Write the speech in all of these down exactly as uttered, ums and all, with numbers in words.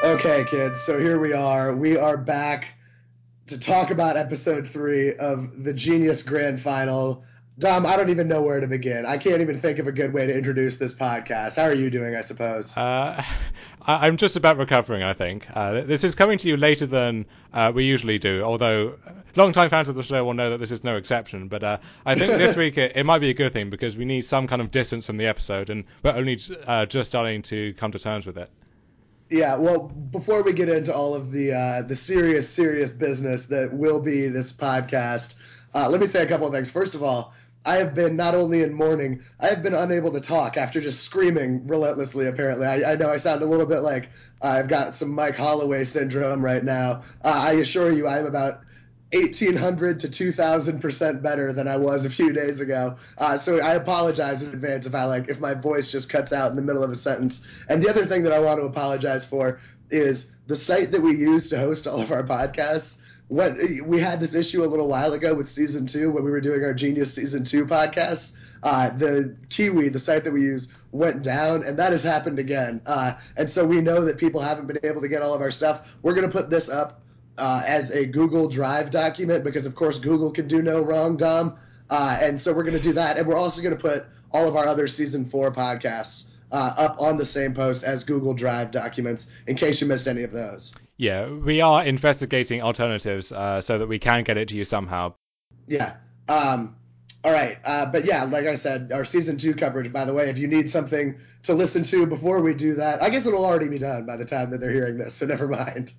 Okay, kids, so here we are. We are back to talk about episode three of the Genius Grand Final. Dom, I don't even know where to begin. I can't even think of a good way to introduce this podcast. How are you doing, I suppose? Uh, I- I'm just about recovering, I think. Uh, this is coming to you later than uh, we usually do, although long-time fans of the show will know that this is no exception. But uh, I think this week it, it might be a good thing because we need some kind of distance from the episode, and we're only uh, just starting to come to terms with it. Yeah, well, before we get into all of the uh, the serious, serious business that will be this podcast, uh, let me say a couple of things. First of all, I have been not only in mourning, I have been unable to talk after just screaming relentlessly. Apparently, I, I know I sound a little bit like I've got some Mike Holloway syndrome right now. Uh, I assure you, I'm about eighteen hundred to two thousand percent better than I was a few days ago. Uh, so I apologize in advance if I like if my voice just cuts out in the middle of a sentence. And the other thing that I want to apologize for is the site that we use to host all of our podcasts. When we had this issue a little while ago with season two when we were doing our Genius season two podcasts, uh, the Kiwi, the site that we use, went down, and that has happened again. Uh, and so we know that people haven't been able to get all of our stuff. We're going to put this up uh, as a Google Drive document because, of course, Google can do no wrong, Dom. Uh, and so we're going to do that. And we're also going to put all of our other season four podcasts uh, up on the same post as Google Drive documents in case you missed any of those. Yeah, we are investigating alternatives uh, so that we can get it to you somehow. Yeah. Um, all right. Uh, but yeah, like I said, our season two coverage, by the way, if you need something to listen to before we do that, I guess it'll already be done by the time that they're hearing this, so never mind.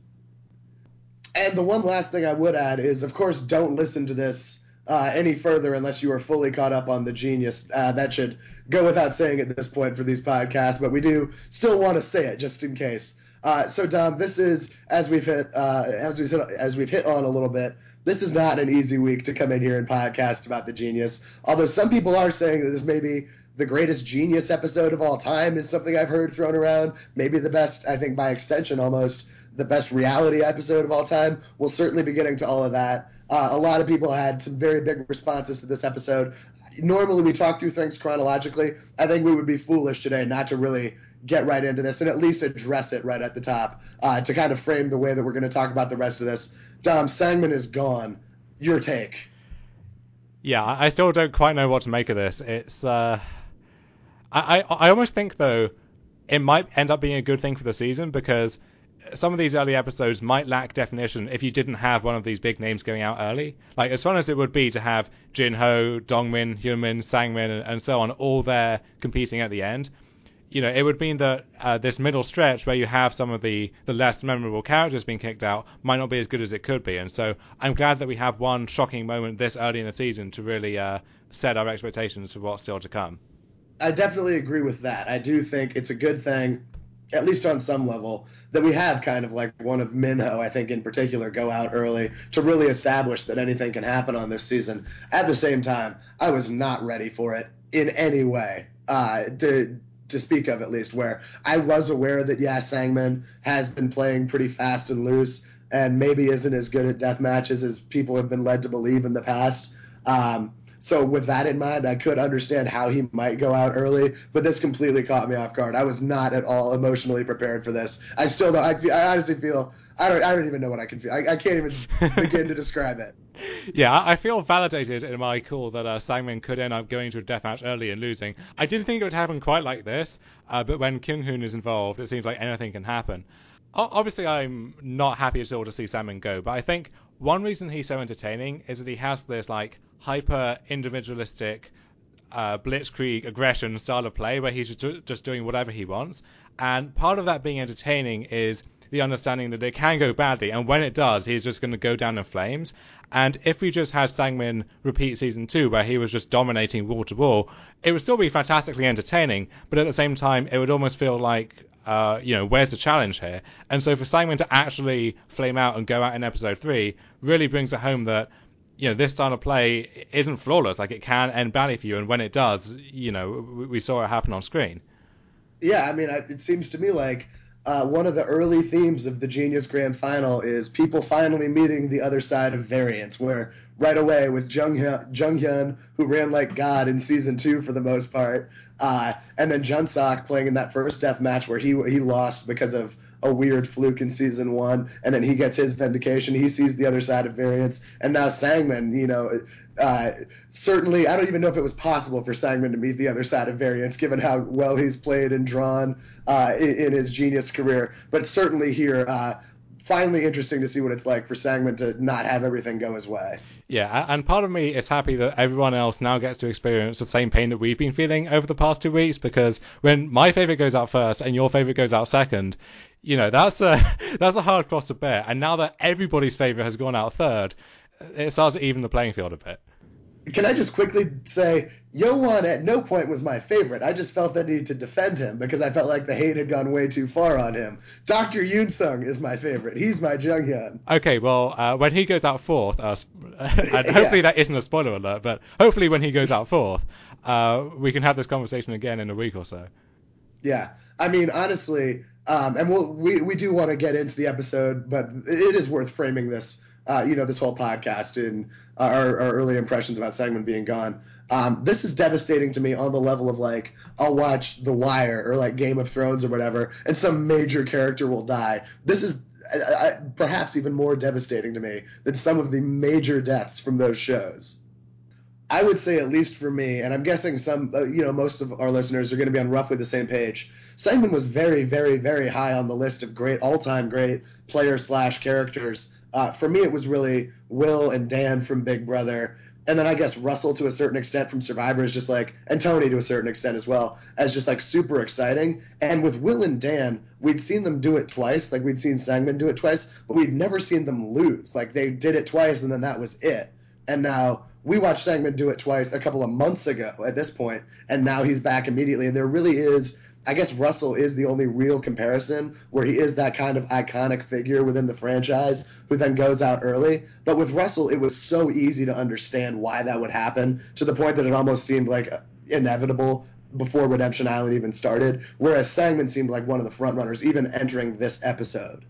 And the one last thing I would add is, of course, don't listen to this uh, any further unless you are fully caught up on the Genius. Uh, that should go without saying at this point for these podcasts, but we do still want to say it just in case. Uh, so, Dom, this is as we've hit uh, as we've hit, as we've hit on a little bit. This is not an easy week to come in here and podcast about the Genius. Although some people are saying that this may be the greatest Genius episode of all time, is something I've heard thrown around. Maybe the best, I think, by extension, almost the best reality episode of all time. We'll certainly be getting to all of that. Uh, a lot of people had some very big responses to this episode. Normally, we talk through things chronologically. I think we would be foolish today not to really get right into this and at least address it right at the top uh, to kind of frame the way that we're going to talk about the rest of this. Dom, Sangman is gone. Your take. Yeah, I still don't quite know what to make of this. It's. Uh... I, I, I almost think, though, it might end up being a good thing for the season because some of these early episodes might lack definition if you didn't have one of these big names going out early. Like, as fun as it would be to have Jin-Ho, Dongmin, Hyunmin, Sangmin, and, and so on, all there competing at the end, you know, it would mean that uh, this middle stretch where you have some of the, the less memorable characters being kicked out might not be as good as it could be. And so I'm glad that we have one shocking moment this early in the season to really uh, set our expectations for what's still to come. I definitely agree with that. I do think it's a good thing, at least on some level, that we have kind of like one of Minho, I think in particular, go out early to really establish that anything can happen on this season. At the same time, I was not ready for it in any way, uh, to to speak of at least. Where I was aware that yeah, Sangman has been playing pretty fast and loose, and maybe isn't as good at death matches as people have been led to believe in the past. Um, so with that in mind, I could understand how he might go out early, but this completely caught me off guard. I was not at all emotionally prepared for this. I still don't. I, I honestly feel I don't. I don't even know what I can feel. I, I can't even begin to describe it. Yeah, I feel validated in my call that uh, Sangmin could end up going to a deathmatch early and losing. I didn't think it would happen quite like this, uh, but when Kyung Hoon is involved, it seems like anything can happen. O- obviously, I'm not happy at all to see Sangmin go, but I think one reason he's so entertaining is that he has this like hyper individualistic uh, blitzkrieg aggression style of play where he's just, just doing whatever he wants. And part of that being entertaining is the understanding that it can go badly, and when it does, he's just going to go down in flames. And if we just had Sangmin repeat season two, where he was just dominating wall to wall, it would still be fantastically entertaining, but at the same time, it would almost feel like, uh, you know, where's the challenge here? And so for Sangmin to actually flame out and go out in episode three really brings it home that, you know, this style of play isn't flawless. Like, it can end badly for you, and when it does, you know, we saw it happen on screen. Yeah, I mean, I, it seems to me like uh, one of the early themes of the Genius Grand Final is people finally meeting the other side of variance, where right away with Jung Hyun, Jung Hyun, who ran like God in season two for the most part, Uh, and then Junsock playing in that first death match where he he lost because of a weird fluke in season one, and then he gets his vindication. He sees the other side of variance, and now Sangman, you know, uh, certainly, I don't even know if it was possible for Sangman to meet the other side of variance, given how well he's played and drawn uh, in, in his Genius career. But certainly here, uh, finally interesting to see what it's like for Sangman to not have everything go his way. Yeah, and part of me is happy that everyone else now gets to experience the same pain that we've been feeling over the past two weeks, because when my favourite goes out first and your favourite goes out second, you know, that's a, that's a hard cross to bear. And now that everybody's favourite has gone out third, it starts to even the playing field a bit. Can I just quickly say, Yoan at no point was my favorite. I just felt the need to defend him because I felt like the hate had gone way too far on him. Doctor Yoon-sung is my favorite. He's my Junghyun. Okay, well, uh, when he goes out fourth, uh, and hopefully yeah. that isn't a spoiler alert, but hopefully when he goes out fourth, uh, we can have this conversation again in a week or so. Yeah, I mean, honestly, um, and we'll, we we do want to get into the episode, but it is worth framing this, uh, you know, this whole podcast in our, our early impressions about Sangman being gone. Um, this is devastating to me on the level of, like, I'll watch The Wire or, like, Game of Thrones or whatever, and some major character will die. This is uh, perhaps even more devastating to me than some of the major deaths from those shows. I would say, at least for me, and I'm guessing some, uh, you know, most of our listeners are going to be on roughly the same page. Sangman was very, very, very high on the list of great, all-time great player slash characters. Uh, for me, it was really Will and Dan from Big Brother, and then I guess Russell to a certain extent from Survivor is just like, and Tony to a certain extent as well, as just like super exciting. And with Will and Dan, we'd seen them do it twice, like we'd seen Sangman do it twice, but we'd never seen them lose. Like they did it twice and then that was it. And now we watched Sangman do it twice a couple of months ago at this point, and now he's back immediately. And there really is, I guess Russell is the only real comparison where he is that kind of iconic figure within the franchise who then goes out early. But with Russell, it was so easy to understand why that would happen, to the point that it almost seemed like inevitable before Redemption Island even started, whereas Sangman seemed like one of the front runners even entering this episode.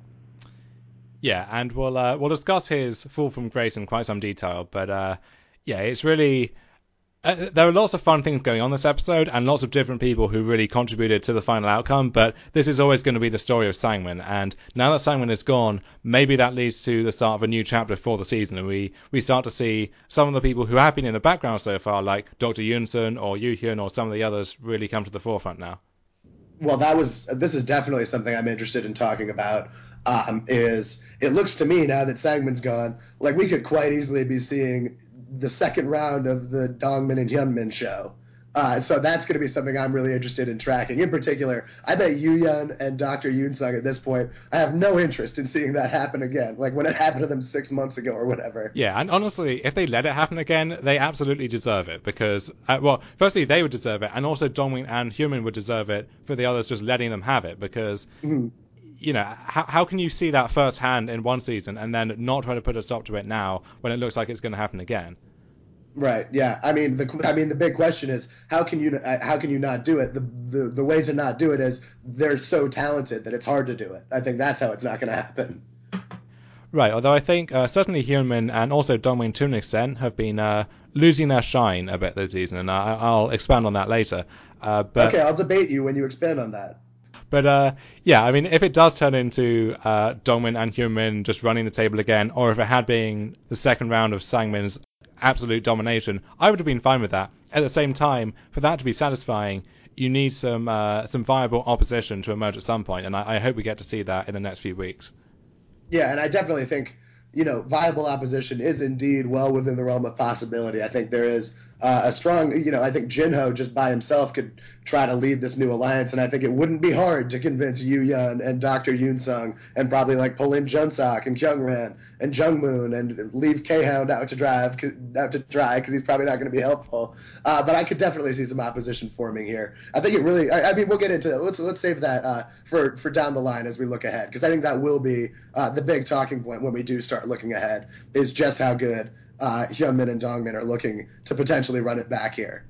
Yeah, and we'll uh, we'll discuss his fall from grace in quite some detail, but uh, yeah, it's really... Uh, there are lots of fun things going on this episode, and lots of different people who really contributed to the final outcome, but this is always going to be the story of Sangman, and now that Sangman is gone, maybe that leads to the start of a new chapter for the season, and we, we start to see some of the people who have been in the background so far, like Doctor Yoon-sun or Yoo-hyun or some of the others, really come to the forefront now. Well, that was this is definitely something I'm interested in talking about. Um, is it looks to me now that Sangman's gone, like we could quite easily be seeing the second round of the Dongmin and Hyunmin show. Uh, so that's going to be something I'm really interested in tracking. In particular, I bet Yoo-hyun and Doctor Yoon-sung at this point, I have no interest in seeing that happen again, like when it happened to them six months ago or whatever. Yeah, and honestly, if they let it happen again, they absolutely deserve it, because, uh, well, firstly, they would deserve it, and also Dongmin and Hyunmin would deserve it for the others just letting them have it, because... Mm-hmm. You know, how how can you see that firsthand in one season and then not try to put a stop to it now when it looks like it's going to happen again? Right. Yeah. I mean, the I mean, the big question is how can you how can you not do it? The the the way to not do it is they're so talented that it's hard to do it. I think that's how it's not going to happen. Right. Although I think uh, certainly Hyunmin and also Dongmin to an extent have been uh, losing their shine a bit this season, and I, I'll expand on that later. Uh, but, okay, I'll debate you when you expand on that. But uh, yeah, I mean, if it does turn into uh, Dongmin and Hyunmin just running the table again, or if it had been the second round of Sangmin's absolute domination, I would have been fine with that. At the same time, for that to be satisfying, you need some uh, some viable opposition to emerge at some point, and I, I hope we get to see that in the next few weeks. Yeah, and I definitely think, you know, viable opposition is indeed well within the realm of possibility. I think there is uh, a strong, you know, I think Jinho just by himself could try to lead this new alliance, and I think it wouldn't be hard to convince Yoo-hyun and Doctor Yoon-sung and probably like pull in Junsock and Kyungran and Jungmoon and leave K-Hound out to drive, out to dry because he's probably not going to be helpful. Uh, but I could definitely see some opposition forming here. I think it really, I, I mean, we'll get into it. Let's let's save that uh, for for down the line as we look ahead, because I think that will be uh, the big talking point when we do start looking ahead, is just how good uh, Hyunmin and Dongmin are looking to potentially run it back here.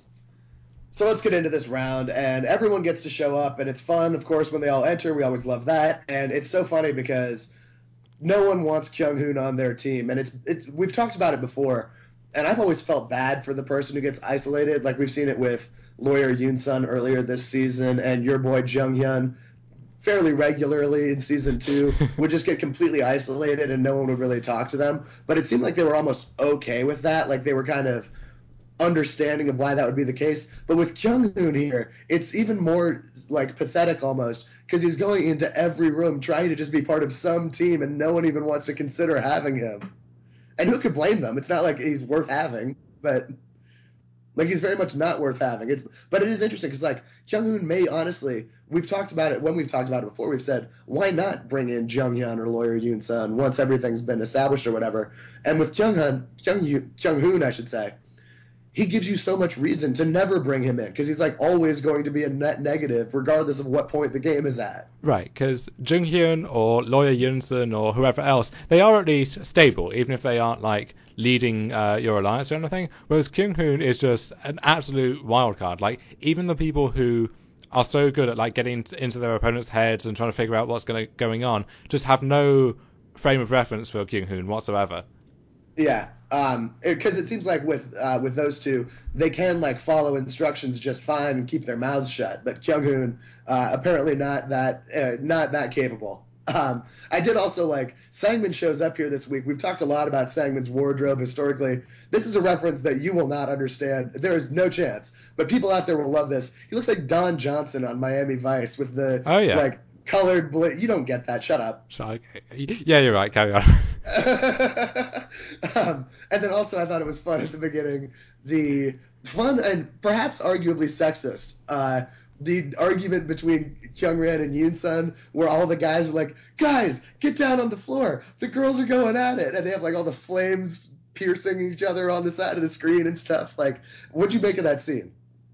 So let's get into this round, and everyone gets to show up, and it's fun, of course, when they all enter. We always love that, and it's so funny because no one wants Kyung-hoon on their team, and it's, it's we've talked about it before, and I've always felt bad for the person who gets isolated. Like we've seen it with lawyer Yoon Sun earlier this season, and your boy Jung Hyun fairly regularly in season two would just get completely isolated and no one would really talk to them. But it seemed like they were almost okay with that. Like they were kind of understanding of why that would be the case. But with Kyung Hoon here, it's even more like pathetic almost because he's going into every room trying to just be part of some team and no one even wants to consider having him. And who could blame them? It's not like he's worth having, but like he's very much not worth having. It's but it is interesting because like Kyung Hoon may honestly, we've talked about it when we've talked about it before. We've said why not bring in Jung Hyun or lawyer Yoon Sun once everything's been established or whatever. And with Kyung Hoon, Kyung Kyung Hoon, I should say, he gives you so much reason to never bring him in because he's like always going to be a net negative regardless of what point the game is at. Right, because Jung Hyun or lawyer Yunsun or whoever else, they are at least stable, even if they aren't like leading uh, your alliance or anything. Whereas Kyung Hoon is just an absolute wild card. Like even the people who are so good at like getting into their opponent's heads and trying to figure out what's going going on just have no frame of reference for Kyung Hoon whatsoever. Yeah, um, because it, it seems like with uh, with those two, they can like follow instructions just fine and keep their mouths shut. But Kyung Hoon uh, apparently not that uh, not that capable. Um, I did also like Sangmin shows up here this week. We've talked a lot about Sangmin's wardrobe historically. This is a reference that you will not understand. There is no chance, but people out there will love this. He looks like Don Johnson on Miami Vice with the Oh yeah, like colored bl- You don't get that. Shut up. Yeah, you're right. Carry on. um, and then also I thought it was fun at the beginning, the fun and perhaps arguably sexist, uh, the argument between Kyung-ran and Yoon-sun where all the guys are like, guys, get down on the floor. The girls are going at it. And they have like all the flames piercing each other on the side of the screen and stuff. Like, what'd you make of that scene?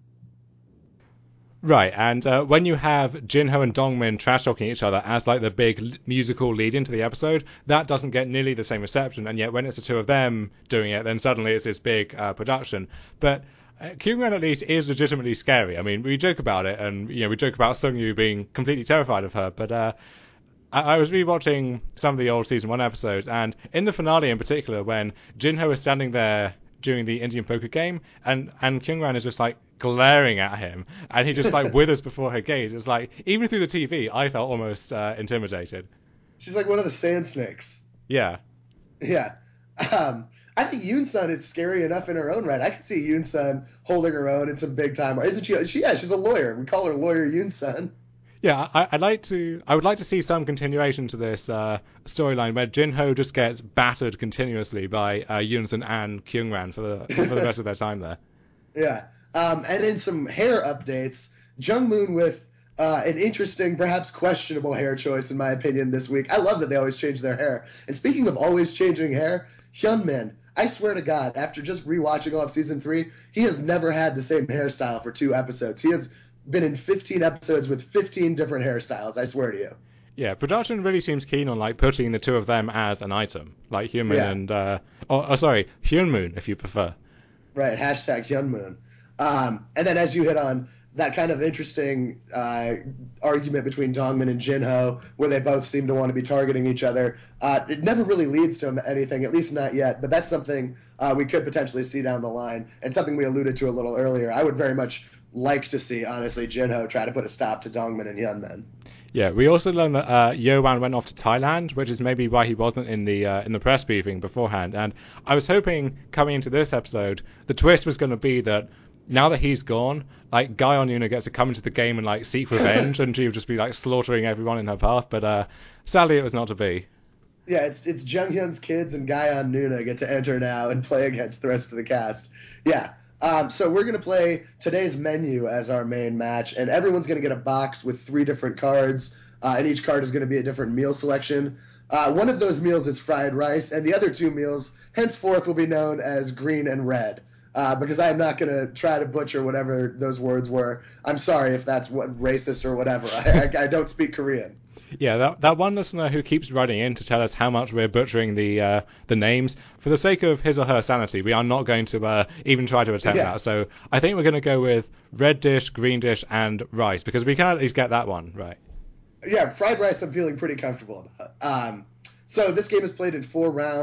Right, and uh, when you have Jinho and Dongmin trash talking each other as like the big l- musical lead into the episode, that doesn't get nearly the same reception. And yet, when it's the two of them doing it, then suddenly it's this big uh, production. But uh, Kyung-ran at least is legitimately scary. I mean, we joke about it, and you know, we joke about Sung Yu being completely terrified of her. But uh, I-, I was rewatching some of the old season one episodes, and in the finale in particular, when Jinho is standing there during the Indian poker game, and and Kyung-ran is just like glaring at him, and he just like withers before her gaze. It's like even through the T V, I felt almost uh, intimidated. She's like one of the sand snakes. Yeah, Yeah. Um, I think Yoon Sun is scary enough in her own right. I could see Yoon Sun holding her own in some big time. Isn't she? She yeah, she's a lawyer. We call her lawyer Yoon Sun. yeah. I, I'd like to. I would like to see some continuation to this uh, storyline where Jinho just gets battered continuously by uh, Yoon-sun and Kyung-ran for the for the rest of their time there. Yeah. Um, and in some hair updates, Jung Moon with uh, an interesting, perhaps questionable hair choice, in my opinion, this week. I love that they always change their hair. And speaking of always changing hair, Hyunmin, I swear to God, after just rewatching all of season three, he has never had the same hairstyle for two episodes. He has been in fifteen episodes with fifteen different hairstyles, I swear to you. Yeah, production really seems keen on like putting the two of them as an item, like Hyunmin Yeah. and uh, oh, oh sorry, Hyunmoon if you prefer. Right, hashtag Hyunmoon. Um, and then as you hit on, that kind of interesting uh, argument between Dongmin and Jinho, where they both seem to want to be targeting each other. Uh, it never really leads to anything, at least not yet, but that's something uh, we could potentially see down the line, and something we alluded to a little earlier. I would very much like to see, honestly, Jinho try to put a stop to Dongmin and Hyunmin. Yeah, we also learned that uh, Yoan went off to Thailand, which is maybe why he wasn't in the uh, in the press briefing beforehand. And I was hoping coming into this episode, the twist was going to be that now that he's gone, like Guyon Yuna gets to come into the game and like seek revenge, and she would just be like slaughtering everyone in her path. But uh, sadly, it was not to be. Yeah, it's it's Jung Hyun's kids and Guyon Nuna get to enter now and play against the rest of the cast. Yeah. Um, so we're going to play today's menu as our main match, and everyone's going to get a box with three different cards, uh, and each card is going to be a different meal selection. Uh, one of those meals is fried rice, and the other two meals henceforth will be known as green and red, uh, because I am not going to try to butcher whatever those words were. I'm sorry if that's what racist or whatever. I, I, I don't speak Korean. Yeah, that that one listener who keeps writing in to tell us how much we're butchering the uh, the names, for the sake of his or her sanity, we are not going to uh, even try to attempt Yeah. that. So I think we're going to go with red dish, green dish, and rice, because we can at least get that one right. Yeah, fried rice I'm feeling pretty comfortable about. Um, so this game is played in four rounds.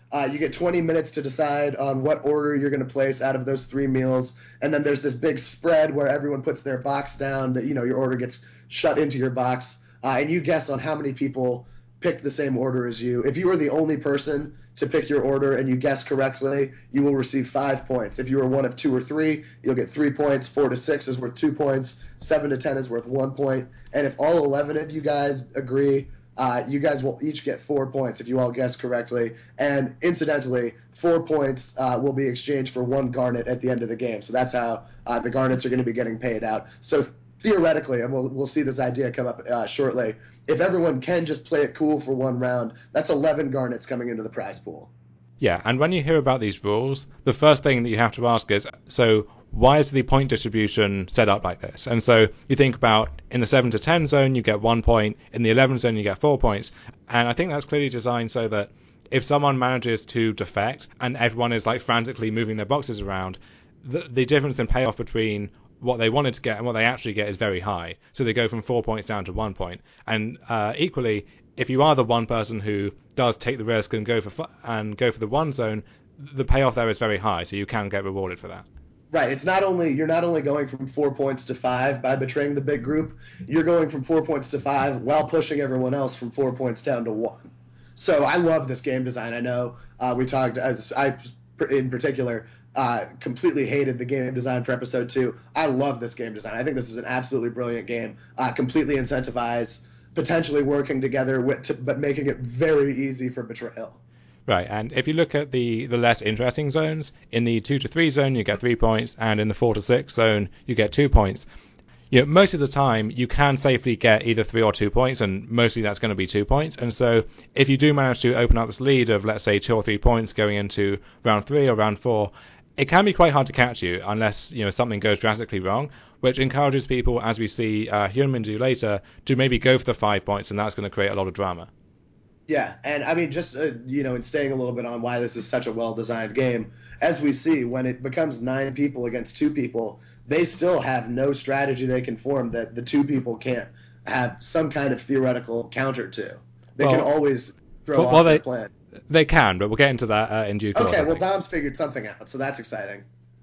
Uh, you get twenty minutes to decide on what order you're going to place out of those three meals. And then there's this big spread where everyone puts their box down. That, you know, your order gets shut into your box. Uh, and you guess on how many people picked the same order as you. If you were the only person to pick your order and you guess correctly, you will receive five points. If you are one of two or three, you'll get three points. Four to six is worth two points. Seven to ten is worth one point. And if all eleven of you guys agree, uh, you guys will each get four points if you all guess correctly. And incidentally, four points uh, will be exchanged for one garnet at the end of the game. So that's how uh, the garnets are going to be getting paid out. So theoretically, and we'll, we'll see this idea come up uh, shortly, if everyone can just play it cool for one round, that's eleven garnets coming into the prize pool. Yeah, and when you hear about these rules, the first thing that you have to ask is, so why is the point distribution set up like this? And so you think about in the seven to ten zone, you get one point. In the eleven zone, you get four points. And I think that's clearly designed so that if someone manages to defect and everyone is like frantically moving their boxes around, the, the difference in payoff between what they wanted to get and what they actually get is very high. So they go from four points down to one point. And uh, equally, if you are the one person who does take the risk and go for and go for the one zone, the payoff there is very high, so you can get rewarded for that. Right. It's not only you're not only going from four points to five by betraying the big group, you're going from four points to five while pushing everyone else from four points down to one. So I love this game design. I know uh, we talked as I in particular. Uh, completely hated the game design for episode two. I love this game design. I think this is an absolutely brilliant game. Uh, completely incentivized, potentially working together, with, to, but making it very easy for betrayal. Right, and if you look at the, the less interesting zones, in the two to three zone you get three points, and in the four to six zone you get two points. You know, most of the time you can safely get either three or two points, and mostly that's going to be two points. And so if you do manage to open up this lead of, let's say, two or three points going into round three or round four, it can be quite hard to catch you unless, you know, something goes drastically wrong, which encourages people, as we see uh, Hyunmin do later, to maybe go for the five points, and that's going to create a lot of drama. Yeah, and I mean, just, uh, you know, in staying a little bit on why this is such a well-designed game, as we see, when it becomes nine people against two people, they still have no strategy they can form that the two people can't have some kind of theoretical counter to. They well, can always throw well, off well, their they, plans. They can, but we'll get into that uh, in due course. Okay, well, Dom's figured something out, so that's exciting.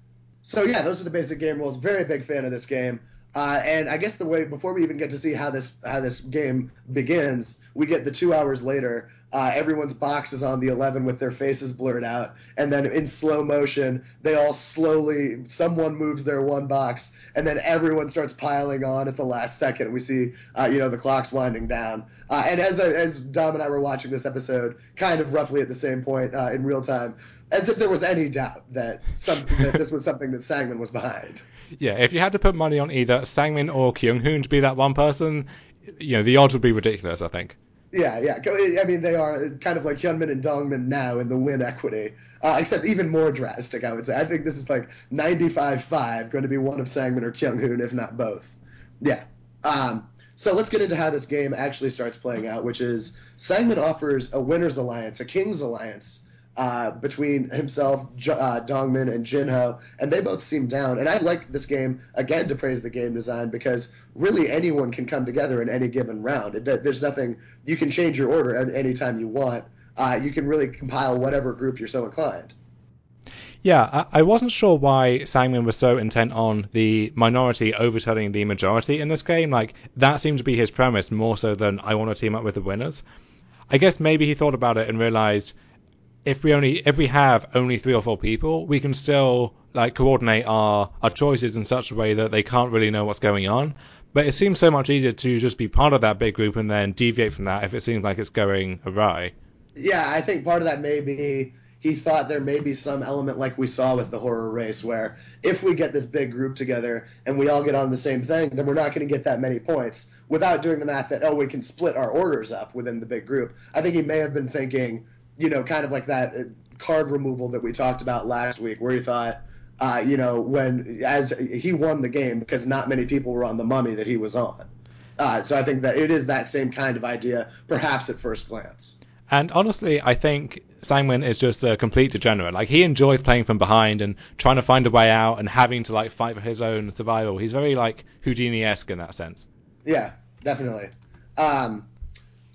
So yeah, those are the basic game rules. Very big fan of this game. Uh, and I guess the way before we even get to see how this how this game begins, we get the two hours later. Uh, everyone's box is on the eleven with their faces blurred out, and then in slow motion, they all slowly someone moves their one box, and then everyone starts piling on at the last second. We see, uh, you know, the clock's winding down. Uh, and as as Dom and I were watching this episode, kind of roughly at the same point uh, in real time, as if there was any doubt that some that this was something that Sangmin was behind. Yeah, if you had to put money on either Sangmin or Kyung-hoon to be that one person, you know, the odds would be ridiculous, I think. Yeah, yeah. I mean, they are kind of like Hyunmin and Dongmin now in the win equity, uh, except even more drastic, I would say. I think this is like ninety-five five, going to be one of Sangmin or Kyung-hoon, if not both. Yeah. Um, so let's get into how this game actually starts playing out, which is Sangmin offers a winner's alliance, a king's alliance, Uh, between himself, uh, Dongmin, and Jinho, and they both seem down. And I like this game, again, to praise the game design, because really anyone can come together in any given round. It, there's nothing, you can change your order at any time you want. Uh, you can really compile whatever group you're so inclined. Yeah, I wasn't sure why Sangmin was so intent on the minority overturning the majority in this game. Like, that seemed to be his premise more so than I want to team up with the winners. I guess maybe he thought about it and realized if we only if we have only three or four people, we can still like coordinate our, our choices in such a way that they can't really know what's going on. But it seems so much easier to just be part of that big group and then deviate from that if it seems like it's going awry. Yeah, I think part of that may be he thought there may be some element like we saw with the horror race where if we get this big group together and we all get on the same thing, then we're not going to get that many points without doing the math that, oh, we can split our orders up within the big group. I think he may have been thinking, you know, kind of like that card removal that we talked about last week, where he thought, uh, you know, when as he won the game because not many people were on the mummy that he was on. Uh, so I think that it is that same kind of idea, perhaps at first glance. And honestly, I think Sangmin is just a complete degenerate. Like, he enjoys playing from behind and trying to find a way out and having to, like, fight for his own survival. He's very, like, Houdini-esque in that sense. Yeah, definitely. Um,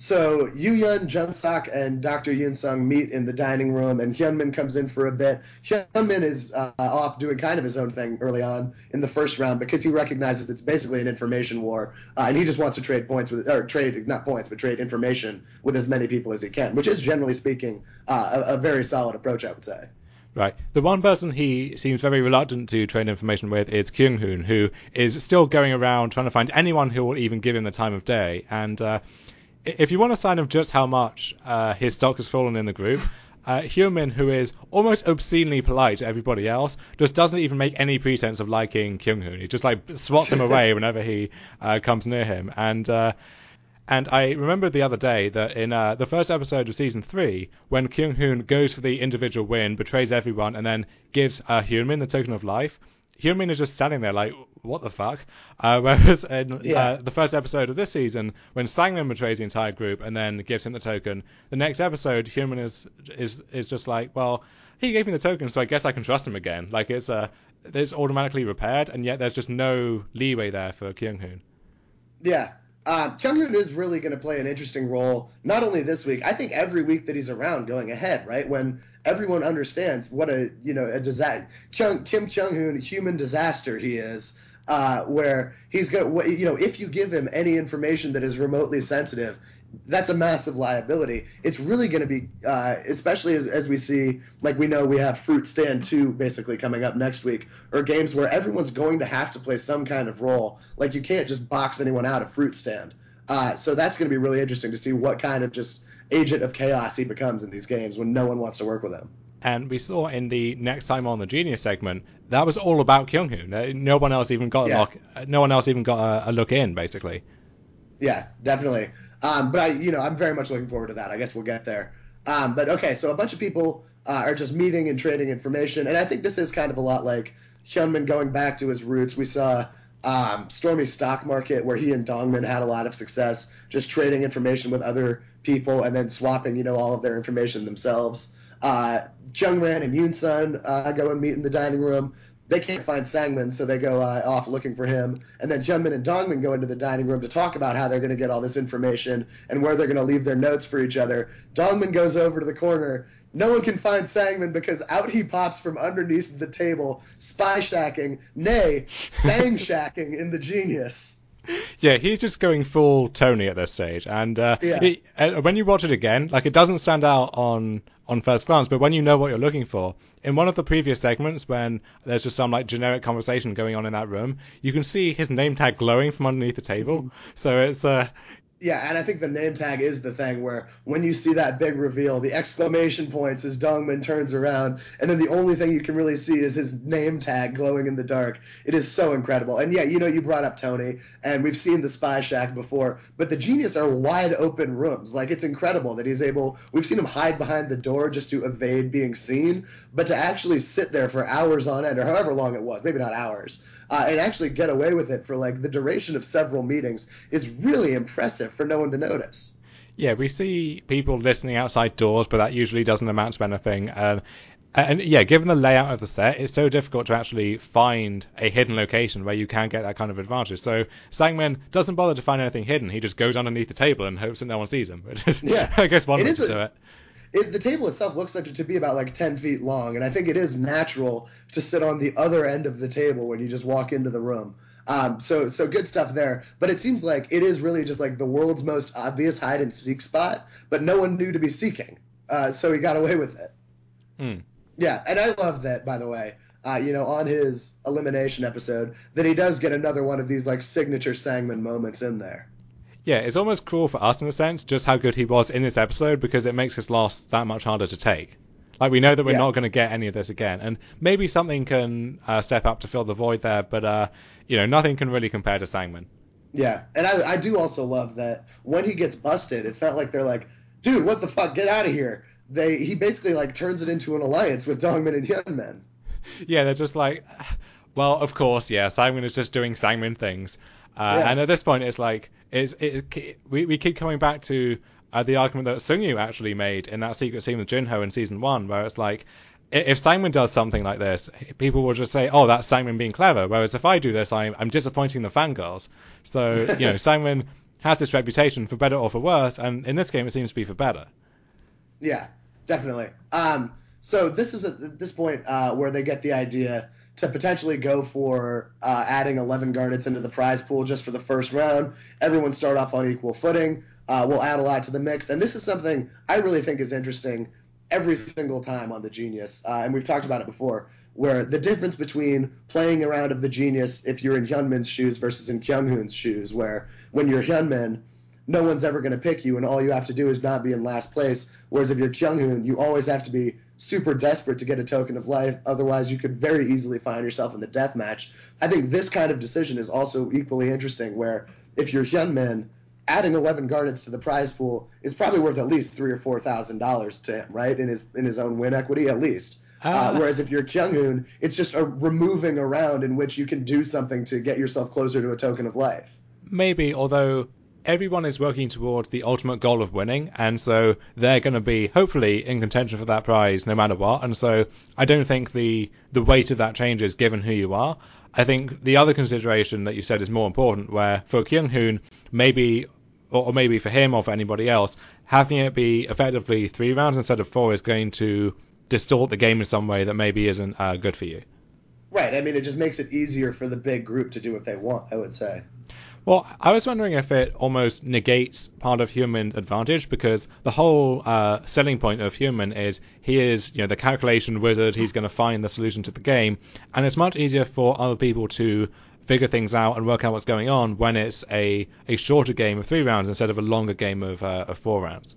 So Yu Yun, Junsok, and Doctor Yin Sung meet in the dining room, and Hyunmin comes in for a bit. Hyunmin is uh, off doing kind of his own thing early on in the first round because he recognizes it's basically an information war, uh, and he just wants to trade points with, or trade not points, but trade information with as many people as he can, which is generally speaking uh, a, a very solid approach, I would say. Right. The one person he seems very reluctant to trade information with is Kyung Hoon, who is still going around trying to find anyone who will even give him the time of day. And uh, if you want a sign of just how much uh, his stock has fallen in the group, uh, Hyunmin, who is almost obscenely polite to everybody else, just doesn't even make any pretense of liking Kyung Hoon. He just like swats him away whenever he uh, comes near him. And uh, and I remembered the other day that in uh, the first episode of season three, when Kyung Hoon goes for the individual win, betrays everyone, and then gives uh, Hyunmin the token of life, Hyunmin is just standing there like, what the fuck? Uh, whereas in Yeah. uh, the first episode of this season, when Sangmin betrays the entire group and then gives him the token, the next episode, Hyunmin is is is just like, well, he gave me the token, so I guess I can trust him again. Like it's uh, it's automatically repaired, and yet there's just no leeway there for Kyung Hoon. Yeah. Uh, Kyung Hoon is really going to play an interesting role, not only this week, I think every week that he's around going ahead, right? When everyone understands what a, you know, a disaster, Kim Kyung Hoon, human disaster he is, uh, where he's got, you know, if you give him any information that is remotely sensitive, that's a massive liability. It's really going to be, uh, especially as, as we see, like we know we have Fruit Stand two basically coming up next week, or games where everyone's going to have to play some kind of role. Like you can't just box anyone out of Fruit Stand. Uh, so that's going to be really interesting to see what kind of just agent of chaos he becomes in these games when no one wants to work with him. And we saw in the Next Time on the Genius segment that was all about Kyung Hoon. No one else even got yeah. a look. No one else even got a, a look in, basically. Yeah, definitely. Um, but I, you know, I'm very much looking forward to that. I guess we'll get there. Um, but okay, so a bunch of people uh, are just meeting and trading information, and I think this is kind of a lot like Hyunmin going back to his roots. We saw um, Stormy Stock Market where he and Dongmin had a lot of success, just trading information with other people and then swapping, you know, all of their information themselves. Uh, Jungran and Yoon-sun uh, go and meet in the dining room. They can't find Sangmin, so they go uh, off looking for him. And then Hyunmin and Dongmin go into the dining room to talk about how they're going to get all this information and where they're going to leave their notes for each other. Dongmin goes over to the corner. No one can find Sangmin because out he pops from underneath the table, spy shacking, nay, sang shacking in the Genius. Yeah, he's just going full Tony at this stage, and uh, Yeah. it, uh, when you watch it again, like it doesn't stand out on on first glance, but when you know what you're looking for, in one of the previous segments, when there's just some like generic conversation going on in that room, you can see his name tag glowing from underneath the table. So it's uh, Yeah, and I think the name tag is the thing where when you see that big reveal, the exclamation points as Dongmin turns around, and then the only thing you can really see is his name tag glowing in the dark. It is so incredible. And yeah, you know, you brought up Tony, and we've seen the Spy Shack before, but the Genius are wide open rooms. Like, it's incredible that he's able, we've seen him hide behind the door just to evade being seen, but to actually sit there for hours on end, or however long it was, maybe not hours, uh, and actually get away with it for like the duration of several meetings is really impressive for no one to notice. yeah, we see people listening outside doors, but that usually doesn't amount to anything. And and yeah, given the layout of the set, it's so difficult to actually find a hidden location where you can get that kind of advantage. So Sangmin doesn't bother to find anything hidden. He just goes underneath the table and hopes that no one sees him. Which is, Yeah, I guess, one it way is to a, do it. It, the table itself looks like it to be about like ten feet long, and I think it is natural to sit on the other end of the table when you just walk into the room. Um, so, so good stuff there. But it seems like it is really just like the world's most obvious hide and seek spot, but no one knew to be seeking. Uh, so he got away with it. Mm. Yeah, and I love that, by the way. Uh, you know, on his elimination episode, that he does get another one of these like signature Sangman moments in there. Yeah, it's almost cruel for us in a sense, just how good he was in this episode, because it makes his loss that much harder to take. Like, we know that we're Yeah. not going to get any of this again, and maybe something can uh, step up to fill the void there, but, uh, you know, nothing can really compare to Sangman. Yeah, and I, I do also love that when he gets busted, it's not like they're like, dude, what the fuck, get out of here. They He basically like turns it into an alliance with Dongmin and Hyunmin. Yeah, they're just like, well, of course, yeah, Sangman is just doing Sangman things. Uh, Yeah. and at this point, it's like, it's, it, we, we keep coming back to uh, the argument that Sungyu actually made in that secret scene with Junho in season one, where it's like, if Sangman does something like this, people will just say, oh, that's Sangman being clever. Whereas if I do this, I'm, I'm disappointing the fangirls. So, you know, Sangman, has this reputation for better or for worse, and in this game it seems to be for better. Yeah, definitely. Um, so this is at this point uh, where they get the idea to potentially go for uh, adding eleven garnets into the prize pool just for the first round. Everyone start off on equal footing. Uh, we'll add a lot to the mix. And this is something I really think is interesting every single time on the Genius. Uh, and we've talked about it before, where the difference between playing a round of the Genius if you're in Hyunmin's shoes versus in Kyunghoon's shoes, where when you're Hyunmin, no one's ever going to pick you, and all you have to do is not be in last place. Whereas if you're Kyunghoon, you always have to be super desperate to get a token of life. Otherwise, you could very easily find yourself in the death match. I think this kind of decision is also equally interesting, where if you're Hyunmin, adding eleven garnets to the prize pool is probably worth at least three or four thousand dollars to him, right? In his in his own win equity, at least. Uh, uh, whereas if you're Kyunghoon, it's just a removing a round in which you can do something to get yourself closer to a token of life. Maybe, although everyone is working towards the ultimate goal of winning, and so they're going to be hopefully in contention for that prize no matter what. And so I don't think the the weight of that changes given who you are. I think the other consideration that you said is more important, where for Kyunghoon, maybe or maybe for him or for anybody else, having it be effectively three rounds instead of four is going to distort the game in some way that maybe isn't uh, good for you. Right. I mean, it just makes it easier for the big group to do what they want, I would say. Well, I was wondering if it almost negates part of Hyunmin's advantage, because the whole uh, selling point of Hyunmin is he is, you know, the calculation wizard. He's going to find the solution to the game, and it's much easier for other people to figure things out and work out what's going on when it's a, a shorter game of three rounds instead of a longer game of uh, of four rounds.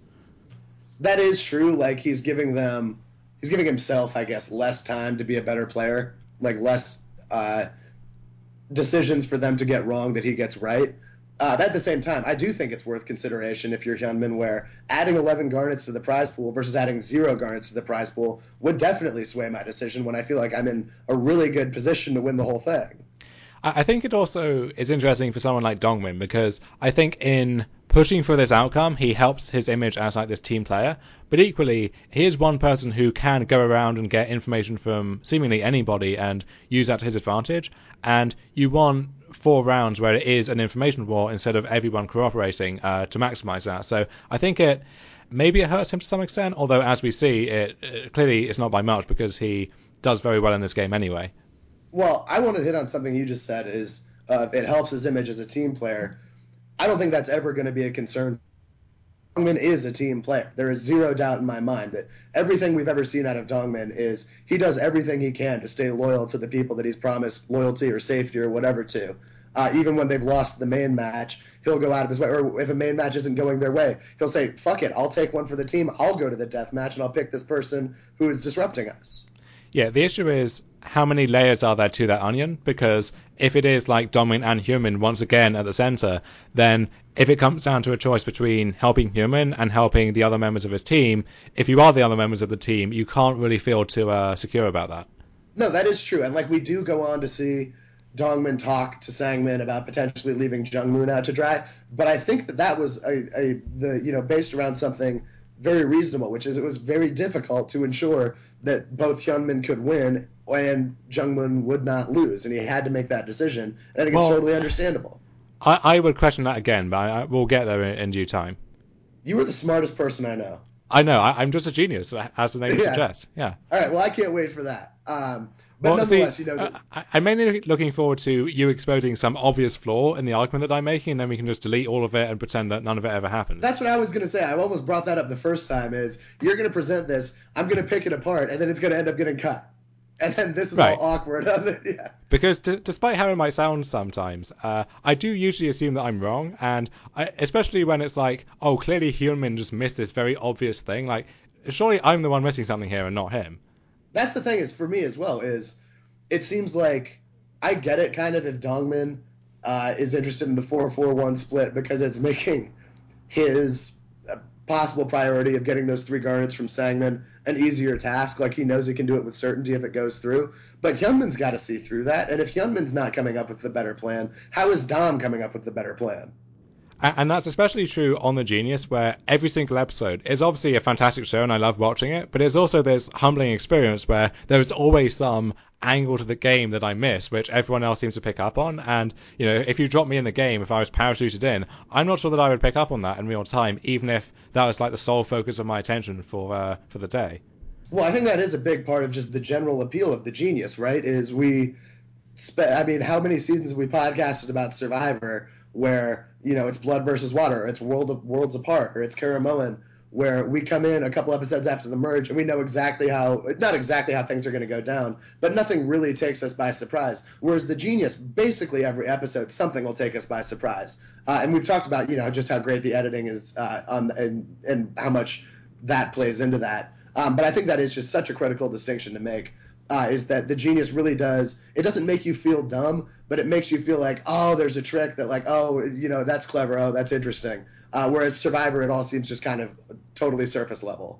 That is true. Like he's giving them, he's giving himself, I guess, less time to be a better player, like less uh, decisions for them to get wrong that he gets right. Uh, but at the same time, I do think it's worth consideration if you're Hyunmin, where adding eleven garnets to the prize pool versus adding zero garnets to the prize pool would definitely sway my decision when I feel like I'm in a really good position to win the whole thing. I think it also is interesting for someone like Dongmin, because I think in pushing for this outcome, he helps his image as like this team player. But equally, he is one person who can go around and get information from seemingly anybody and use that to his advantage. And you want four rounds where it is an information war instead of everyone cooperating uh, to maximize that. So I think it maybe it hurts him to some extent, although as we see, it, it clearly it's not by much, because he does very well in this game anyway. Well, I want to hit on something you just said is uh, it helps his image as a team player. I don't think that's ever going to be a concern. Dongmin is a team player. There is zero doubt in my mind that everything we've ever seen out of Dongmin is he does everything he can to stay loyal to the people that he's promised loyalty or safety or whatever to. Uh, even when they've lost the main match, he'll go out of his way. Or if a main match isn't going their way, he'll say, fuck it, I'll take one for the team. I'll go to the death match and I'll pick this person who is disrupting us. Yeah, the issue is how many layers are there to that onion? Because if it is like Dongmin and Hyunmin once again at the center, then if it comes down to a choice between helping Hyunmin and helping the other members of his team, if you are the other members of the team, you can't really feel too uh, secure about that. No, that is true. And like we do go on to see Dongmin talk to Sangmin about potentially leaving Jungmoon out to dry, but I think that that was a, a the you know based around something very reasonable, which is it was very difficult to ensure that both Hyunmin could win and Jungmoon would not lose, and he had to make that decision. And I think well, it's totally understandable. I, I would question that again, but I, we'll get there in, in due time. You are the smartest person I know. I know. I, I'm just a genius, as the name yeah. suggests. Yeah. All right. Well, I can't wait for that. Um, but well, nonetheless, see, you know, that... uh, I'm mainly looking forward to you exposing some obvious flaw in the argument that I'm making, and then we can just delete all of it and pretend that none of it ever happened. That's what I was going to say. I almost brought that up the first time. Is you're going to present this, I'm going to pick it apart, and then it's going to end up getting cut, and then this is right. all awkward. yeah. Because d- despite how it might sound sometimes, uh, I do usually assume that I'm wrong, and I, especially when it's like, oh, clearly Hyunmin just missed this very obvious thing. Like, surely I'm the one missing something here and not him. That's the thing is for me as well is it seems like I get it kind of if Dongmin uh, is interested in the four four one split because it's making his uh, possible priority of getting those three garnets from Sangmin an easier task. Like he knows he can do it with certainty if it goes through. But Hyunmin's got to see through that. And if Hyunmin's not coming up with the better plan, how is Dom coming up with the better plan? And that's especially true on The Genius, where every single episode is obviously a fantastic show and I love watching it, but it's also this humbling experience where there's always some angle to the game that I miss, which everyone else seems to pick up on. And, you know, if you drop me in the game, if I was parachuted in, I'm not sure that I would pick up on that in real time, even if that was like the sole focus of my attention for uh, for the day. Well, I think that is a big part of just the general appeal of The Genius, right? Is we, spe- I mean, how many seasons have we podcasted about Survivor where, you know, it's blood versus water, or it's world of, worlds apart, or it's Karamoan, where we come in a couple episodes after the merge and we know exactly how, not exactly how things are going to go down, but nothing really takes us by surprise. Whereas The Genius, basically every episode, something will take us by surprise. Uh, and we've talked about, you know, just how great the editing is uh, on and, and how much that plays into that. Um, but I think that is just such a critical distinction to make. Uh, is that The Genius really does, it doesn't make you feel dumb, but it makes you feel like, oh, there's a trick that like, oh, you know, that's clever, oh, that's interesting. Uh, whereas Survivor, it all seems just kind of totally surface level.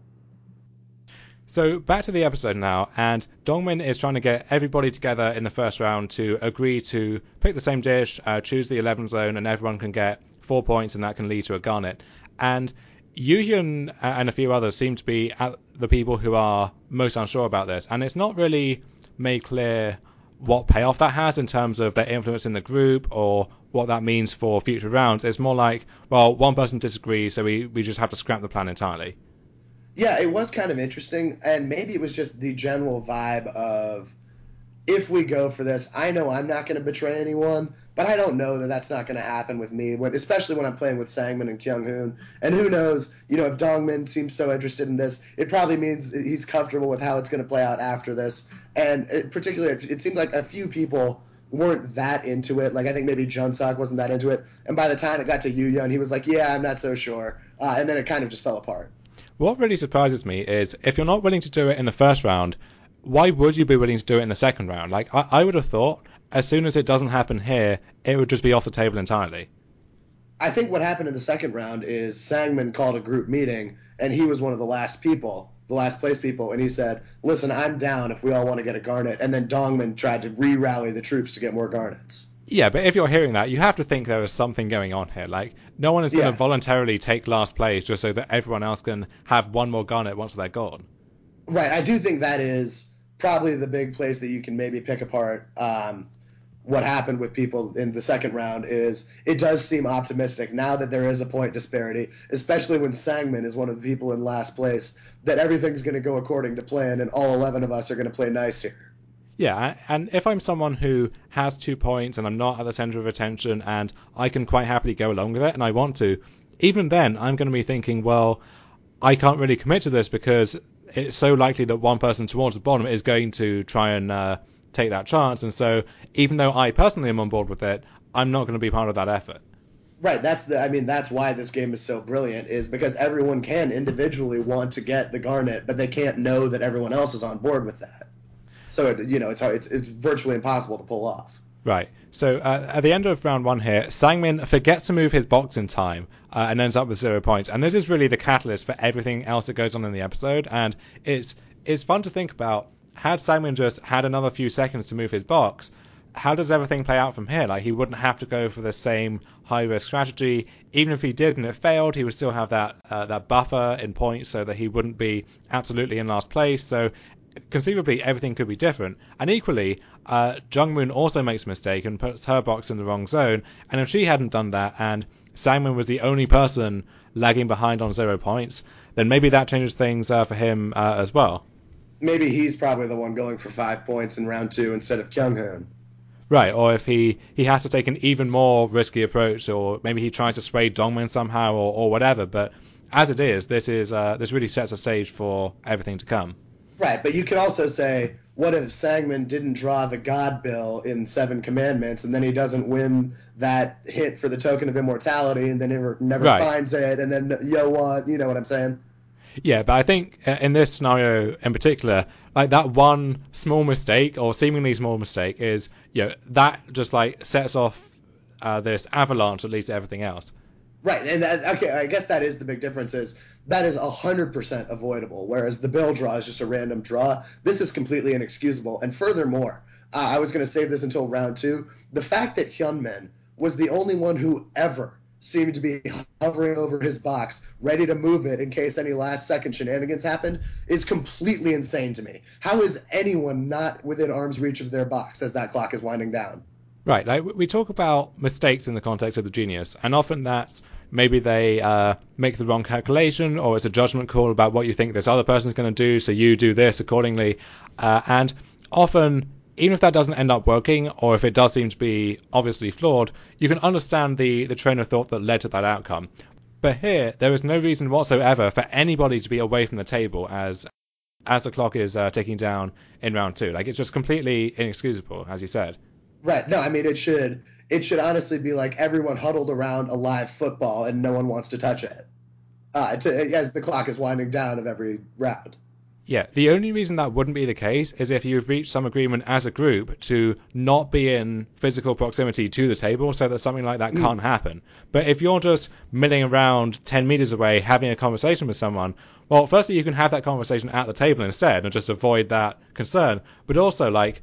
So back to the episode now, and Dongmin is trying to get everybody together in the first round to agree to pick the same dish, uh, choose the eleven zone, and everyone can get four points, and that can lead to a garnet. And Yu-Hyun and a few others seem to be the people who are most unsure about this, and it's not really made clear what payoff that has in terms of their influence in the group or what that means for future rounds. It's more like, well, one person disagrees, so we, we just have to scrap the plan entirely. Yeah, it was kind of interesting, and maybe it was just the general vibe of, if we go for this, I know I'm not going to betray anyone, but I don't know that that's not going to happen with me, when, especially when I'm playing with Sangmin and Kyung-hoon. And who knows, you know, if Dongmin seems so interested in this, it probably means he's comfortable with how it's going to play out after this. And it, particularly, it seemed like a few people weren't that into it. Like, I think maybe Junsock wasn't that into it. And by the time it got to Yu-Hyun, he was like, yeah, I'm not so sure. Uh, and then it kind of just fell apart. What really surprises me is if you're not willing to do it in the first round, why would you be willing to do it in the second round? Like, I, I would have thought, as soon as it doesn't happen here, it would just be off the table entirely. I think what happened in the second round is Sangmin called a group meeting, and he was one of the last people, the last place people, and he said, listen, I'm down if we all want to get a garnet. And then Dongmin tried to re-rally the troops to get more garnets. Yeah, but if you're hearing that, you have to think there is something going on here. Like, no one is going to Yeah. voluntarily take last place just so that everyone else can have one more garnet once they're gone. Right. I do think that is probably the big place that you can maybe pick apart um, what happened with people in the second round is it does seem optimistic now that there is a point disparity, especially when Sangmin is one of the people in last place, that everything's going to go according to plan and all eleven of us are going to play nice here. Yeah, and if I'm someone who has two points and I'm not at the center of attention and I can quite happily go along with it and I want to, even then I'm going to be thinking, well, I can't really commit to this because it's so likely that one person towards the bottom is going to try and uh, take that chance. And so even though I personally am on board with it, I'm not going to be part of that effort. Right, that's the I mean that's why this game is so brilliant is because everyone can individually want to get the garnet, but they can't know that everyone else is on board with that. So it, you know, it's it's it's virtually impossible to pull off. Right. So uh, at the end of round one here, Sangmin forgets to move his box in time uh, and ends up with zero points. And this is really the catalyst for everything else that goes on in the episode. And it's it's fun to think about. Had Sangmin just had another few seconds to move his box, how does everything play out from here? Like, he wouldn't have to go for the same high risk strategy. Even if he did and it failed, he would still have that uh, that buffer in points so that he wouldn't be absolutely in last place. So conceivably everything could be different. And equally, uh, Jungmoon also makes a mistake and puts her box in the wrong zone. And if she hadn't done that and Sangmin was the only person lagging behind on zero points, then maybe that changes things uh, for him uh, as well. Maybe he's probably the one going for five points in round two instead of Kyung-hoon. Right, or if he, he has to take an even more risky approach, or maybe he tries to sway Dongmin somehow, or, or whatever. But as it is, this is uh, this really sets a stage for everything to come. Right, but you could also say, what if Sangmin didn't draw the God Bill in Seven Commandments, and then he doesn't win that hit for the Token of Immortality, and then never never Right. finds it, and then yo what, you know what I'm saying? Yeah, but I think uh, in this scenario in particular, like that one small mistake or seemingly small mistake is, you know, that just like sets off uh, this avalanche that leads to everything else. Right, and that, okay, I guess that is the big difference is that is one hundred percent avoidable, whereas the bill draw is just a random draw. This is completely inexcusable, and furthermore, uh, I was going to save this until round two. The fact that Hyunmin was the only one who ever seem to be hovering over his box, ready to move it in case any last second shenanigans happened, is completely insane to me. How is anyone not within arm's reach of their box as that clock is winding down? Right, like we talk about mistakes in the context of the genius, and often that's maybe they uh, make the wrong calculation, or it's a judgment call about what you think this other person's going to do, so you do this accordingly. Uh, and often, even if that doesn't end up working, or if it does seem to be obviously flawed, you can understand the, the train of thought that led to that outcome. But here, there is no reason whatsoever for anybody to be away from the table as as the clock is uh, ticking down in round two. Like, it's just completely inexcusable, as you said. Right. No, I mean it should it should honestly be like everyone huddled around a live football and no one wants to touch it. Uh, to, as the clock is winding down of every round. Yeah, the only reason that wouldn't be the case is if you've reached some agreement as a group to not be in physical proximity to the table so that something like that mm. can't happen. But if you're just milling around ten meters away having a conversation with someone, well, firstly, you can have that conversation at the table instead and just avoid that concern. But also, like,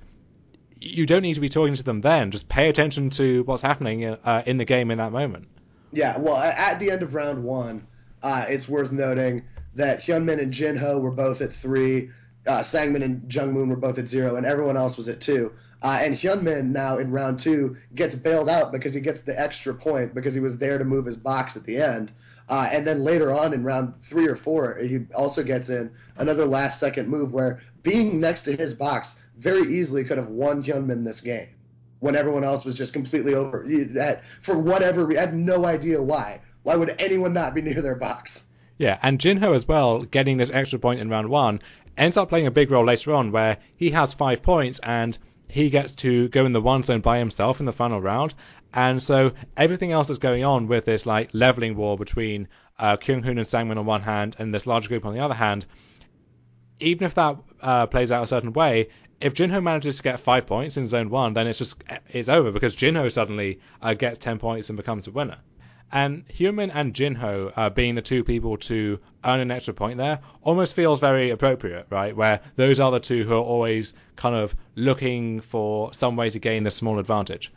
you don't need to be talking to them then. Just pay attention to what's happening uh, in the game in that moment. Yeah, well, at the end of round one, uh, it's worth noting that Hyunmin and Jinho were both at three, uh, Sangmin and Jungmoon were both at zero, and everyone else was at two. Uh, and Hyunmin now in round two gets bailed out because he gets the extra point because he was there to move his box at the end. Uh, and then later on in round three or four, he also gets in another last second move where being next to his box very easily could have won Hyunmin this game when everyone else was just completely over. For whatever reason, I have no idea why. Why would anyone not be near their box? Yeah, and Jinho as well, getting this extra point in round one, ends up playing a big role later on where he has five points and he gets to go in the one zone by himself in the final round. And so everything else that's going on with this like leveling war between uh, Kyunghoon and Sangmin on one hand and this larger group on the other hand, even if that uh, plays out a certain way, if Jinho manages to get five points in zone one, then it's just it's over because Jinho suddenly uh, gets ten points and becomes a winner. And Hyunmin and Jinho uh, being the two people to earn an extra point there almost feels very appropriate, right? Where those are the two who are always kind of looking for some way to gain this small advantage.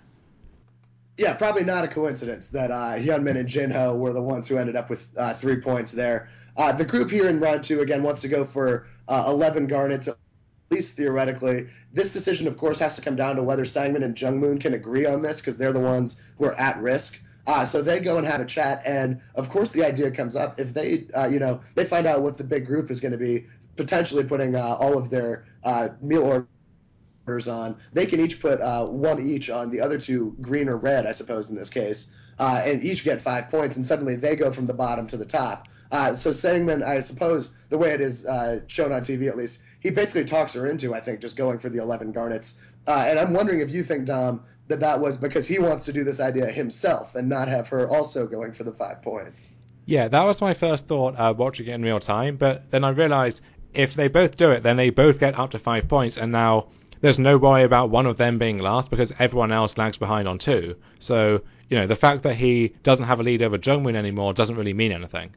Yeah, probably not a coincidence that uh, Hyunmin and Jinho were the ones who ended up with uh, three points there. Uh, the group here in round two, again, wants to go for uh, eleven garnets, at least theoretically. This decision, of course, has to come down to whether Sangmin and Jungmoon can agree on this because they're the ones who are at risk. Uh, so they go and have a chat, and of course the idea comes up if they, uh, you know, they find out what the big group is going to be, potentially putting uh, all of their uh, meal orders on. They can each put uh, one each on the other two, green or red, I suppose in this case, uh, and each get five points, and suddenly they go from the bottom to the top. Uh, so Sangmin, I suppose, the way it is uh, shown on T V at least, he basically talks her into, I think, just going for the eleven garnets. Uh, and I'm wondering if you think, Dom, that that was because he wants to do this idea himself and not have her also going for the five points. Yeah, that was my first thought uh, watching it in real time, but then I realized if they both do it, then they both get up to five points, and now there's no worry about one of them being last because everyone else lags behind on two. So, you know, the fact that he doesn't have a lead over Jungmoon anymore doesn't really mean anything.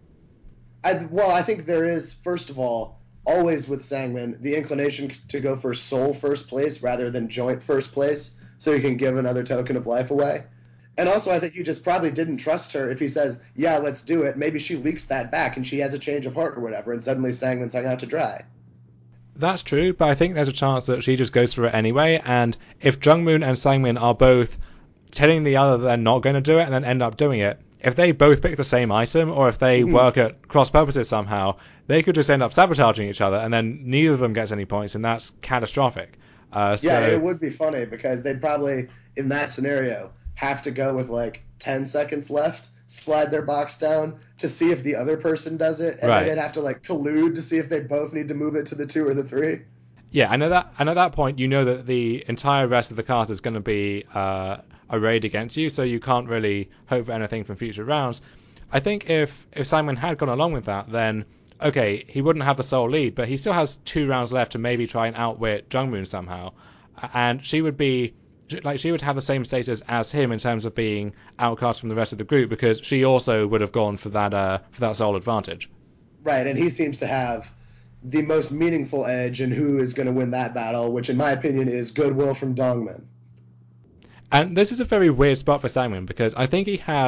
I, well, I think there is, first of all, always with Sangmin, the inclination to go for sole first place rather than joint first place so he can give another token of life away. And also, I think he just probably didn't trust her. If he says, yeah, let's do it, maybe she leaks that back and she has a change of heart or whatever, and suddenly Sangmin's hung out to dry. That's true, but I think there's a chance that she just goes for it anyway, and if Jungmoon and Sangmin are both telling the other they're not going to do it and then end up doing it, if they both pick the same item, or if they mm-hmm. work at cross purposes somehow, they could just end up sabotaging each other, and then neither of them gets any points, and that's catastrophic. Uh, so... Yeah, it would be funny, because they'd probably, in that scenario, have to go with like ten seconds left, slide their box down to see if the other person does it, and right. then they'd have to like collude to see if they both need to move it to the two or the three. Yeah, and at that, and at that point, you know that the entire rest of the cast is going to be uh, arrayed against you, so you can't really hope for anything from future rounds. I think if, if Sangmin had gone along with that, then, okay, he wouldn't have the sole lead, but he still has two rounds left to maybe try and outwit Jungmoon somehow. And she would be, like, she would have the same status as him in terms of being outcast from the rest of the group, because she also would have gone for that, uh, for that sole advantage. Right, and he seems to have the most meaningful edge in who is going to win that battle, which in my opinion is goodwill from Dongmin. And this is a very weird spot for Sangmin, because I think he has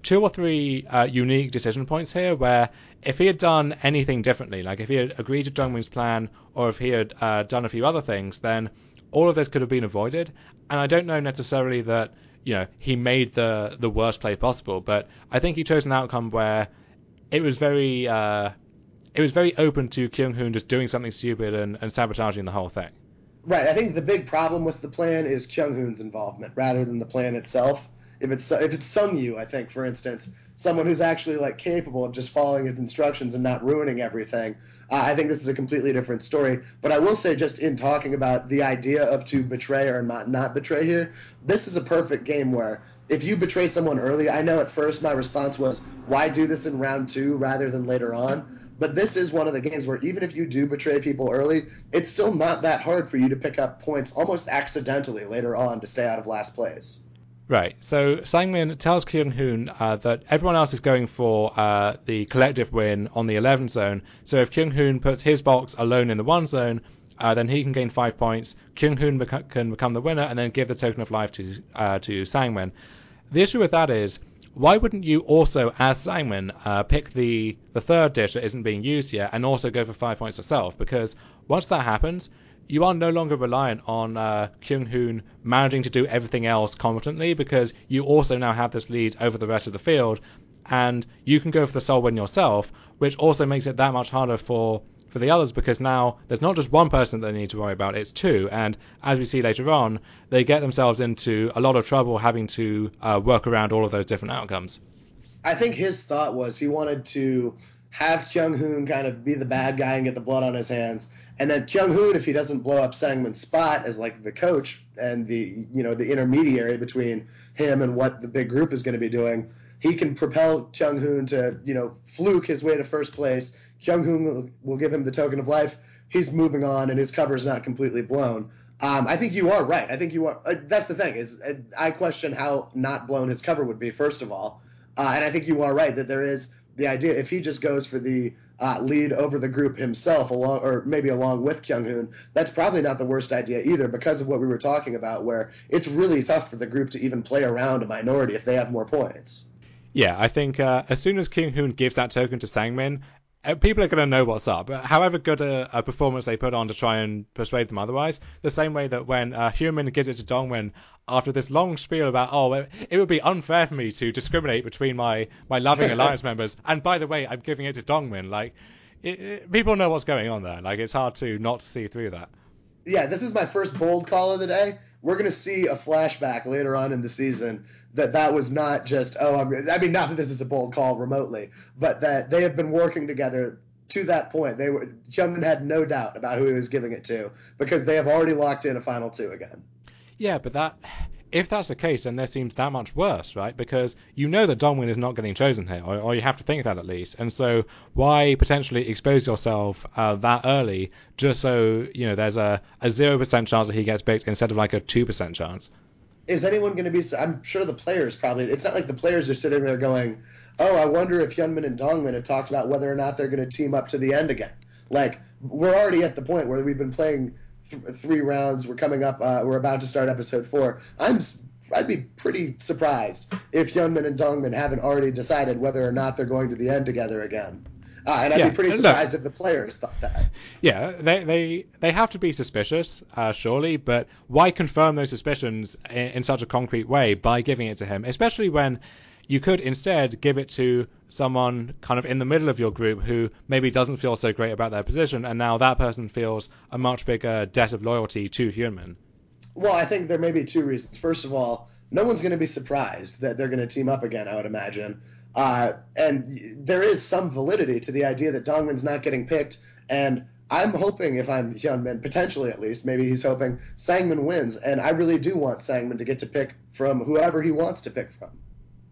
two or three uh, unique decision points here where if he had done anything differently, like if he had agreed to Dongmin's plan or if he had uh, done a few other things, then all of this could have been avoided. And I don't know necessarily that, you know, he made the, the worst play possible, but I think he chose an outcome where it was very uh, it was very open to Kyung-hoon just doing something stupid and, and sabotaging the whole thing. Right. I think the big problem with the plan is Kyung-hoon's involvement rather than the plan itself. If it's if it's Sung-yu, I think, for instance, someone who's actually like capable of just following his instructions and not ruining everything, uh, I think this is a completely different story. But I will say, just in talking about the idea of to betray or not not betray here, this is a perfect game where if you betray someone early, I know at first my response was, why do this in round two rather than later on? But this is one of the games where even if you do betray people early, it's still not that hard for you to pick up points almost accidentally later on to stay out of last place. Right. So Sangmin tells Kyung-hoon uh, that everyone else is going for uh, the collective win on the eleven zone. So if Kyung-hoon puts his box alone in the one zone, uh, then he can gain five points. Kyung-hoon beca- can become the winner and then give the token of life to uh, to Sangmin. The issue with that is, why wouldn't you also, as Sangmin, uh, pick the, the third dish that isn't being used yet and also go for five points yourself? Because once that happens, you are no longer reliant on uh, Kyung-hoon managing to do everything else competently, because you also now have this lead over the rest of the field, and you can go for the sole win yourself, which also makes it that much harder for for the others, because now there's not just one person that they need to worry about, it's two, and as we see later on, they get themselves into a lot of trouble having to uh, work around all of those different outcomes. I think his thought was he wanted to have Kyung-hoon kind of be the bad guy and get the blood on his hands, and then Kyung-hoon, if he doesn't blow up Sangmin's spot as like the coach and the you know the intermediary between him and what the big group is going to be doing, he can propel Kyung-hoon to you know fluke his way to first place. Kyung-hoon will, will give him the token of life. He's moving on, and his cover is not completely blown. Um, I think you are right. I think you are. Uh, that's the thing is, uh, I question how not blown his cover would be. First of all, uh, and I think you are right that there is the idea if he just goes for the uh, lead over the group himself, along or maybe along with Kyung-hoon, that's probably not the worst idea either, because of what we were talking about, where it's really tough for the group to even play around a minority if they have more points. Yeah, I think uh, as soon as Kyung-hoon gives that token to Sangmin, uh, people are going to know what's up. However good a, a performance they put on to try and persuade them otherwise, the same way that when uh, Hyunmin gives it to Dongmin after this long spiel about, oh, it, it would be unfair for me to discriminate between my, my loving alliance members, and by the way, I'm giving it to Dongmin. Like, it, it, people know what's going on there. Like, it's hard to not see through that. Yeah, this is my first bold call of the day. We're going to see a flashback later on in the season that that was not just, oh, I'm, I mean, not that this is a bold call remotely, but that they have been working together to that point. They were, Hyunmin had no doubt about who he was giving it to because they have already locked in a final two again. Yeah, but that if that's the case, then this seems that much worse, right? Because you know that Dongmin is not getting chosen here, or, or you have to think that at least. And so why potentially expose yourself uh, that early just so, you know, there's a, a zero percent chance that he gets picked instead of like a two percent chance? Is anyone going to be, I'm sure the players probably, it's not like the players are sitting there going, oh, I wonder if Hyunmin and Dongmin have talked about whether or not they're going to team up to the end again. Like, we're already at the point where we've been playing th- three rounds. We're coming up. Uh, we're about to start episode four. I'm. I'd be pretty surprised if Hyunmin and Dongmin haven't already decided whether or not they're going to the end together again. Uh, and I'd be Yeah, pretty look, surprised if the players thought that. yeah, they they they have to be suspicious, uh, surely, but why confirm those suspicions in, in such a concrete way by giving it to him, especially when you could instead give it to someone kind of in the middle of your group who maybe doesn't feel so great about their position, and now that person feels a much bigger debt of loyalty to Hyunmin. Well, I think there may be two reasons. First of all, no one's going to be surprised that they're going to team up again, I would imagine. Uh, and there is some validity to the idea that Dongmin's not getting picked. And I'm hoping, if I'm Hyunmin, potentially at least, maybe he's hoping Sangmin wins. And I really do want Sangmin to get to pick from whoever he wants to pick from.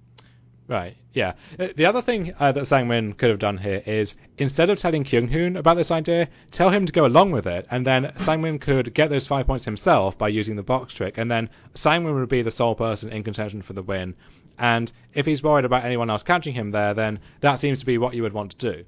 Right, yeah. The other thing uh, that Sangmin could have done here is, instead of telling Kyung-hoon about this idea, tell him to go along with it, and then Sangmin could get those five points himself by using the box trick, and then Sangmin would be the sole person in contention for the win. And if he's worried about anyone else catching him there, then that seems to be what you would want to do.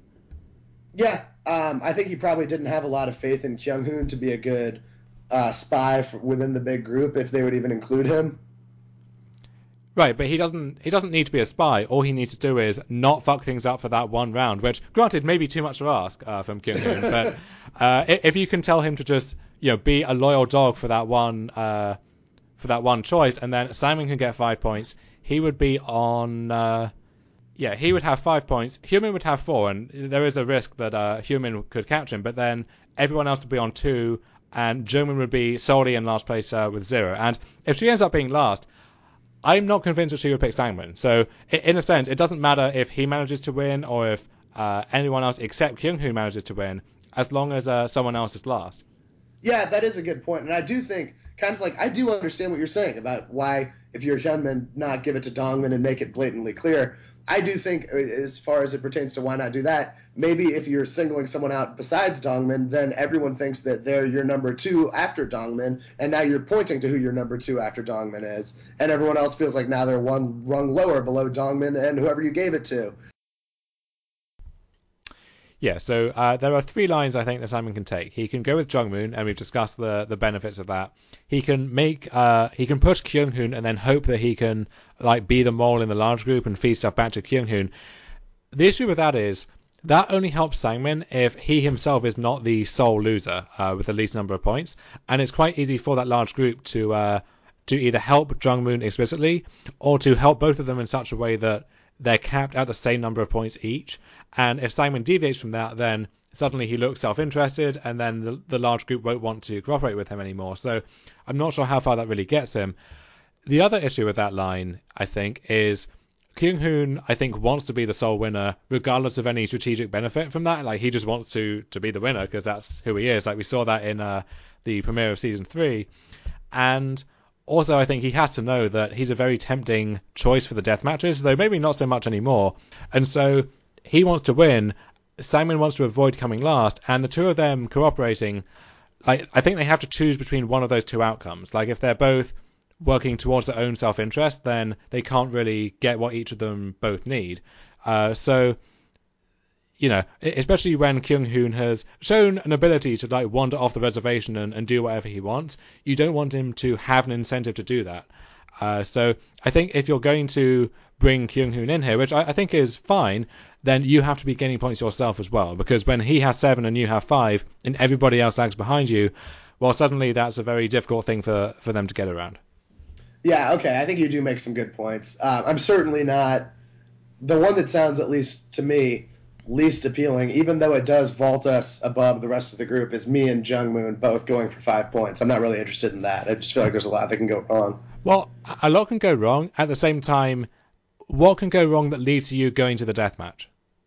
Yeah, um, I think he probably didn't have a lot of faith in Kyung-hoon to be a good uh, spy for, within the big group, if they would even include him. Right, but he doesn't he doesn't need to be a spy. All he needs to do is not fuck things up for that one round, which, granted, may be too much to ask uh, from Kyung Hoon, but uh, if you can tell him to just, you know, be a loyal dog for that one uh, for that one choice, and then Simon can get five points, he would be on... Uh, yeah, he would have five points. Human would have four, and there is a risk that uh, Human could catch him, but then everyone else would be on two, and Jungmin would be solely in last place uh, with zero. And if she ends up being last, I'm not convinced that she would pick Sangmin. So, in a sense, it doesn't matter if he manages to win or if uh, anyone else except Kyung-Hoon manages to win, as long as uh, someone else is last. Yeah, that is a good point. And I do think, kind of like, I do understand what you're saying about why, if you're Hyunmin, not give it to Dongmin and make it blatantly clear. I do think, as far as it pertains to why not do that, maybe if you're singling someone out besides Dongmin, then everyone thinks that they're your number two after Dongmin, and now you're pointing to who your number two after Dongmin is, and everyone else feels like now they're one rung lower below Dongmin and whoever you gave it to. Yeah, so uh, there are three lines I think that Simon can take. He can go with Jungmoon, and we've discussed the, the benefits of that. He can make uh, he can push Kyung-Hoon and then hope that he can like be the mole in the large group and feed stuff back to Kyung-Hoon. The issue with that is that only helps Sangmin if he himself is not the sole loser uh, with the least number of points, and it's quite easy for that large group to uh, to either help Jungmoon explicitly or to help both of them in such a way that they're capped at the same number of points each. And if Simon deviates from that, then suddenly he looks self-interested, and then the, the large group won't want to cooperate with him anymore. So I'm not sure how far that really gets him. The other issue with that line, I think, is Kyung-Hoon, I think, wants to be the sole winner, regardless of any strategic benefit from that. Like, he just wants to, to be the winner, because that's who he is. Like, we saw that in uh, the premiere of Season three. And also, I think he has to know that he's a very tempting choice for the death matches, though maybe not so much anymore. And so he wants to win, Simon wants to avoid coming last, and the two of them cooperating, like, I think they have to choose between one of those two outcomes. Like, if they're both working towards their own self-interest, then they can't really get what each of them both need. Uh, so, you know, especially when Kyung-Hoon has shown an ability to like wander off the reservation and, and do whatever he wants, you don't want him to have an incentive to do that. Uh, so I think if you're going to bring Kyung-Hoon in here, which I, I think is fine, then you have to be gaining points yourself as well, because when he has seven and you have five and everybody else lags behind you, well, suddenly that's a very difficult thing for, for them to get around. Yeah, okay, I think you do make some good points. Uh, I'm certainly not the one that sounds, at least to me, least appealing, even though it does vault us above the rest of the group, is me and Jungmoon both going for five points. I'm not really interested in that. I just feel like there's a lot that can go wrong. Well, a lot can go wrong. At the same time, what can go wrong that leads to you going to the deathmatch?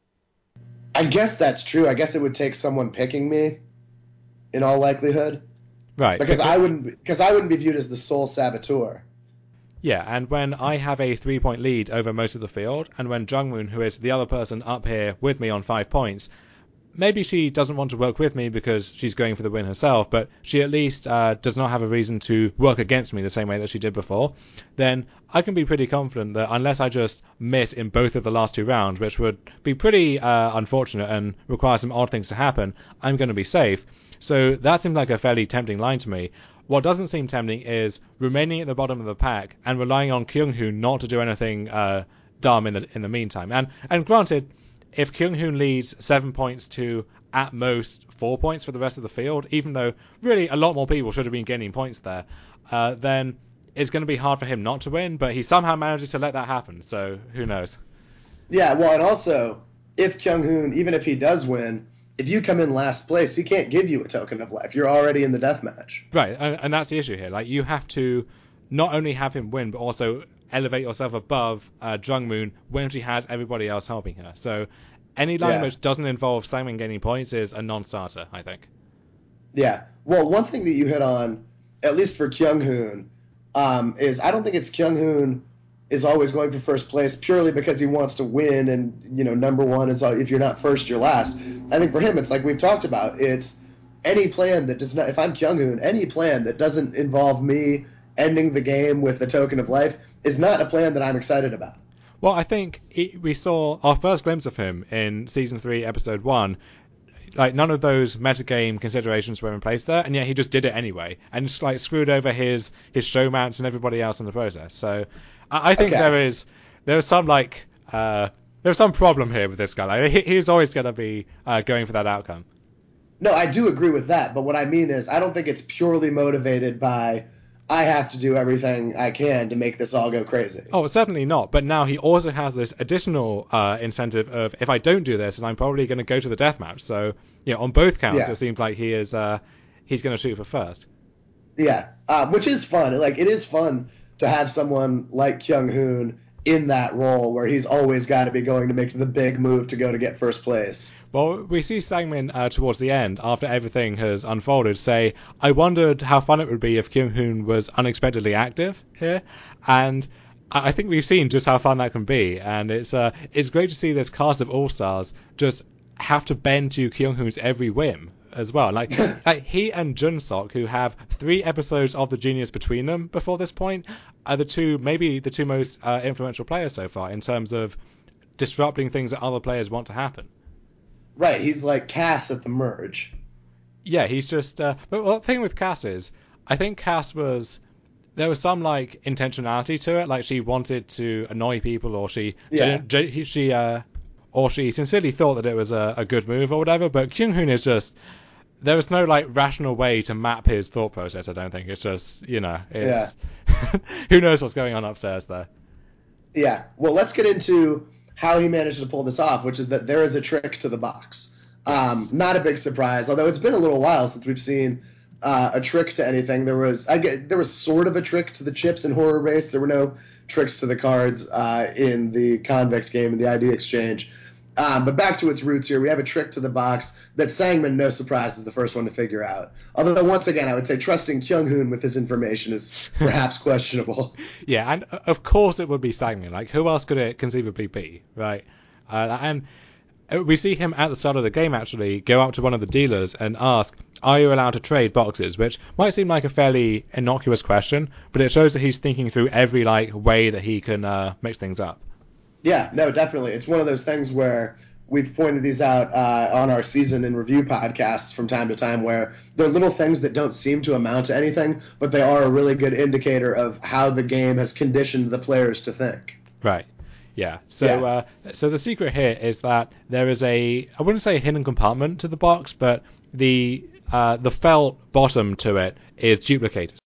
I guess that's true. I guess it would take someone picking me, in all likelihood. Right. Because, because I wouldn't because I wouldn't be viewed as the sole saboteur. Yeah, and when I have a three-point lead over most of the field, and when Jungmoon, who is the other person up here with me on five points, maybe she doesn't want to work with me because she's going for the win herself, but she at least uh, does not have a reason to work against me the same way that she did before, then I can be pretty confident that unless I just miss in both of the last two rounds, which would be pretty uh, unfortunate and require some odd things to happen, I'm going to be safe. So that seems like a fairly tempting line to me. What doesn't seem tempting is remaining at the bottom of the pack and relying on Kyung-Hoon not to do anything uh, dumb in the in the meantime. And and granted, if Kyung-Hoon leads seven points to at most four points for the rest of the field, even though really a lot more people should have been gaining points there, uh, then it's going to be hard for him not to win. But he somehow manages to let that happen. So who knows? Yeah, well, and also, if Kyung-Hoon, even if he does win, if you come in last place, he can't give you a token of life. You're already in the death match. Right, and, and that's the issue here. Like, you have to not only have him win, but also elevate yourself above uh, Jungmoon when she has everybody else helping her. So any line Yeah. which doesn't involve Simon gaining points is a non-starter, I think. Yeah. Well, one thing that you hit on, at least for Kyung-Hoon, um, is I don't think it's Kyung-Hoon is always going for first place purely because he wants to win, and you know, number one is uh, if you're not first, you're last. I think for him, it's like we've talked about. It's any plan that does not. If I'm Kyung-Hoon, any plan that doesn't involve me ending the game with a token of life is not a plan that I'm excited about. Well, I think he, we saw our first glimpse of him in season three, episode one, like none of those metagame considerations were in place there, and yet he just did it anyway, and just like screwed over his his showmats and everybody else in the process. So I, I think Okay. there is there is some like uh, there's some problem here with this guy. Like, he, he's always going to be uh, going for that outcome. No, I do agree with that, but what I mean is I don't think it's purely motivated by I have to do everything I can to make this all go crazy. Oh, certainly not. But now he also has this additional uh, incentive of if I don't do this, then I'm probably going to go to the deathmatch. So, yeah, on both counts, Yeah. it seems like he is uh, he's going to shoot for first. Yeah, uh, which is fun. Like it is fun to have someone like Kyung Hoon in that role where he's always got to be going to make the big move to go to get first place. Well, we see Sangmin uh, towards the end, after everything has unfolded, say, I wondered how fun it would be if Kyung Hoon was unexpectedly active here. And I think we've seen just how fun that can be. And it's uh, it's great to see this cast of all-stars just have to bend to Kyung Hoon's every whim as well. Like, like he and Junsok, who have three episodes of The Genius between them before this point, are the two, maybe the two most uh, influential players so far in terms of disrupting things that other players want to happen. Right, he's like Cass at the merge. Yeah, he's just. Uh, but well, the thing with Cass is, I think Cass was. There was some like intentionality to it, like she wanted to annoy people, or she Yeah. she uh, or she sincerely thought that it was a, a good move or whatever. But Kyung Hoon is just. There was no like rational way to map his thought process. I don't think it's just you know it's. Yeah. Who knows what's going on upstairs there? Yeah. Well, let's get into how he managed to pull this off, which is that there is a trick to the box. Yes. Um, not a big surprise, although it's been a little while since we've seen uh, a trick to anything. There was I get there was sort of a trick to the chips in Horror Race. There were no tricks to the cards uh, in the Convict game and the I D exchange. Um, but back to its roots here, we have a trick to the box that Sangmin, no surprise, is the first one to figure out. Although, once again, I would say trusting Kyung Hoon with his information is perhaps questionable. Yeah, and of course it would be Sangmin. Like, who else could it conceivably be, right? Uh, and we see him at the start of the game actually go up to one of the dealers and ask, are you allowed to trade boxes? Which might seem like a fairly innocuous question, but it shows that he's thinking through every like way that he can uh, mix things up. Yeah, no, definitely. It's one of those things where we've pointed these out uh, on our season in review podcasts from time to time where they're little things that don't seem to amount to anything, but they are a really good indicator of how the game has conditioned the players to think. Right. Yeah. So, yeah. Uh, so the secret here is that there is a, I wouldn't say a hidden compartment to the box, but the uh, the felt bottom to it is duplicated.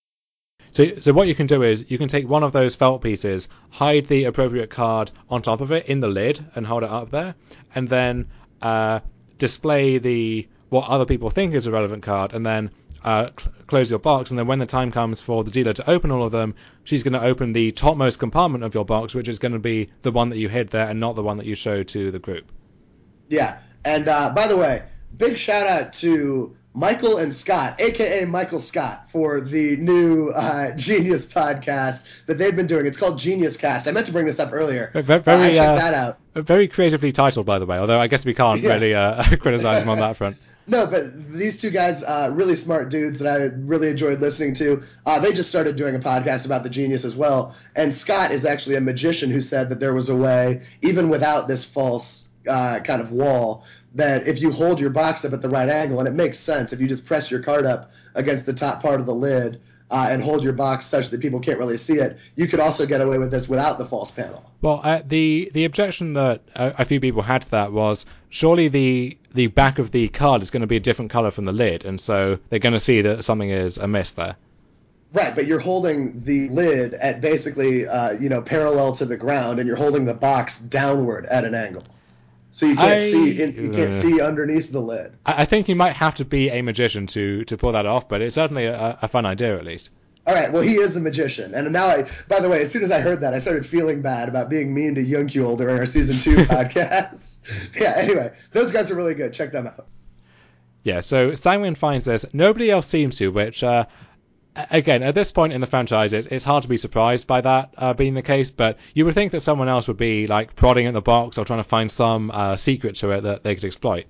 So, so what you can do is you can take one of those felt pieces, hide the appropriate card on top of it in the lid, and hold it up there, and then uh, display the what other people think is a relevant card, and then uh, cl- close your box. And then when the time comes for the dealer to open all of them, she's going to open the topmost compartment of your box, which is going to be the one that you hid there, and not the one that you show to the group. Yeah, and uh, by the way, big shout out to Michael and Scott, a k a. Michael Scott, for the new uh, Genius podcast that they've been doing. It's called Genius Cast. I meant to bring this up earlier. Very, uh, I checked uh, that out. Very creatively titled, by the way, although I guess we can't yeah. really uh, criticize them on that front. No, but these two guys, uh, really smart dudes that I really enjoyed listening to, uh, they just started doing a podcast about the Genius as well. And Scott is actually a magician who said that there was a way, even without this false uh, kind of wall, that if you hold your box up at the right angle, and it makes sense, if you just press your card up against the top part of the lid uh, and hold your box such that people can't really see it, you could also get away with this without the false panel. Well, uh, the the objection that a, a few people had to that was surely the the back of the card is going to be a different color from the lid, and so they're going to see that something is amiss there. Right, but you're holding the lid at basically uh, you know parallel to the ground, and you're holding the box downward at an angle. So you can't I, see in, you can't uh, see underneath the lid. I think you might have to be a magician to, to pull that off, but it's certainly a, a fun idea at least. All right, well, he is a magician. And now, I, by the way, as soon as I heard that, I started feeling bad about being mean to Yunkyul during our season two podcast. Yeah, anyway, those guys are really good. Check them out. Yeah, so Sangmin finds this. Nobody else seems to, which, uh, again, at this point in the franchise, it's, it's hard to be surprised by that uh, being the case, but you would think that someone else would be, like, prodding at the box or trying to find some uh, secret to it that they could exploit.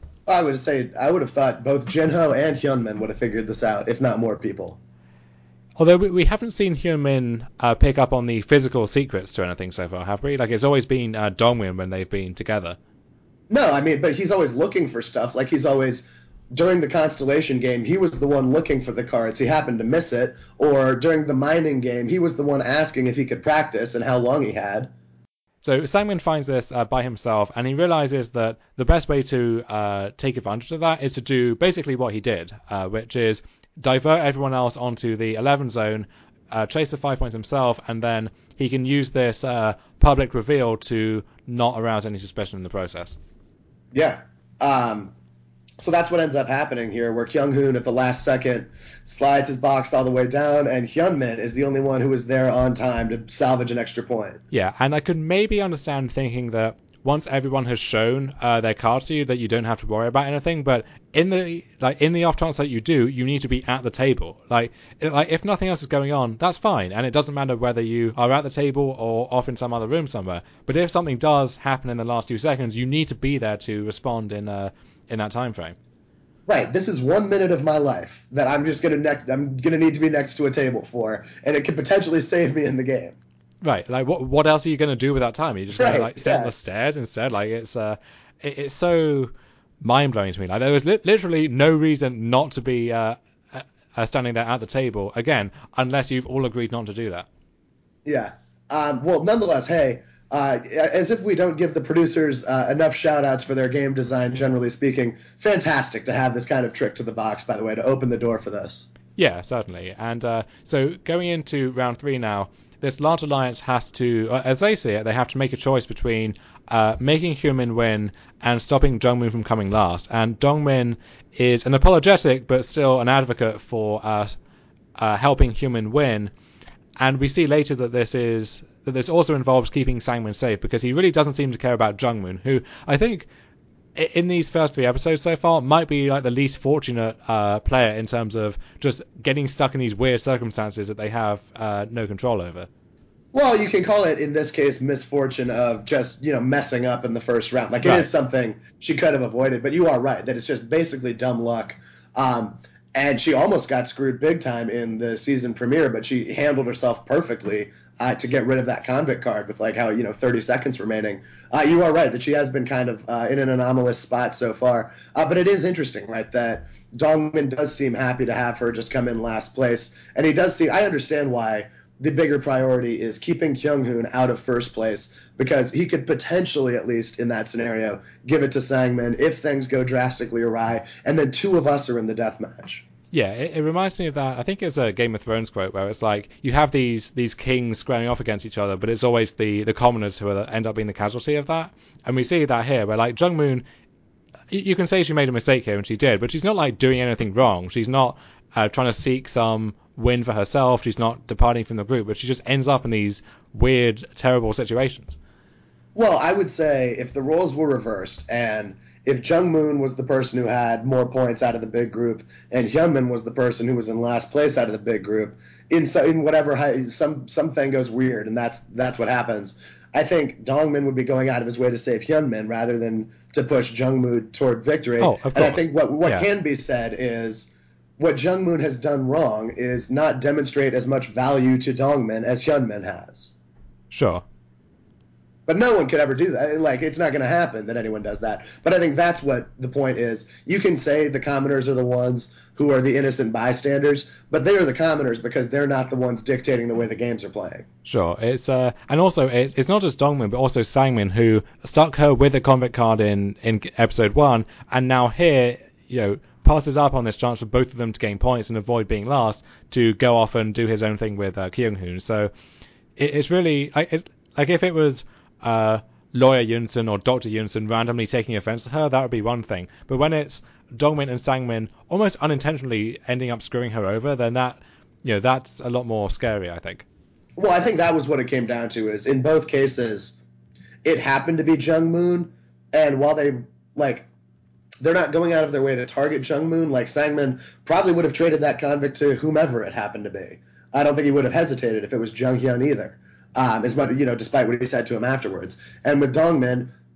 I would say, I would have thought both Jinho and Hyunmin would have figured this out, if not more people. Although we, we haven't seen Hyunmin uh, pick up on the physical secrets to anything so far, have we? Like, it's always been uh, Dongwon when they've been together. No, I mean, but he's always looking for stuff. Like he's always during the Constellation game, he was the one looking for the cards. He happened to miss it. Or during the mining game, he was the one asking if he could practice and how long he had. So Sangmin finds this uh, by himself, and he realizes that the best way to uh, take advantage of that is to do basically what he did, uh, which is divert everyone else onto the eleven zone, uh, chase the five points himself, and then he can use this uh, public reveal to not arouse any suspicion in the process. Yeah. Um, so that's what ends up happening here, where Kyung-hoon at the last second slides his box all the way down, and Hyunmin is the only one who was there on time to salvage an extra point. Yeah, and I could maybe understand thinking that once everyone has shown uh, their card to you, that you don't have to worry about anything. But in the like in the off chance that you do, you need to be at the table. Like like if nothing else is going on, that's fine, and it doesn't matter whether you are at the table or off in some other room somewhere. But if something does happen in the last few seconds, you need to be there to respond in uh, in that time frame. Right, this is one minute of my life that I'm just gonna ne- I'm gonna need to be next to a table for, and it could potentially save me in the game. Right, like what what else are you going to do with that time? Are you just going Right, to like sit yeah. on the stairs instead? Like it's uh, it, it's so mind blowing to me. Like there was li- literally no reason not to be uh, uh, standing there at the table again, unless you've all agreed not to do that. Yeah. Um, well, nonetheless, hey, uh, as if we don't give the producers uh, enough shout outs for their game design, generally speaking, fantastic to have this kind of trick to the box, by the way, to open the door for this. Yeah, certainly. And uh, so going into round three now, this large alliance has to, uh, as they see it, they have to make a choice between uh, making Hyunmin win and stopping Jungmin from coming last. And Dongmin is an apologetic, but still an advocate for uh, uh, helping Hyunmin win. And we see later that this is that this also involves keeping Sangmin safe, because he really doesn't seem to care about Jungmoon, who I think in these first three episodes so far might be like the least fortunate uh, player in terms of just getting stuck in these weird circumstances that they have uh, no control over. Well, you can call it, in this case, misfortune of just, you know, messing up in the first round. Like, it Right. is something she could have avoided, but you are right that it's just basically dumb luck. Um, and she almost got screwed big time in the season premiere, but she handled herself perfectly uh, to get rid of that convict card with, like, how, you know, thirty seconds remaining. Uh, you are right that she has been kind of uh, in an anomalous spot so far. Uh, but it is interesting, right, that Dongmin does seem happy to have her just come in last place. And he does see, I understand why the bigger priority is keeping Kyung-hoon out of first place, because he could potentially, at least in that scenario, give it to Sangmin if things go drastically awry, and then two of us are in the death match. Yeah, it, it reminds me of that. I think it's a Game of Thrones quote where it's like you have these these kings squaring off against each other, but it's always the the commoners who are, end up being the casualty of that. And we see that here, where like Jungmoon, you can say she made a mistake here, and she did, but she's not like doing anything wrong. She's not uh, trying to seek some win for herself. She's not departing from the group, but she just ends up in these weird, terrible situations. Well, I would say if the roles were reversed, and if Jung Moon was the person who had more points out of the big group, and Hyunmin was the person who was in last place out of the big group, in so, in whatever some something goes weird, and that's that's what happens. I think Dongmin would be going out of his way to save Hyunmin rather than to push Jungmoon toward victory. Oh, of And I course. think what what Yeah, can be said is what Jungmoon has done wrong is not demonstrate as much value to Dongmin as Hyunmin has. sure. But no one could ever do that. Like, it's not going to happen that anyone does that. But I think that's what the point is. You can say the commoners are the ones who are the innocent bystanders, but they are the commoners because they're not the ones dictating the way the games are playing. Sure, it's uh, and also it's it's not just Dongmin, but also Sangmin, who stuck her with the convict card in in episode one, and now here, you know, passes up on this chance for both of them to gain points and avoid being last to go off and do his own thing with uh, Kyung-hoon. So it, it's really like it, like if it was uh, Lawyer Yunsen or Doctor Yunsen randomly taking offense to her, that would be one thing. But when it's Dongmin and Sangmin almost unintentionally ending up screwing her over, then that, you know, that's a lot more scary, I think. Well, I think that was what it came down to. Is in both cases, it happened to be Jung Moon, and while they like, they're not going out of their way to target Jung Moon. Like Sangmin probably would have traded that convict to whomever it happened to be. I don't think he would have hesitated if it was Jung Hyun either. Um, as much, you know, despite what he said to him afterwards. And with Dongmin,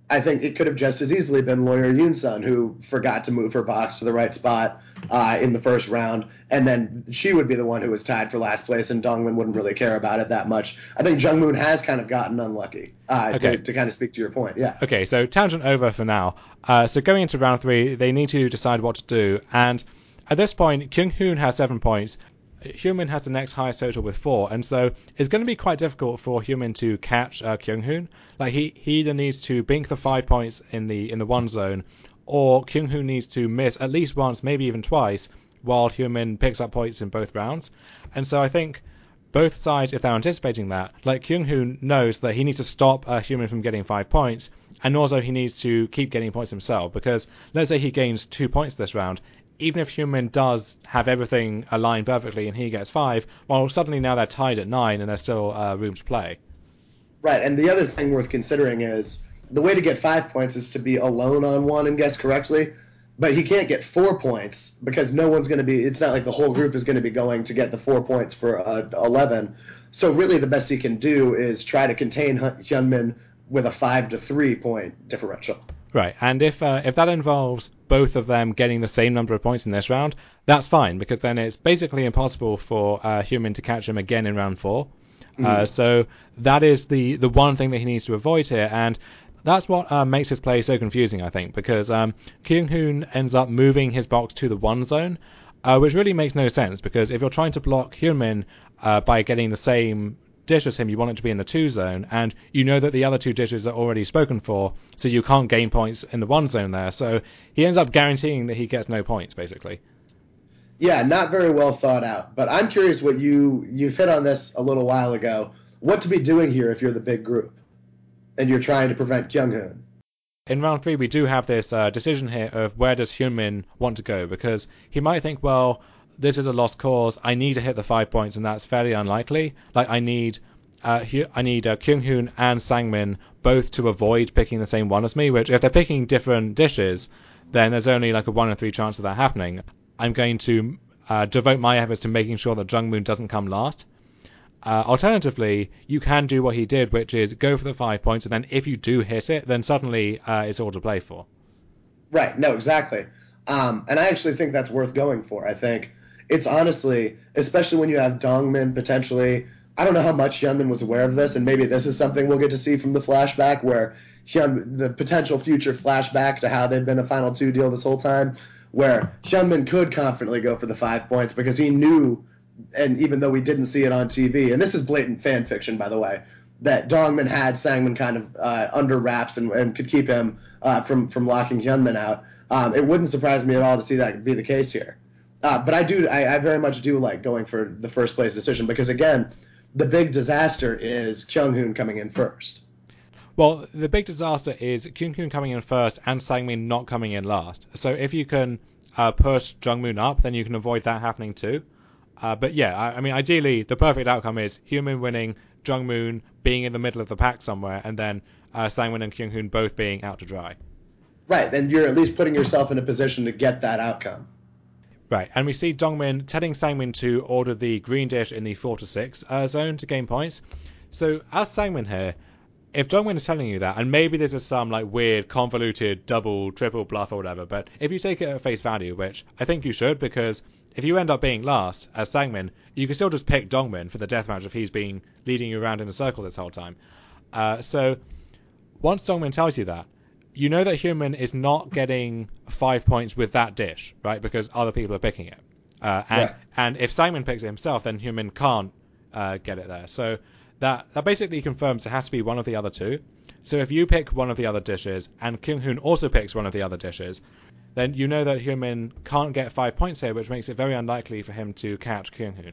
I think it could have just as easily been Lawyer Yoon-sun, who forgot to move her box to the right spot uh, in the first round, and then she would be the one who was tied for last place, and Dongmin wouldn't really care about it that much. I think Jungmoon has kind of gotten unlucky, uh, Okay. to, to kind of speak to your point, yeah. Okay, so tangent over for now. Uh, so going into round three, they need to decide what to do, and at this point, Kyung-hoon has seven points. Hyunmin has the next highest total with four, and so it's going to be quite difficult for Hyunmin to catch uh, Kyung-hoon. Like he, he either needs to bink the five points in the in the one zone, or Kyung-hoon needs to miss at least once, maybe even twice, while Hyunmin picks up points in both rounds. And so I think both sides, if they're anticipating that, like Kyung-hoon knows that he needs to stop uh, Hyunmin from getting five points, and also he needs to keep getting points himself, because let's say he gains two points this round, even if Hyunmin does have everything aligned perfectly and he gets five, well, suddenly now they're tied at nine and there's still uh, room to play. Right, and the other thing worth considering is the way to get five points is to be alone on one and guess correctly, but he can't get four points because no one's going to be, it's not like the whole group is going to be going to get the four points for uh, eleven. So really the best he can do is try to contain Hyunmin with a five to three point differential. Right, and if uh, if that involves both of them getting the same number of points in this round, that's fine, because then it's basically impossible for uh, Hyunmin to catch him again in round four. Mm. Uh, so that is the, the one thing that he needs to avoid here, and that's what uh, makes his play so confusing, I think, because um, Kyung-hoon ends up moving his box to the one zone, uh, which really makes no sense, because if you're trying to block Hyunmin uh, by getting the same dish as him, you want it to be in the two zone, and you know that the other two dishes are already spoken for, so you can't gain points in the one zone there. So he ends up guaranteeing that he gets no points, basically. Yeah, not very well thought out. But I'm curious what you you've hit on this a little while ago. What to be doing here if you're the big group and you're trying to prevent Kyung-hoon? In round three, we do have this uh, decision here of where does Hyunmin want to go, because he might think, well, this is a lost cause. I need to hit the five points, and that's fairly unlikely. Like I need, uh, I need uh, Kyung-hoon and Sangmin both to avoid picking the same one as me. Which, if they're picking different dishes, then there's only like a one in three chance of that happening. I'm going to uh, devote my efforts to making sure that Jungmoon doesn't come last. Uh, alternatively, you can do what he did, which is go for the five points, and then if you do hit it, then suddenly uh, it's all to play for. Right. No, exactly. Um, and I actually think that's worth going for. I think it's honestly, especially when you have Dongmin potentially. I don't know how much Hyunmin was aware of this, and maybe this is something we'll get to see from the flashback, where Hyun, the potential future flashback to how they've been a final two deal this whole time, where Hyunmin could confidently go for the five points because he knew, and even though we didn't see it on T V, and this is blatant fan fiction, by the way, that Dongmin had Sangmin kind of uh, under wraps and, and could keep him uh, from from locking Hyunmin out. Um, it wouldn't surprise me at all to see that be the case here. Uh, but I do, I, I very much do like going for the first place decision because again, the big disaster is Kyung-hoon coming in first. Well, the big disaster is Kyung-hoon coming in first and Sangmin not coming in last. So if you can uh, push Jungmoon up, then you can avoid that happening too. Uh, but yeah, I, I mean, ideally, the perfect outcome is Hyunmin winning, Jungmoon being in the middle of the pack somewhere, and then uh, Sangmin and Kyung-hoon both being out to dry. Right, then you're at least putting yourself in a position to get that outcome. Right, and we see Dongmin telling Sangmin to order the green dish in the four to six uh, zone to gain points. So as Sangmin here, if Dongmin is telling you that, and maybe this is some like weird, convoluted, double, triple bluff or whatever, but if you take it at face value, which I think you should, because if you end up being last as Sangmin, you can still just pick Dongmin for the deathmatch if he's been leading you around in a circle this whole time. Uh, so once Dongmin tells you that, you know that Hyunmin is not getting five points with that dish, right? Because other people are picking it. Uh, and Right. and if Sangmin picks it himself, then Hyunmin can't uh, get it there. So that that basically confirms it has to be one of the other two. So if you pick one of the other dishes and Kyung-hoon also picks one of the other dishes, then you know that Hyunmin can't get five points here, which makes it very unlikely for him to catch Kyung-hoon.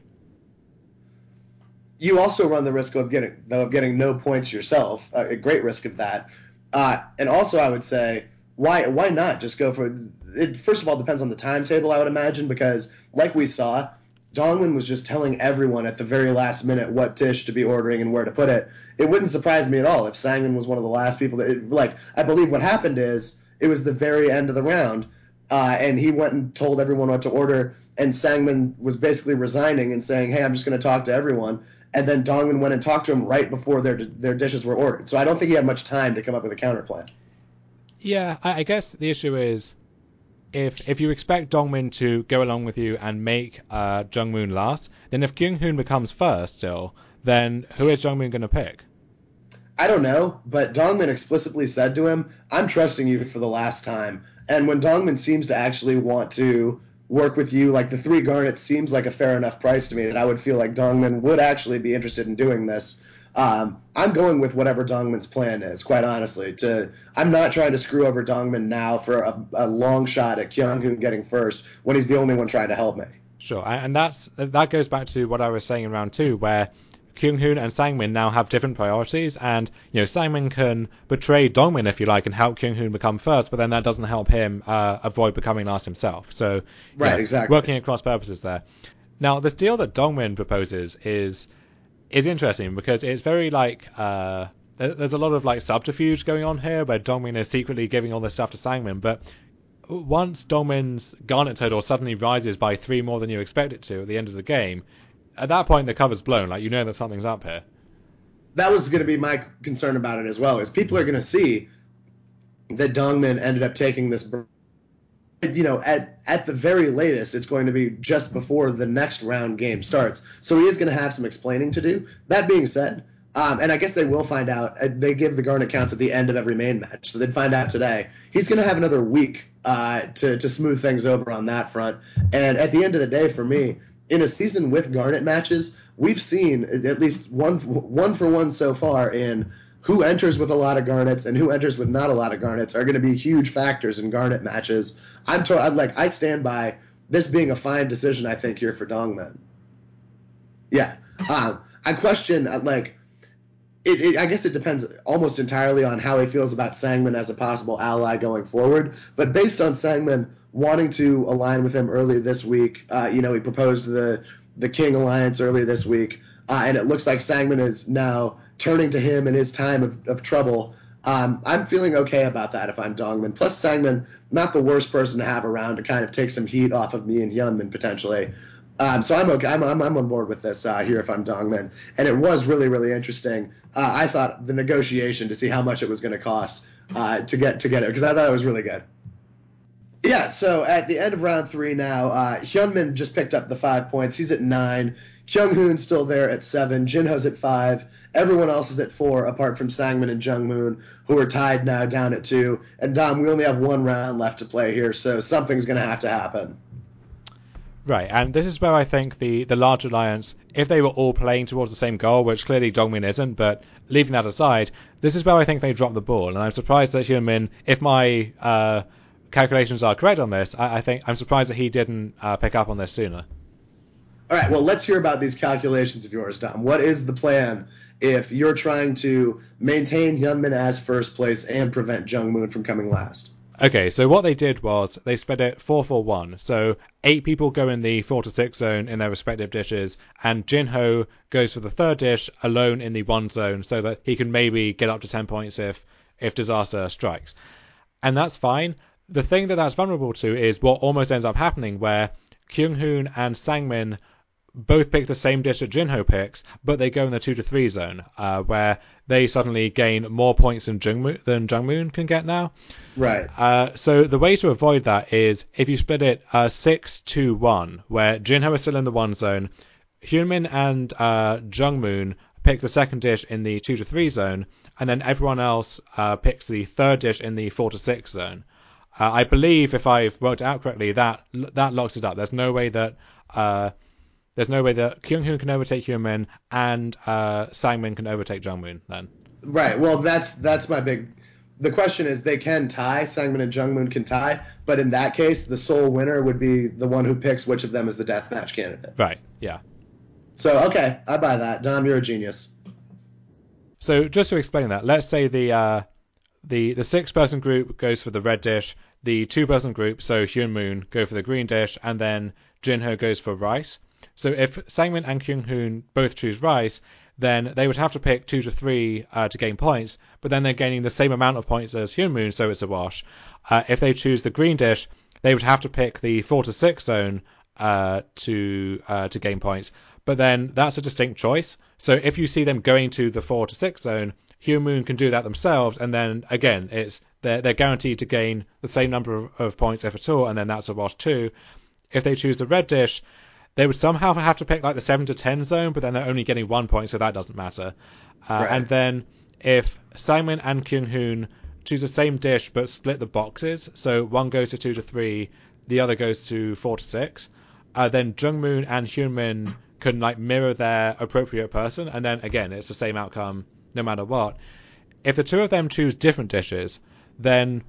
You also run the risk of getting of getting no points yourself, a great risk of that. Uh, and also, I would say, why why not just go for it? First of all, it depends on the timetable, I would imagine, because like we saw, Dongmin was just telling everyone at the very last minute what dish to be ordering and where to put it. It wouldn't surprise me at all if Sangmin was one of the last people that, it, like, I believe what happened is it was the very end of the round, uh, and he went and told everyone what to order, and Sangmin was basically resigning and saying, hey, I'm just going to talk to everyone. And then Dongmin went and talked to him right before their their dishes were ordered. So I don't think he had much time to come up with a counter plan. Yeah, I, I guess the issue is if if you expect Dongmin to go along with you and make uh, Jungmoon last, then if Kyunghoon becomes first still, then who is Jungmoon going to pick? I don't know, but Dongmin explicitly said to him, I'm trusting you for the last time. And when Dongmin seems to actually want to work with you, like the three garnets seems like a fair enough price to me that I would feel like Dongmin would actually be interested in doing this. Um, I'm going with whatever Dongmin's plan is, quite honestly. To I'm not trying to screw over Dongmin now for a, a long shot at Kyunghoon getting first when he's the only one trying to help me. Sure, and that's that goes back to what I was saying in round two, where Kyunghoon and Sangmin now have different priorities, and you know Sangmin can betray Dongmin if you like and help Kyunghoon become first, but then that doesn't help him uh, avoid becoming last himself. So, you Right, know, exactly. working at cross purposes there. Now, this deal that Dongmin proposes is is interesting because it's very like uh, there's a lot of like subterfuge going on here, where Dongmin is secretly giving all this stuff to Sangmin, but once Dongmin's Garnet total suddenly rises by three more than you expect it to at the end of the game, at that point the cover's blown. Like, you know that something's up here. That was going to be my concern about it as well, is people are going to see that Dongmin ended up taking this. You know, at at the very latest, it's going to be just before the next round game starts. So he is going to have some explaining to do. That being said, um, and I guess they will find out. They give the Garnet counts at the end of every main match, so they'd find out today. He's going to have another week uh, to to smooth things over on that front. And at the end of the day, for me, in a season with Garnet matches, we've seen at least one one for one so far in who enters with a lot of garnets and who enters with not a lot of garnets are going to be huge factors in garnet matches. I'm to, I'd like I stand by this being a fine decision. I think here for Dongman. Yeah, um, I question uh, like it, it. I guess it depends almost entirely on how he feels about Sangmin as a possible ally going forward. But based on Sangmin wanting to align with him earlier this week, uh, you know, he proposed the the King alliance earlier this week, uh, and it looks like Sangmin is now turning to him in his time of, of trouble. Um, I'm feeling okay about that if I'm Dongman. Plus, Sangmin, not the worst person to have around to kind of take some heat off of me and Hyunmin potentially. Um, so I'm okay. I'm, I'm, I'm on board with this uh, here if I'm Dongman. And it was really, really interesting. Uh, I thought the negotiation to see how much it was going to cost uh, to get to get it, because I thought it was really good. Yeah, so at the end of round three now, uh, Hyunmin just picked up the five points. He's at nine. Kyunghoon's still there at seven. Jinho's at five. Everyone else is at four, apart from Sangmin and Jungmoon, who are tied now down at two. And Dom, we only have one round left to play here, so something's going to have to happen. Right, and this is where I think the, the large alliance, if they were all playing towards the same goal, which clearly Dongmin isn't, but leaving that aside, this is where I think they dropped the ball. And I'm surprised that Hyunmin, if my uh, calculations are correct on this, I, I think I'm surprised that he didn't uh, pick up on this sooner. All right, well, let's hear about these calculations of yours, Dom. What is the plan if you're trying to maintain Hyunmin as first place and prevent Jungmoon from coming last? Okay, so what they did was they split it four four one. So eight people go in the four to six zone in their respective dishes, and Jinho goes for the third dish alone in the one zone so that he can maybe get up to ten points if if disaster strikes. And that's fine. The thing that that's vulnerable to is what almost ends up happening, where Kyunghoon and Sangmin both pick the same dish that Jinho picks, but they go in the two to three zone, uh, where they suddenly gain more points than Jungmoon, than Jungmoon can get now. Right. Uh, so the way to avoid that is if you split it uh, six two one, where Jinho is still in the one zone, Hyunmin and uh, Jungmoon pick the second dish in the two to three zone, and then everyone else uh, picks the third dish in the four to six zone. Uh, I believe, if I've worked it out correctly, that that locks it up. There's no way that uh, there's no way that Kyunghoon can overtake Hyunmin and uh, Sangmin can overtake Jungmoon. Then, right. Well, that's that's my big. The question is, they can tie. Sangmin and Jungmoon can tie, but in that case, the sole winner would be the one who picks which of them is the deathmatch candidate. right? Yeah. So, okay, I buy that. Dom, you're a genius. So just to explain that, let's say the uh, the the six person group goes for the red dish, the two person group, so Hyunmoon, go for the green dish, and then Jinho goes for rice. So if Sangmin and Kyunghoon both choose rice, then they would have to pick two to three uh, to gain points, but then they're gaining the same amount of points as Hyunmoon, so it's a wash. Uh, if they choose the green dish, they would have to pick the four to six zone uh, to uh, to gain points, but then that's a distinct choice. So if you see them going to the four to six zone, Hyunmoon can do that themselves, and then again, it's they're, they're guaranteed to gain the same number of, of points if at all, and then that's a wash too. If they choose the red dish, they would somehow have to pick like the seven to ten zone, but then they're only getting one point, so that doesn't matter. Uh, Right. And then if Sangmin and Kyung-hoon choose the same dish but split the boxes, so one goes to two to three, the other goes to four to six, uh, then Jungmoon and Hyunmin can like mirror their appropriate person, and then again it's the same outcome no matter what. If the two of them choose different dishes, then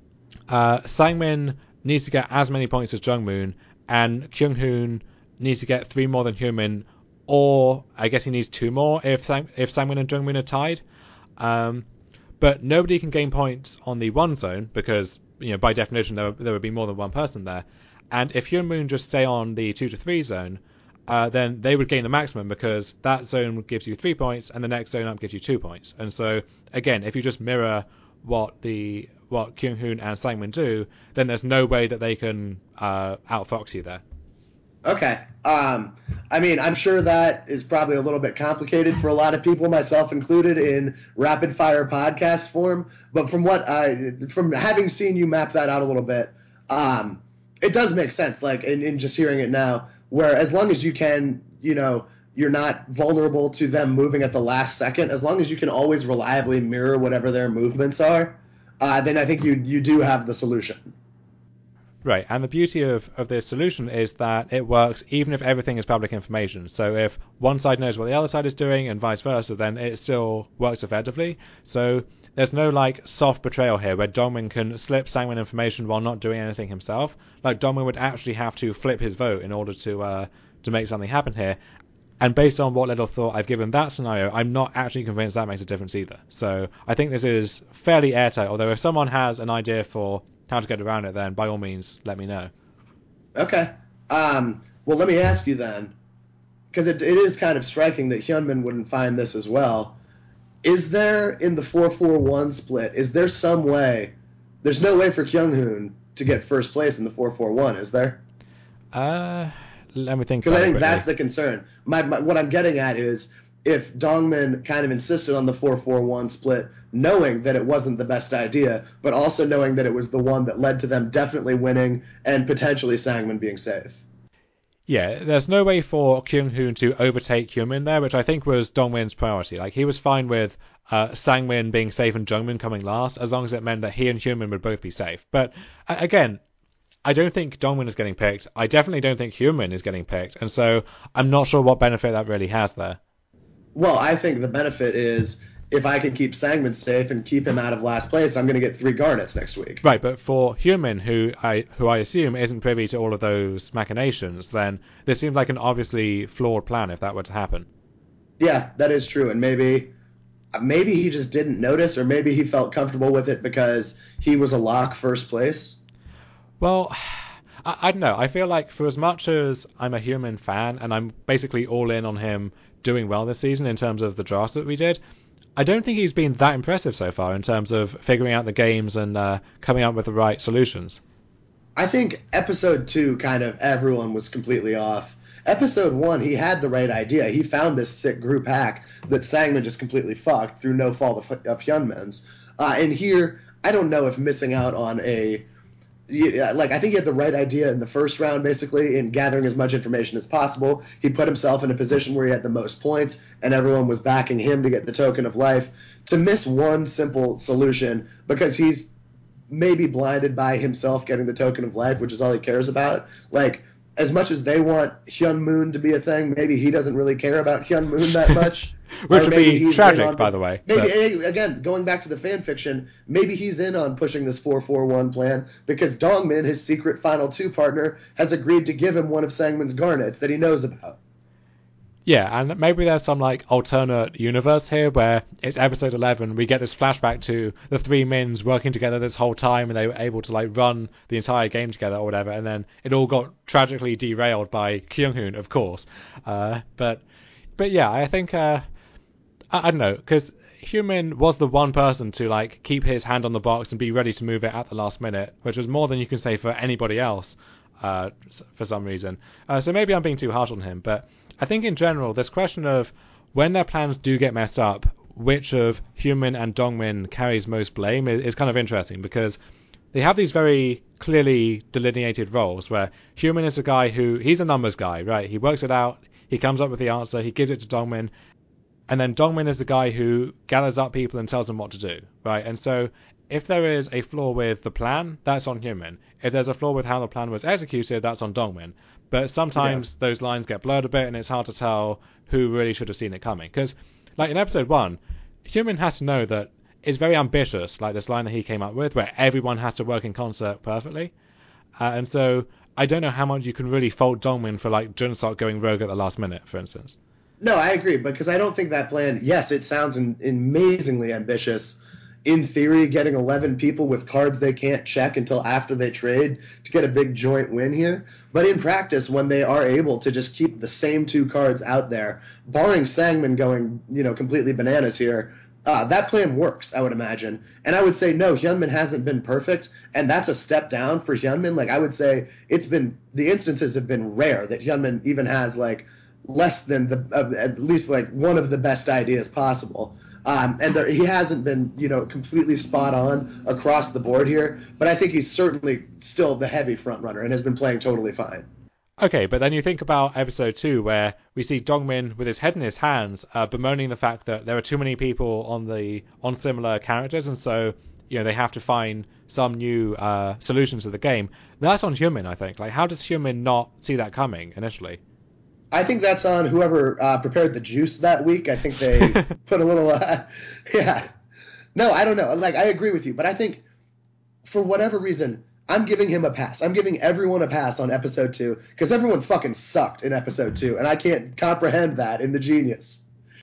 uh, Sangmin needs to get as many points as Jungmoon, and Kyung-hoon needs to get three more than Hyunmin, or I guess he needs two more if Sang- if Sangmin and Jungmoon are tied. Um, but nobody can gain points on the one zone because, you know, by definition there, there would be more than one person there. And if Hyunmoon just stay on the two to three zone, uh, then they would gain the maximum because that zone gives you three points and the next zone up gives you two points. And so again, if you just mirror what the what Kyung-hoon and Sangmin do, then there's no way that they can uh, outfox you there. Okay. Um, I mean, I'm sure that is probably a little bit complicated for a lot of people, myself included, in rapid fire podcast form. But from what I, from having seen you map that out a little bit, um, it does make sense. Like in, in just hearing it now, where as long as you can, you know, you're not vulnerable to them moving at the last second. As long as you can always reliably mirror whatever their movements are, uh, then I think you you do have the solution. Right, and the beauty of, of this solution is that it works even if everything is public information. So if one side knows what the other side is doing and vice versa, then it still works effectively. So there's no like soft betrayal here where Dongmin can slip Sangmin information while not doing anything himself. Like Dongmin would actually have to flip his vote in order to uh, to make something happen here. And based on what little thought I've given that scenario, I'm not actually convinced that makes a difference either. So I think this is fairly airtight, although if someone has an idea for how to get around it, then by all means, let me know. Okay. Um, well, let me ask you then, because it, it is kind of striking that Hyunmin wouldn't find this as well. Is there, in the four four one split, is there some way, there's no way for Kyung-hoon to get first place in the four four one, is there? Uh, let me think Because about I it think quickly. that's the concern. My, my, what I'm getting at is if Dongmin kind of insisted on the four four one split, knowing that it wasn't the best idea, but also knowing that it was the one that led to them definitely winning and potentially Sangmin being safe. Yeah, there's no way for Kyung-hoon to overtake Hyunmin there, which I think was Dongmin's priority. Like, he was fine with uh, Sangmin being safe and Jungmin coming last, as long as it meant that he and Hyunmin would both be safe. But, uh, again, I don't think Dongmin is getting picked. I definitely don't think Hyunmin is getting picked. And so I'm not sure what benefit that really has there. Well, I think the benefit is if I can keep Sangman safe and keep him out of last place, I'm going to get three garnets next week. Right, but for Hyunmin, who I who I assume isn't privy to all of those machinations, then this seems like an obviously flawed plan if that were to happen. Yeah, that is true, and maybe maybe he just didn't notice, or maybe he felt comfortable with it because he was a lock first place. Well, I, I don't know. I feel like for as much as I'm a Hyunmin fan and I'm basically all in on him doing well this season in terms of the drafts that we did, I don't think he's been that impressive so far in terms of figuring out the games and uh, coming up with the right solutions. I think episode two, kind of everyone was completely off. Episode one, he had the right idea. He found this sick group hack that Sangman just completely fucked through no fault of, of Hyunmin's. Uh, and here, I don't know if missing out on a Yeah, like I think he had the right idea in the first round, basically, in gathering as much information as possible. He put himself in a position where he had the most points, and everyone was backing him to get the token of life. To miss one simple solution because he's maybe blinded by himself getting the token of life, which is all he cares about. Like, as much as they want Hyun Moon to be a thing, maybe he doesn't really care about Hyun Moon that much. Which Or would maybe be he's in tragic, on by the the way. maybe But again going back to the fan fiction. Maybe he's in on pushing this four four one plan because Dongmin, his secret final two partner, has agreed to give him one of Sangman's garnets that he knows about. yeah, and maybe there's some like alternate universe here where it's episode eleven. We get this flashback to the three Mins working together this whole time, and they were able to like run the entire game together or whatever. And then it all got tragically derailed by Kyung-hoon, of course. Uh, but but yeah, I think uh, I, I don't know because Hyunmin was the one person to like keep his hand on the box and be ready to move it at the last minute, which was more than you can say for anybody else. Uh, for some reason, uh, so maybe I'm being too harsh on him, but I think in general, this question of when their plans do get messed up, which of Hyunmin and Dongmin carries most blame is, is kind of interesting, because they have these very clearly delineated roles where Hyunmin is a guy who, he's a numbers guy, right? He works it out, he comes up with the answer, he gives it to Dongmin, and then Dongmin is the guy who gathers up people and tells them what to do, right? And so if there is a flaw with the plan, that's on Hyunmin. If there's a flaw with how the plan was executed, that's on Dongmin. But sometimes yeah. those lines get blurred a bit, and it's hard to tell who really should have seen it coming. Because, like in episode one, Hyunmin has to know that it's very ambitious, like this line that he came up with, where everyone has to work in concert perfectly. Uh, and so I don't know how much you can really fault Dongmin for like Junsok going rogue at the last minute, for instance. No, I agree, because I don't think that plan, yes, it sounds in, amazingly ambitious. In theory, getting eleven people with cards they can't check until after they trade to get a big joint win here. But in practice, when they are able to just keep the same two cards out there, barring Sangmin going, you know, completely bananas here, uh, that plan works, I would imagine. And I would say, no, Hyunmin hasn't been perfect, and that's a step down for Hyunmin. Like, I would say it's been, the instances have been rare that Hyunmin even has, like, less than the uh, at least like one of the best ideas possible, um, and there, he hasn't been you know completely spot on across the board here. But I think he's certainly still the heavy front runner and has been playing totally fine. Okay, but then you think about episode two, where we see Dongmin with his head in his hands, uh, bemoaning the fact that there are too many people on the on similar characters, and so you know they have to find some new uh, solution to the game. That's on Hyunmin, I think. Like, how does Hyunmin not see that coming initially? I think that's on whoever uh, prepared the juice that week. I think they put a little, uh, yeah. No, I don't know. Like, I agree with you, but I think for whatever reason, I'm giving him a pass. I'm giving everyone a pass on episode two because everyone fucking sucked in episode two, and I can't comprehend that in The Genius.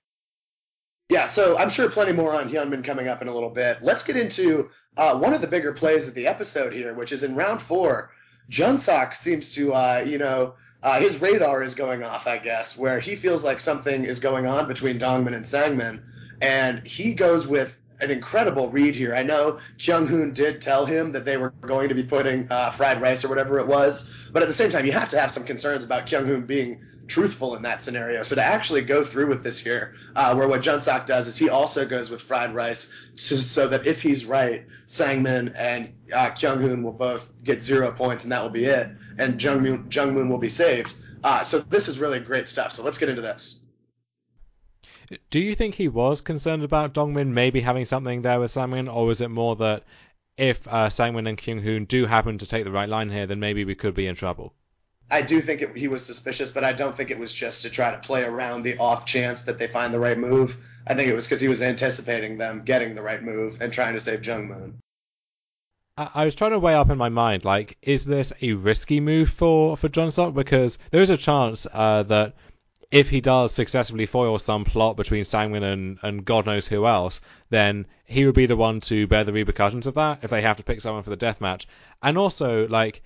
Yeah, so I'm sure plenty more on Hyunmin coming up in a little bit. Let's get into uh, one of the bigger plays of the episode here, which is in round four. Junsok seems to, uh, you know, uh, his radar is going off, I guess, where he feels like something is going on between Dongmin and Sangmin, and he goes with an incredible read here. I know Kyung-hoon did tell him that they were going to be putting uh, fried rice or whatever it was, but at the same time, you have to have some concerns about Kyung-hoon being truthful in that scenario. So to actually go through with this here, uh, where what Junsok does is he also goes with fried rice to, so that if he's right, Sangmin and uh, Kyung-hoon will both get zero points, and that will be it, and Jungmoon, Jungmoon will be saved. Uh, so this is really great stuff. So let's get into this. Do you think he was concerned about Dongmin maybe having something there with Sangmin, or was it more that if uh, Sangmin and Kyung-hoon do happen to take the right line here, then maybe we could be in trouble? I do think it, he was suspicious, but I don't think it was just to try to play around the off chance that they find the right move. I think it was because he was anticipating them getting the right move and trying to save Jungmoon. I, I was trying to weigh up in my mind, like, is this a risky move for, for Junsok? Because there is a chance uh, that if he does successfully foil some plot between Sangmin and, and God knows who else, then he would be the one to bear the repercussions of that if they have to pick someone for the deathmatch. And also, like,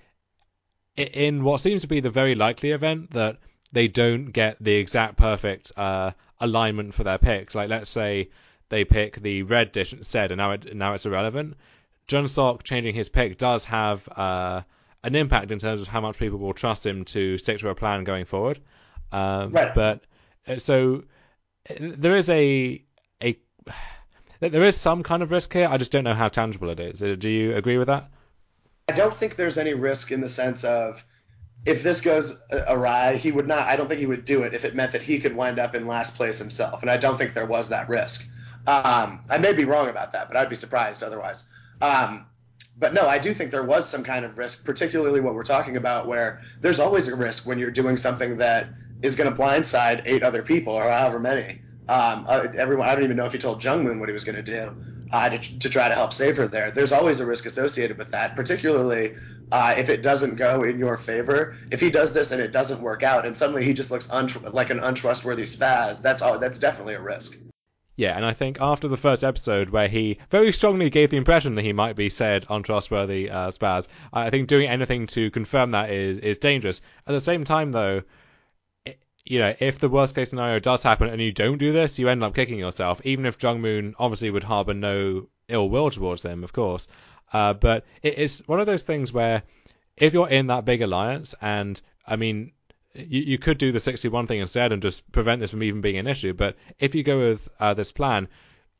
in what seems to be the very likely event that they don't get the exact perfect uh, alignment for their picks, like let's say they pick the red dish instead and now, it, now it's irrelevant, Junsok changing his pick does have uh, an impact in terms of how much people will trust him to stick to a plan going forward. Um, right. But so there is a a there is some kind of risk here. I just don't know how tangible it is. Do you agree with that? I don't think there's any risk in the sense of if this goes awry, he would not. I don't think he would do it if it meant that he could wind up in last place himself, and I don't think there was that risk. Um, I may be wrong about that, but I'd be surprised otherwise. Um, but no, I do think there was some kind of risk, particularly what we're talking about, where there's always a risk when you're doing something that is going to blindside eight other people or however many. Um, uh, everyone, I don't even know if he told Jungmoon what he was going to do uh, to, to try to help save her there. There's always a risk associated with that, particularly uh, if it doesn't go in your favor. If he does this and it doesn't work out, and suddenly he just looks untr- like an untrustworthy spaz, that's all. That's definitely a risk. Yeah, and I think after the first episode where he very strongly gave the impression that he might be said untrustworthy uh, spaz, I think doing anything to confirm that is, is dangerous. At the same time, though, you know, if the worst case scenario does happen and you don't do this, you end up kicking yourself, even if Jungmoon obviously would harbor no ill will towards them, of course. Uh, but it, it's one of those things where if you're in that big alliance, and I mean, you, you could do the sixty-one thing instead and just prevent this from even being an issue, but if you go with uh, this plan,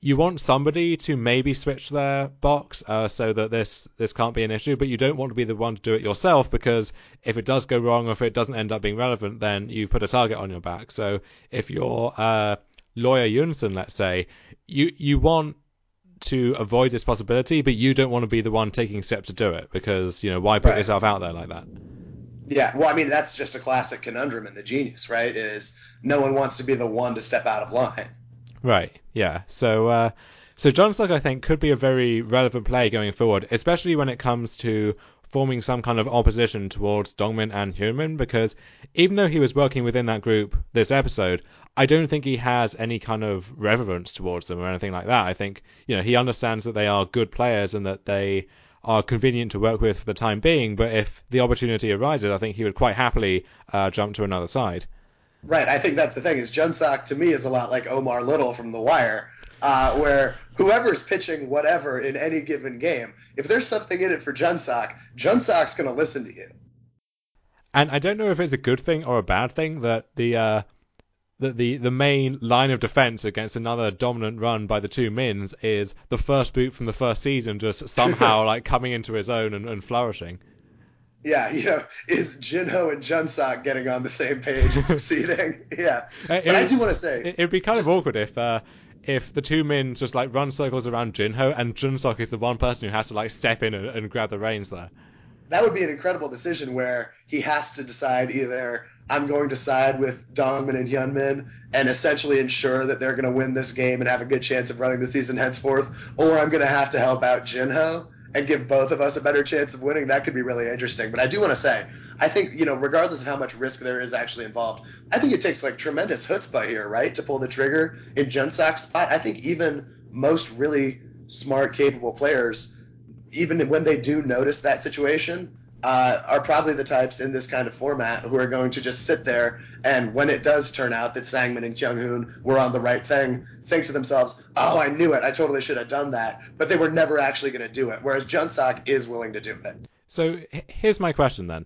you want somebody to maybe switch their box uh, so that this this can't be an issue, but you don't want to be the one to do it yourself, because if it does go wrong or if it doesn't end up being relevant, then you've put a target on your back. So if you're uh, lawyer Yunson, let's say, you you want to avoid this possibility, but you don't want to be the one taking steps to do it, because, you know, why put Right. yourself out there like that? Yeah, well, I mean, that's just a classic conundrum in The Genius, right? Is no one wants to be the one to step out of line. Right. Yeah. So, uh, so John Stock, I think, could be a very relevant play going forward, especially when it comes to forming some kind of opposition towards Dongmin and Hyunmin, because even though he was working within that group this episode, I don't think he has any kind of reverence towards them or anything like that. I think, you know, he understands that they are good players and that they are convenient to work with for the time being, but if the opportunity arises, I think he would quite happily uh, jump to another side. Right. I think that's the thing. Is Junsock to me is a lot like Omar Little from The Wire, uh, where whoever's pitching whatever in any given game, if there's something in it for Junsock, Junsock's going to listen to you. And I don't know if it's a good thing or a bad thing that the uh, that the, the main line of defense against another dominant run by the two Mins is the first boot from the first season just somehow like coming into his own and, and flourishing. Yeah, you know, is Jinho and Junsock getting on the same page and succeeding? Yeah, It, but I it, do want to say it, it'd be kind just, of awkward if uh, if the two Mins just like run circles around Jinho and Junsock is the one person who has to like step in and, and grab the reins there. that would be an incredible decision where he has to decide either I'm going to side with Dongmin and Hyunmin and essentially ensure that they're going to win this game and have a good chance of running the season henceforth, or I'm going to have to help out Jinho and give both of us a better chance of winning. That could be really interesting. But I do want to say, I think, you know, regardless of how much risk there is actually involved, I think it takes like tremendous chutzpah here, right, to pull the trigger in Junsock's spot. I think even most really smart, capable players, even when they do notice that situation, uh, are probably the types in this kind of format who are going to just sit there and when it does turn out that Sangmin and Kyung-hoon were on the right thing, think to themselves, oh, I knew it. I totally should have done that. But they were never actually going to do it, whereas Junsock is willing to do it. So here's my question then.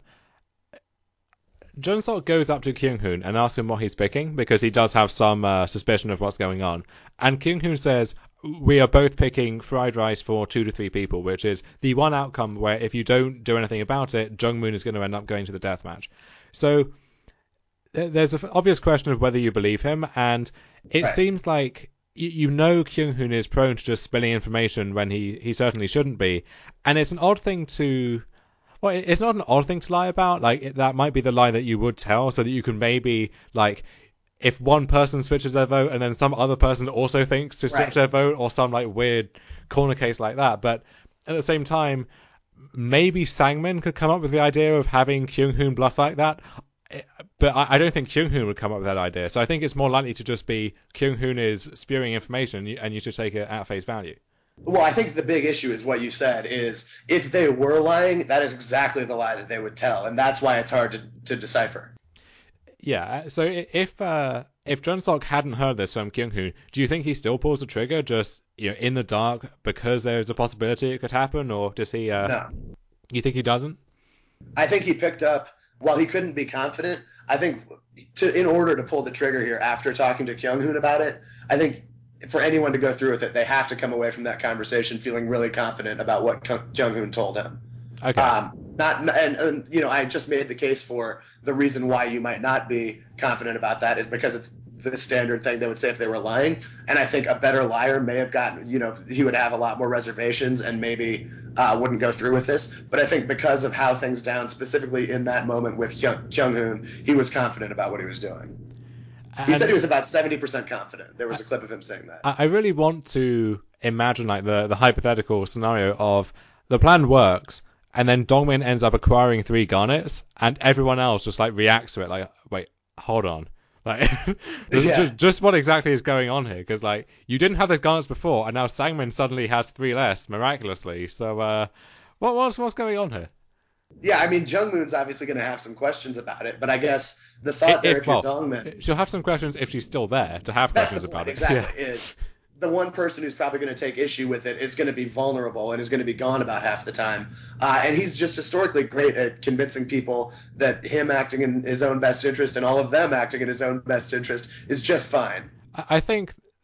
Junsock goes up to Kyung-hoon and asks him what he's picking, because he does have some uh, suspicion of what's going on. And Kyung-hoon says, we are both picking fried rice for two to three people, which is the one outcome where if you don't do anything about it, Jungmoon is going to end up going to the death match. So there's an obvious question of whether you believe him, and it Right. seems like you know Kyung-hoon is prone to just spilling information when he, he certainly shouldn't be. And it's an odd thing to... Well, it's not an odd thing to lie about. Like, it, that might be the lie that you would tell, so that you can maybe, like, if one person switches their vote and then some other person also thinks to switch Right. their vote, or some, like, weird corner case like that. But at the same time, maybe Sangmin could come up with the idea of having Kyung-hoon bluff like that. But I, I don't think Kyung-hoon would come up with that idea. So I think it's more likely to just be Kyung-hoon is spewing information and you should take it at face value. Well, I think the big issue is what you said is if they were lying, that is exactly the lie that they would tell. And that's why it's hard to, to decipher. Yeah, so if uh, if Junsock hadn't heard this from Kyung-hoon, do you think he still pulls the trigger just, you know, in the dark because there's a possibility it could happen, or does he? Uh, No. you think he doesn't? I think he picked up, while he couldn't be confident, I think to in order to pull the trigger here after talking to Kyung-hoon about it, I think for anyone to go through with it, they have to come away from that conversation feeling really confident about what Kyung-hoon told him. Okay. Um, not and, and you know, I just made the case for the reason why you might not be confident about that is because it's the standard thing they would say if they were lying. And I think a better liar may have gotten, you know, he would have a lot more reservations and maybe uh, wouldn't go through with this. But I think because of how things down, specifically in that moment with Kyung-hoon, he was confident about what he was doing. And he said he was about seventy percent confident. There was a clip of him saying that. I, I really want to imagine like the, the hypothetical scenario of the plan works, and then Dongmin ends up acquiring three garnets, and everyone else just like reacts to it like, wait, hold on. Like, Yeah. just, just what exactly is going on here? Because like you didn't have those garnets before, and now Sangmin suddenly has three less miraculously. So, uh, what what's what's going on here? Yeah, I mean, Jungmoon's obviously going to have some questions about it, but I guess the thought there, If, if you're well, Dongmin, she'll have some questions if she's still there to have that's the questions point about it. exactly. Yeah. Is the one person who's probably going to take issue with it is going to be vulnerable and is going to be gone about half the time. Uh, and he's just historically great at convincing people that him acting in his own best interest and all of them acting in his own best interest is just fine. I think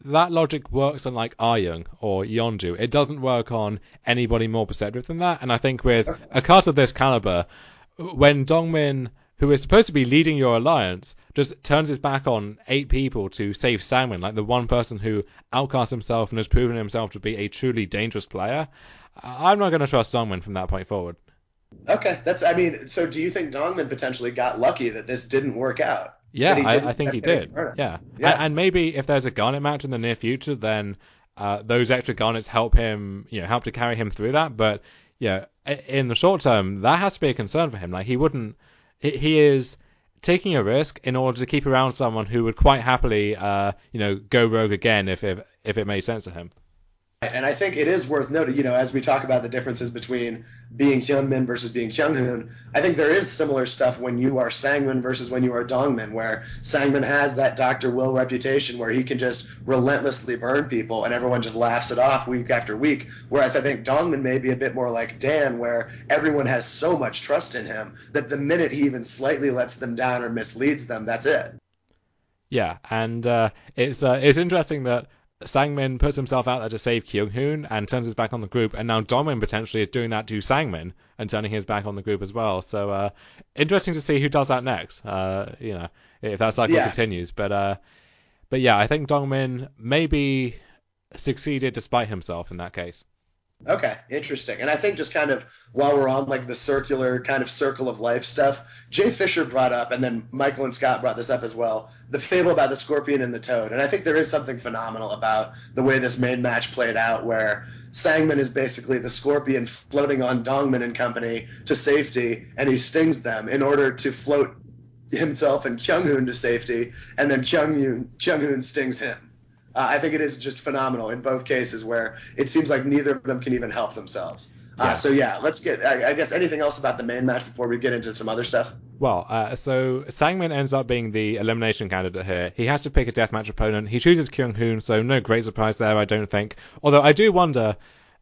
that logic works on like Aryoung or Yondu. It doesn't work on anybody more perceptive than that. And I think with a cast of this caliber, when Dongmin, who is supposed to be leading your alliance, just turns his back on eight people to save Sangmin, like the one person who outcasts himself and has proven himself to be a truly dangerous player, I'm not going to trust Dongmin from that point forward. Okay, that's. I mean, so do you think Dongmin potentially got lucky that this didn't work out? Yeah, That he I, I didn't think end he up getting did. Garnets? Yeah. Yeah. And, and maybe if there's a Garnet match in the near future, then uh, those extra Garnets help him, you know, help to carry him through that. But yeah, in the short term, that has to be a concern for him. Like he wouldn't, he, he is taking a risk in order to keep around someone who would quite happily, uh, you know, go rogue again if if if it made sense to him. And I think it is worth noting, you know, as we talk about the differences between being Hyunmin versus being Kyunghoon, I think there is similar stuff when you are Sangmin versus when you are Dongmin, where Sangmin has that Doctor Will reputation where he can just relentlessly burn people and everyone just laughs it off week after week. Whereas I think Dongmin may be a bit more like Dan, where everyone has so much trust in him that the minute he even slightly lets them down or misleads them, that's it. Yeah, and uh, it's uh, it's interesting that Sangmin puts himself out there to save Kyunghoon and turns his back on the group, and now Dongmin potentially is doing that to Sangmin and turning his back on the group as well. So uh, interesting to see who does that next. Uh, you know, if that cycle Yeah. continues. But uh, but yeah, I think Dongmin maybe succeeded despite himself in that case. Okay, interesting. And I think just kind of while we're on like the circular kind of circle of life stuff, Jay Fisher brought up, and then Michael and Scott brought this up as well, the fable about the scorpion and the toad. And I think there is something phenomenal about the way this main match played out, where Sangmin is basically the scorpion floating on Dongmin and company to safety, and he stings them in order to float himself and Kyunghoon to safety, and then Kyunghoon Kyunghoon stings him. Uh, I think it is just phenomenal in both cases where it seems like neither of them can even help themselves. Uh, Yeah. So yeah, let's get. I, I guess anything else about the main match before we get into some other stuff. Well, uh, so Sangmin ends up being the elimination candidate here. He has to pick a deathmatch opponent. He chooses Kyung-hoon, so no great surprise there, I don't think. Although I do wonder,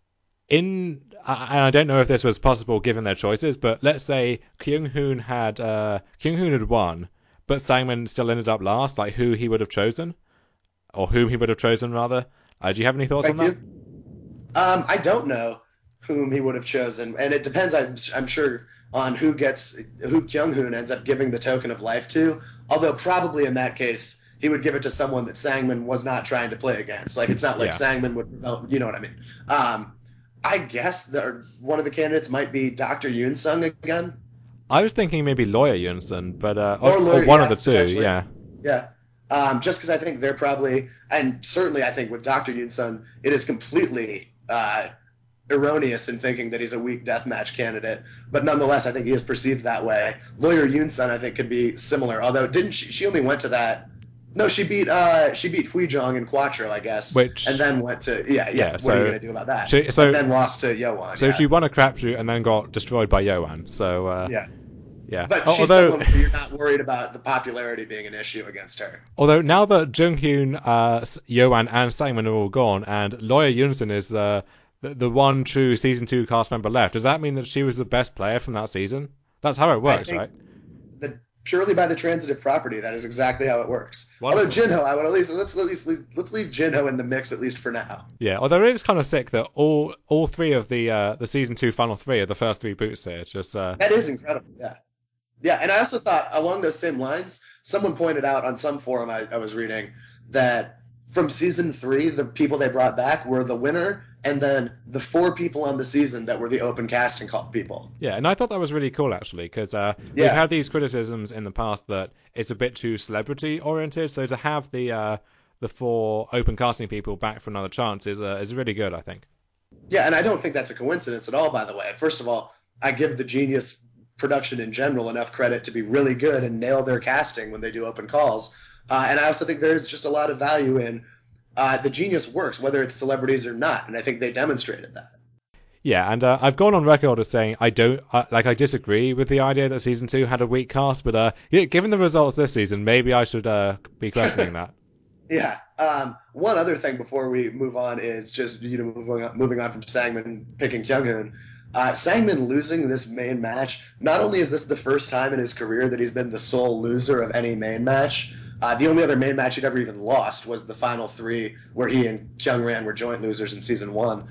in and I don't know if this was possible given their choices, but let's say Kyung-hoon had uh, Kyung-hoon had won, but Sangmin still ended up last. Like who he would have chosen, or whom he would have chosen rather. Uh, do you have any thoughts Thank on that? you. Um, I don't know whom he would have chosen, and it depends. I'm, I'm sure on who gets who Kyung Hoon ends up giving the token of life to. Although probably in that case he would give it to someone that Sangmin was not trying to play against. Like it's not like Yeah. Sangmin would, you know what I mean? Um, I guess the, one of the candidates might be Doctor Yoon Sung again, I was thinking maybe Lawyer Yunson, but uh, or, or or Lawyer. one of Yeah, the two. potentially. Yeah. Yeah. Um, just because I think they're probably, and certainly I think with Doctor Yoon Sung, it is completely uh, erroneous in thinking that he's a weak deathmatch candidate, but nonetheless, I think he is perceived that way. Lawyer Yoon Sun, I think, could be similar. Although, didn't she? She only went to that. No, she beat uh she beat Huijong in Quattro, I guess, and Which then went to yeah yeah. yeah. What are you So gonna do about that? she And so then lost to Yoan. so Yeah, she won a crapshoot and then got destroyed by Yoan. So uh, yeah. yeah. But she's Although someone where you're not worried about the popularity being an issue against her. although now that Junghyun, uh, Yoan, and Sangmin are all gone, and Lawyer Yunson is the, the the one true season two cast member left, does that mean that she was the best player from that season? That's how it I works, think right? that purely by the transitive property, that is exactly how it works. Although Wonderful. Jinho, I would at least let's at least let's leave Jinho in the mix at least for now. Yeah, although it is kind of sick that all all three of the uh, the season two final three are the first three boots here. Just uh, That is incredible. Yeah. Yeah, and I also thought along those same lines, someone pointed out on some forum I, I was reading that from season three, the people they brought back were the winner and then the four people on the season that were the open casting call people. yeah, and I thought that was really cool actually, because uh, we've Yeah. had these criticisms in the past that it's a bit too celebrity oriented. So to have the uh, the four open casting people back for another chance is uh, is really good, I think. Yeah, and I don't think that's a coincidence at all, by the way. First of all, I give the Genius production in general enough credit to be really good and nail their casting when they do open calls. Uh, and I also think there's just a lot of value in uh, the Genius works, whether it's celebrities or not. And I think they demonstrated that. Yeah, and uh, I've gone on record as saying I don't uh, like I disagree with the idea that season two had a weak cast, but uh, yeah, given the results this season, maybe I should uh, be questioning that. Yeah. Um, one other thing before we move on is just you know moving on, moving on from Sangmin picking Kyunghoon. Uh, Sangmin losing this main match. Not only is this the first time in his career that he's been the sole loser of any main match, Uh, the only other main match he'd ever even lost was the final three, where he and Kyung-ran were joint losers in season one.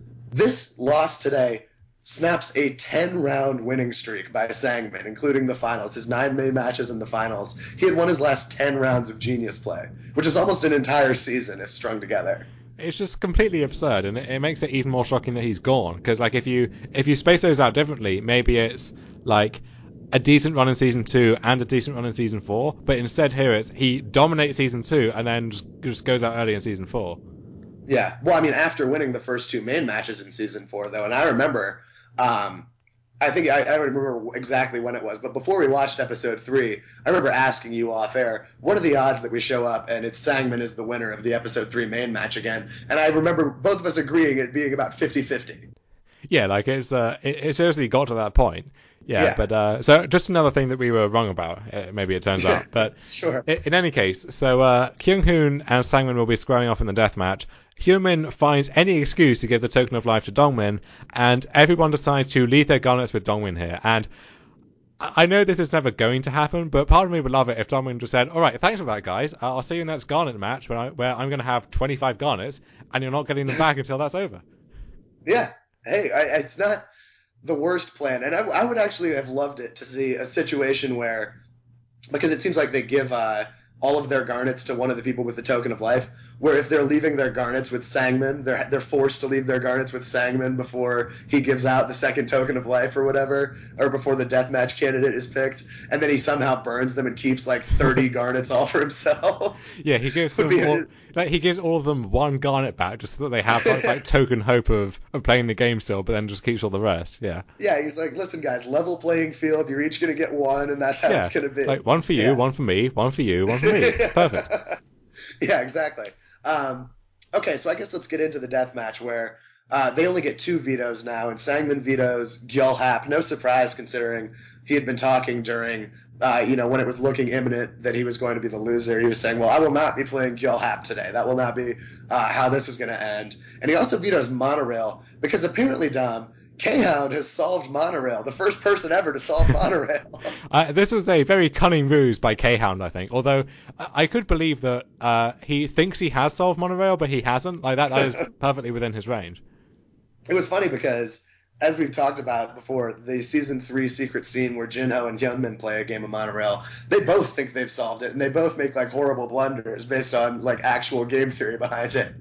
This loss today snaps a ten-round winning streak by Sangmin, including the finals, his nine main matches in the finals. He had won his last ten rounds of Genius Play, which is almost an entire season if strung together. It's just completely absurd, and it, it makes it even more shocking that he's gone. Because like if you if you space those out differently, maybe it's like a decent run in season two and a decent run in season four. But instead, here it's he dominates season two and then just, just goes out early in season four. Yeah, well, I mean, after winning the first two main matches in season four, though, and I remember, um, I think I, I don't remember exactly when it was, but before we watched episode three, I remember asking you off air, what are the odds that we show up and it's Sangmin is the winner of the episode three main match again? And I remember both of us agreeing it being about fifty-fifty. Yeah, like it's uh, it, it seriously got to that point. Yeah, Yeah. but uh, so just another thing that we were wrong about, uh, maybe it turns out. But Sure. in, in any case, so uh, Kyung-hoon and Sangmin will be squaring off in the death match. Hyunmin finds any excuse to give the token of life to Dongmin, and everyone decides to leave their garnets with Dongmin here. And I I know this is never going to happen, but part of me would love it if Dongmin just said, all right, thanks for that, guys. Uh, I'll see you in the next garnet match where, I, where I'm going to have twenty-five garnets, and you're not getting them back until that's over. Yeah. Hey, I, it's not the worst plan. And I, I would actually have loved it to see a situation where, because it seems like they give uh, all of their garnets to one of the people with the token of life, where if they're leaving their garnets with Sangmin, they're they're forced to leave their garnets with Sangmin before he gives out the second token of life or whatever, or before the deathmatch candidate is picked, and then he somehow burns them and keeps like thirty garnets all for himself. Yeah, he gives Would them be all, like he gives all of them one garnet back just so that they have like, like token hope of, of playing the game still, but then just keeps all the rest. Yeah. Yeah, he's like, listen, guys, level playing field. You're each gonna get one, and that's how Yeah. it's gonna be. Like one for you, Yeah. one for me, one for you, one for me. Perfect. Yeah, exactly. Um, okay, so I guess let's get into the death match where uh, they only get two vetoes now, and Sangmin vetoes Gyul Hap. No surprise, considering he had been talking during, uh, you know, when it was looking imminent that he was going to be the loser. He was saying, "Well, I will not be playing Gyul Hap today. That will not be uh, how this is going to end." And he also vetoes Monorail because apparently, Dom, K-Hound has solved Monorail, the first person ever to solve Monorail. Uh, this was a very cunning ruse by K-Hound, I think. Although I, I could believe that uh, he thinks he has solved Monorail, but he hasn't. Like that, that is perfectly within his range. It was funny because, as we've talked about before, the season three secret scene where Jinho and Hyunmin play a game of Monorail, they both think they've solved it, and they both make like horrible blunders based on like actual game theory behind it.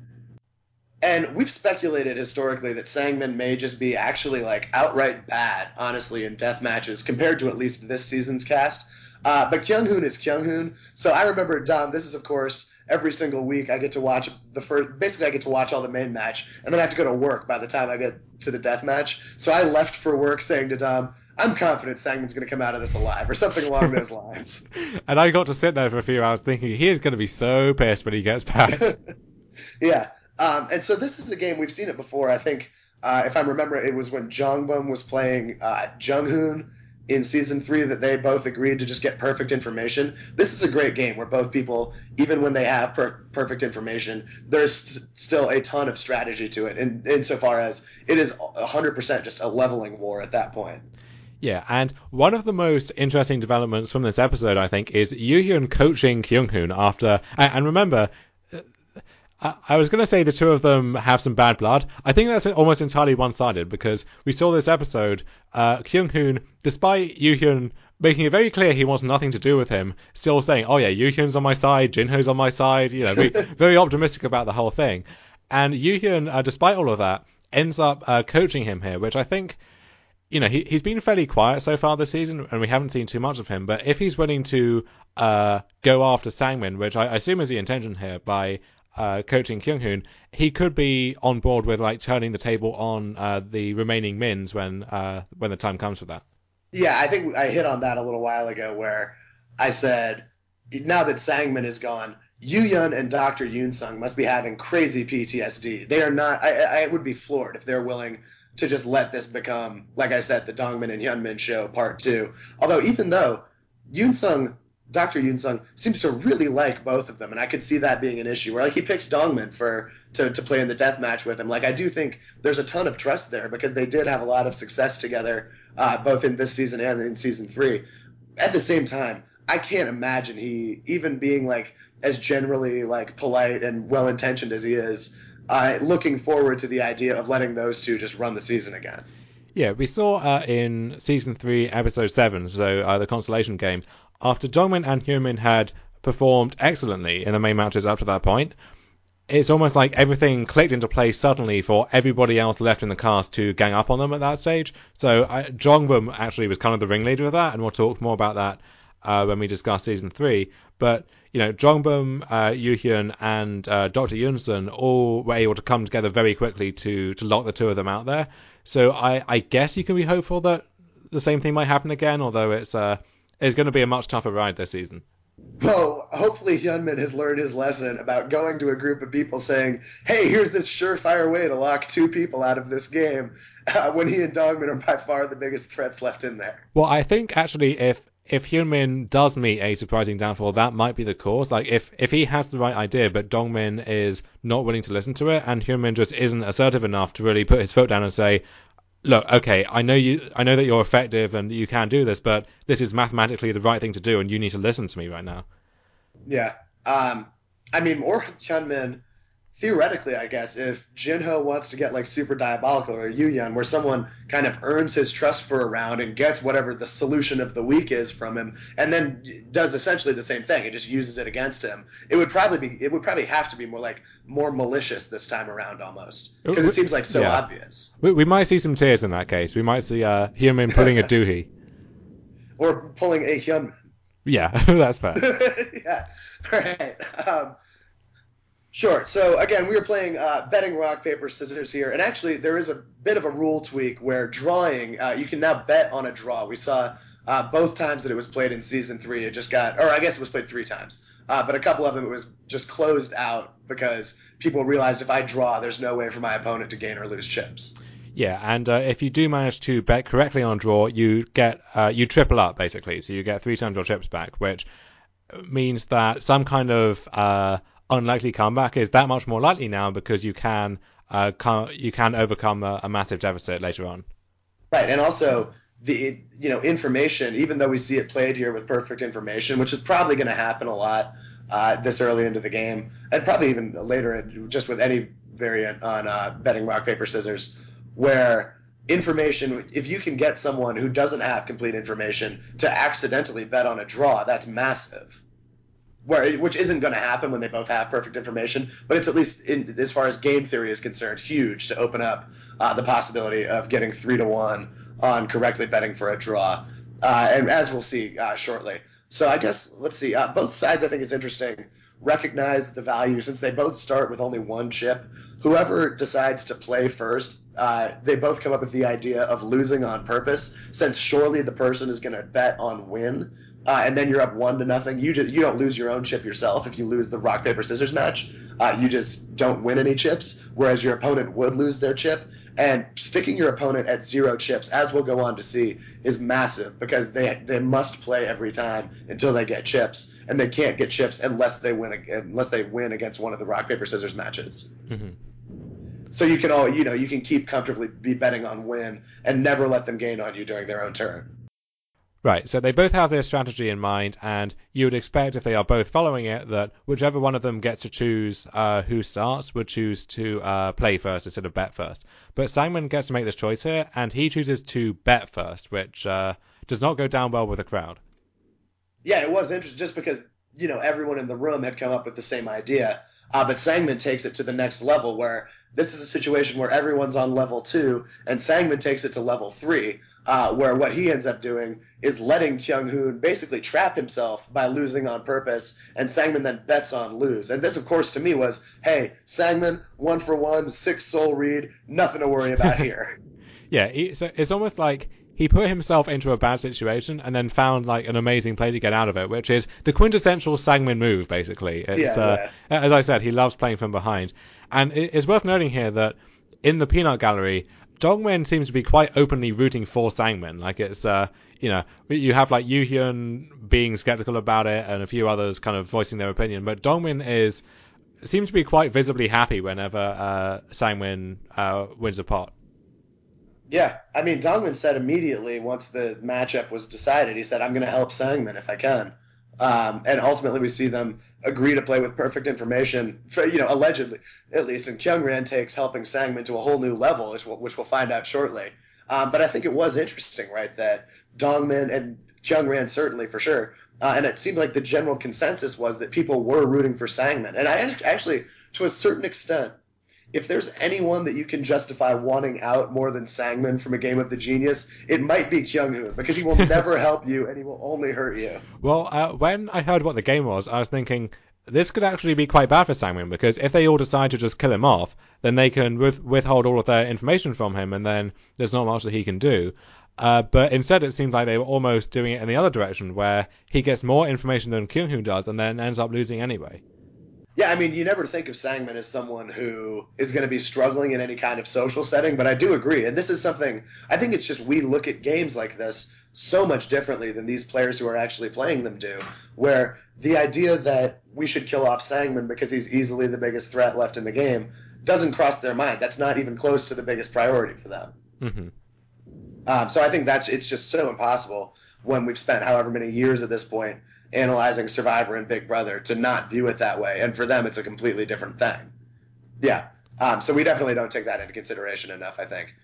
And we've speculated historically that Sangmin may just be actually like outright bad, honestly, in death matches compared to at least this season's cast. Uh, but Kyung-hoon is Kyung-hoon. So I remember, Dom, this is, of course, every single week I get to watch the first, basically I get to watch all the main match, and then I have to go to work by the time I get to the death match. So I left for work saying to Dom, I'm confident Sangmin's going to come out of this alive, or something along those lines. And I got to sit there for a few hours thinking he is going to be so pissed when he gets back. Yeah. Um, and so this is a game, we've seen it before. I think, uh, if I remember, it was when Jongbum was playing uh, Junghoon in season three that they both agreed to just get perfect information. This is a great game where both people, even when they have per- perfect information, there's st- still a ton of strategy to it, in, insofar as it is one hundred percent just a leveling war at that point. Yeah, and one of the most interesting developments from this episode, I think, is Yoo-hyun coaching Kyung-hoon after... And remember, I was going to say the two of them have some bad blood. I think that's almost entirely one-sided because we saw this episode, uh, Kyung-hoon, despite Yoo-hyun making it very clear he wants nothing to do with him, still saying, oh yeah, Yoo-hyun's on my side, Jinho's on my side, you know, very, very optimistic about the whole thing. And Yoo-hyun, uh, despite all of that, ends up uh, coaching him here, which I think... You know, he, he's been fairly quiet so far this season, and we haven't seen too much of him. But if he's willing to uh, go after Sangmin, which I, I assume is the intention here by uh, coaching Kyung-hoon, he could be on board with like turning the table on uh, the remaining Mins when uh, when the time comes for that. Yeah, I think I hit on that a little while ago where I said, now that Sangmin is gone, Yoo-hyun and Doctor Yoon-sung must be having crazy P T S D. They are not, I, I would be floored if they're willing to just let this become, like I said, the Dongmin and Hyunmin show part two. Although even though Yoon-sung, Doctor Yoon-sung seems to really like both of them, and I could see that being an issue where like he picks Dongmin for to, to play in the death match with him. Like I do think there's a ton of trust there because they did have a lot of success together, uh, both in this season and in season three. At the same time, I can't imagine he even being like as generally like polite and well intentioned as he is, uh, looking forward to the idea of letting those two just run the season again. Yeah, we saw uh, in season three, episode seven, so uh, the constellation game, after Dongmin and Hyunmin had performed excellently in the main matches up to that point, it's almost like everything clicked into place suddenly for everybody else left in the cast to gang up on them at that stage. So uh, Jongbum actually was kind of the ringleader of that, and we'll talk more about that uh, when we discuss season three. But you know, Jongbum, uh, Yoo-hyun, and uh, Doctor Yunsun all were able to come together very quickly to to lock the two of them out there. So I, I guess you can be hopeful that the same thing might happen again, although it's uh, it's going to be a much tougher ride this season. Well, hopefully Hyunmin has learned his lesson about going to a group of people saying, "Hey, here's this surefire way to lock two people out of this game," uh, when he and Dongmin are by far the biggest threats left in there. Well, I think actually, if if Hyunmin does meet a surprising downfall, that might be the cause. Like if if he has the right idea, but Dongmin is not willing to listen to it, and Hyunmin just isn't assertive enough to really put his foot down and say, "Look, okay, I know you, I know that you're effective and you can do this, but this is mathematically the right thing to do, and you need to listen to me right now." Yeah. Um, I mean, or Hyunmin, theoretically, I guess, if Jinho wants to get like super diabolical or Yuyan, where someone kind of earns his trust for a round and gets whatever the solution of the week is from him, and then does essentially the same thing, it just uses it against him. It would probably be, it would probably have to be more like more malicious this time around, almost, because it seems like so Yeah, obvious. we, we might see some tears in that case. We might see uh, Hyunmin putting a doohy. Or pulling a Hyunmin. Yeah, that's fair. Yeah. All right. Um, Sure. So again, we were playing uh, betting rock paper scissors here, and actually there is a bit of a rule tweak where drawing uh, you can now bet on a draw. We saw uh, both times that it was played in season three. It just got, or I guess it was played three times, uh, but a couple of them it was just closed out because people realized if I draw, there's no way for my opponent to gain or lose chips. Yeah, and uh, if you do manage to bet correctly on draw, you get uh, you triple up basically, so you get three times your chips back, which means that some kind of uh, unlikely comeback is that much more likely now because you can uh, can, you can overcome a, a massive deficit later on. Right, and also the you know information, even though we see it played here with perfect information, which is probably going to happen a lot uh, this early into the game, and probably even later, just with any variant on uh, betting rock paper scissors, where information, if you can get someone who doesn't have complete information to accidentally bet on a draw, that's massive. Where, which isn't going to happen when they both have perfect information, but it's at least, in, as far as game theory is concerned, huge to open up uh, the possibility of getting three to one on correctly betting for a draw, uh, and as we'll see uh, shortly. So I guess let's see. Uh, both sides, I think, is interesting. Recognize the value since they both start with only one chip. Whoever decides to play first, uh, they both come up with the idea of losing on purpose, since surely the person is going to bet on win, uh, and then you're up one to nothing. You just you don't lose your own chip yourself if you lose the rock paper scissors match. Uh, you just don't win any chips, whereas your opponent would lose their chip. And sticking your opponent at zero chips, as we'll go on to see, is massive because they they must play every time until they get chips, and they can't get chips unless they win unless they win against one of the rock paper scissors matches. Mm-hmm. So you can all you know you can keep comfortably be betting on win and never let them gain on you during their own turn. Right, so they both have their strategy in mind, and you would expect if they are both following it that whichever one of them gets to choose uh, who starts would choose to uh, play first instead of bet first. But Sangman gets to make this choice here, and he chooses to bet first, which uh, does not go down well with the crowd. Yeah, it was interesting just because you know everyone in the room had come up with the same idea, uh, but Sangman takes it to the next level where this is a situation where everyone's on level two, and Sangman takes it to level three, uh, where what he ends up doing is letting Kyung Hoon basically trap himself by losing on purpose, and Sangman then bets on lose. And this, of course, to me was, hey, Sangman, one for one, six soul read, nothing to worry about here. Yeah, it's, it's almost like he put himself into a bad situation and then found like an amazing play to get out of it, which is the quintessential Sangmin move. Basically, it's Yeah, uh, yeah. as I said, he loves playing from behind, and it's worth noting here that in the peanut gallery, Dongmen seems to be quite openly rooting for Sangmin. Like it's uh, you know, you have like Yoo-hyun being skeptical about it and a few others kind of voicing their opinion, but Dongmin is seems to be quite visibly happy whenever uh, Sangmin uh, wins a pot. Yeah, I mean, Dongman said immediately once the matchup was decided, he said, "I'm going to help Sangman if I can." Um, and ultimately, we see them agree to play with perfect information, for, you know, allegedly, at least. And Kyungran takes helping Sangmin to a whole new level, which we'll, which we'll find out shortly. Um, but I think it was interesting, right, that Dongmin and Kyungran certainly for sure, uh, and it seemed like the general consensus was that people were rooting for Sangmin. And I actually, to a certain extent, if there's anyone that you can justify wanting out more than Sangmin from a game of the genius, it might be Kyung-hoon, because he will never help you and he will only hurt you. Well, uh, when I heard what the game was, I was thinking this could actually be quite bad for Sangmin, because if they all decide to just kill him off, then they can with- withhold all of their information from him, and then there's not much that he can do. Uh, but instead, it seemed like they were almost doing it in the other direction, where he gets more information than Kyung-hoon does, and then ends up losing anyway. Yeah, I mean, you never think of Sangman as someone who is going to be struggling in any kind of social setting, but I do agree. And this is something, I think it's just we look at games like this so much differently than these players who are actually playing them do, where the idea that we should kill off Sangman because he's easily the biggest threat left in the game doesn't cross their mind. That's not even close to the biggest priority for them. Mm-hmm. Um, so I think that's it's just so impossible when we've spent however many years at this point analyzing Survivor and Big Brother to not view it that way. And for them, it's a completely different thing. Yeah. Um, so we definitely don't take that into consideration enough, I think.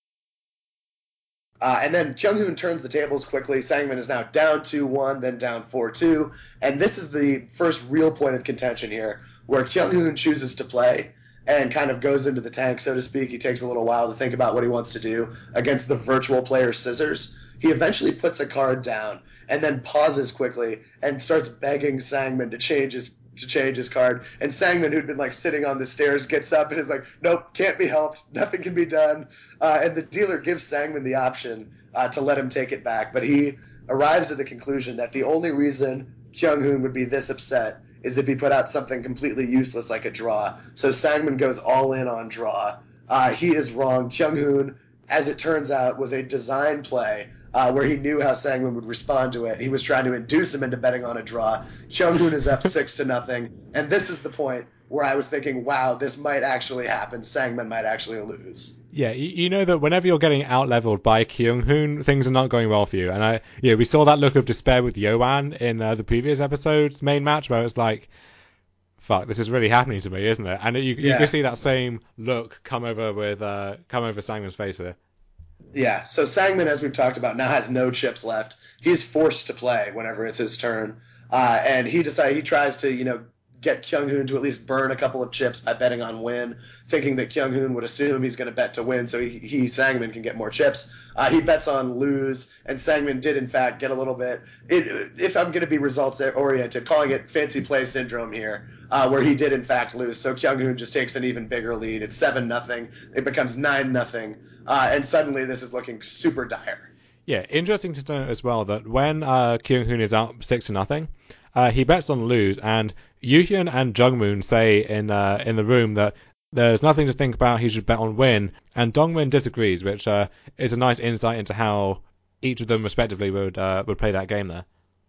Uh, and then Kyung-hoon turns the tables quickly. Sangmin is now down two one, then down four two. And this is the first real point of contention here, where Kyung-hoon chooses to play and kind of goes into the tank, so to speak. He takes a little while to think about what he wants to do against the virtual player Scissors. He eventually puts a card down and then pauses quickly and starts begging Sangmin to change his to change his card. And Sangmin, who'd been like sitting on the stairs, gets up and is like, "Nope, can't be helped. Nothing can be done." Uh, and the dealer gives Sangmin the option uh, to let him take it back, but he arrives at the conclusion that the only reason Kyung-hoon would be this upset is if he put out something completely useless like a draw. So Sangmin goes all in on draw. Uh, he is wrong. Kyung-hoon, as it turns out, was a design play uh, where he knew how Sangmin would respond to it. He was trying to induce him into betting on a draw. Kyung-hoon is up six to nothing, and this is the point where I was thinking, wow, this might actually happen. Sangmin might actually lose. Yeah, you, you know that whenever you're getting out leveled by Kyung Hoon, things are not going well for you. And I, yeah, we saw that look of despair with Yoan in uh, the previous episode's main match, where it's like, "Fuck, this is really happening to me, isn't it?" And you you can Yeah. see that same look come over with uh, come over Sangman's face here. Yeah, so Sangman, as we've talked about, now has no chips left. He's forced to play whenever it's his turn, uh, and he decides he tries to, you know, get Kyung Hoon to at least burn a couple of chips by betting on win, thinking that Kyung Hoon would assume he's going to bet to win, so he, he Sangman can get more chips. Uh, he bets on lose, and Sangman did in fact get a little bit. It, if I'm going to be results oriented, calling it fancy play syndrome here, uh, where he did in fact lose. So Kyung Hoon just takes an even bigger lead. It's seven nothing. It becomes nine nothing. Uh, and suddenly this is looking super dire. Yeah, interesting to note as well that when uh, Kyung Hoon is out six to nothing, uh, he bets on lose, and Yuhyun and Jungmoon say in uh, in the room that there's nothing to think about. He should bet on win, and Dongmin disagrees, which uh, is a nice insight into how each of them respectively would uh, would play that game there.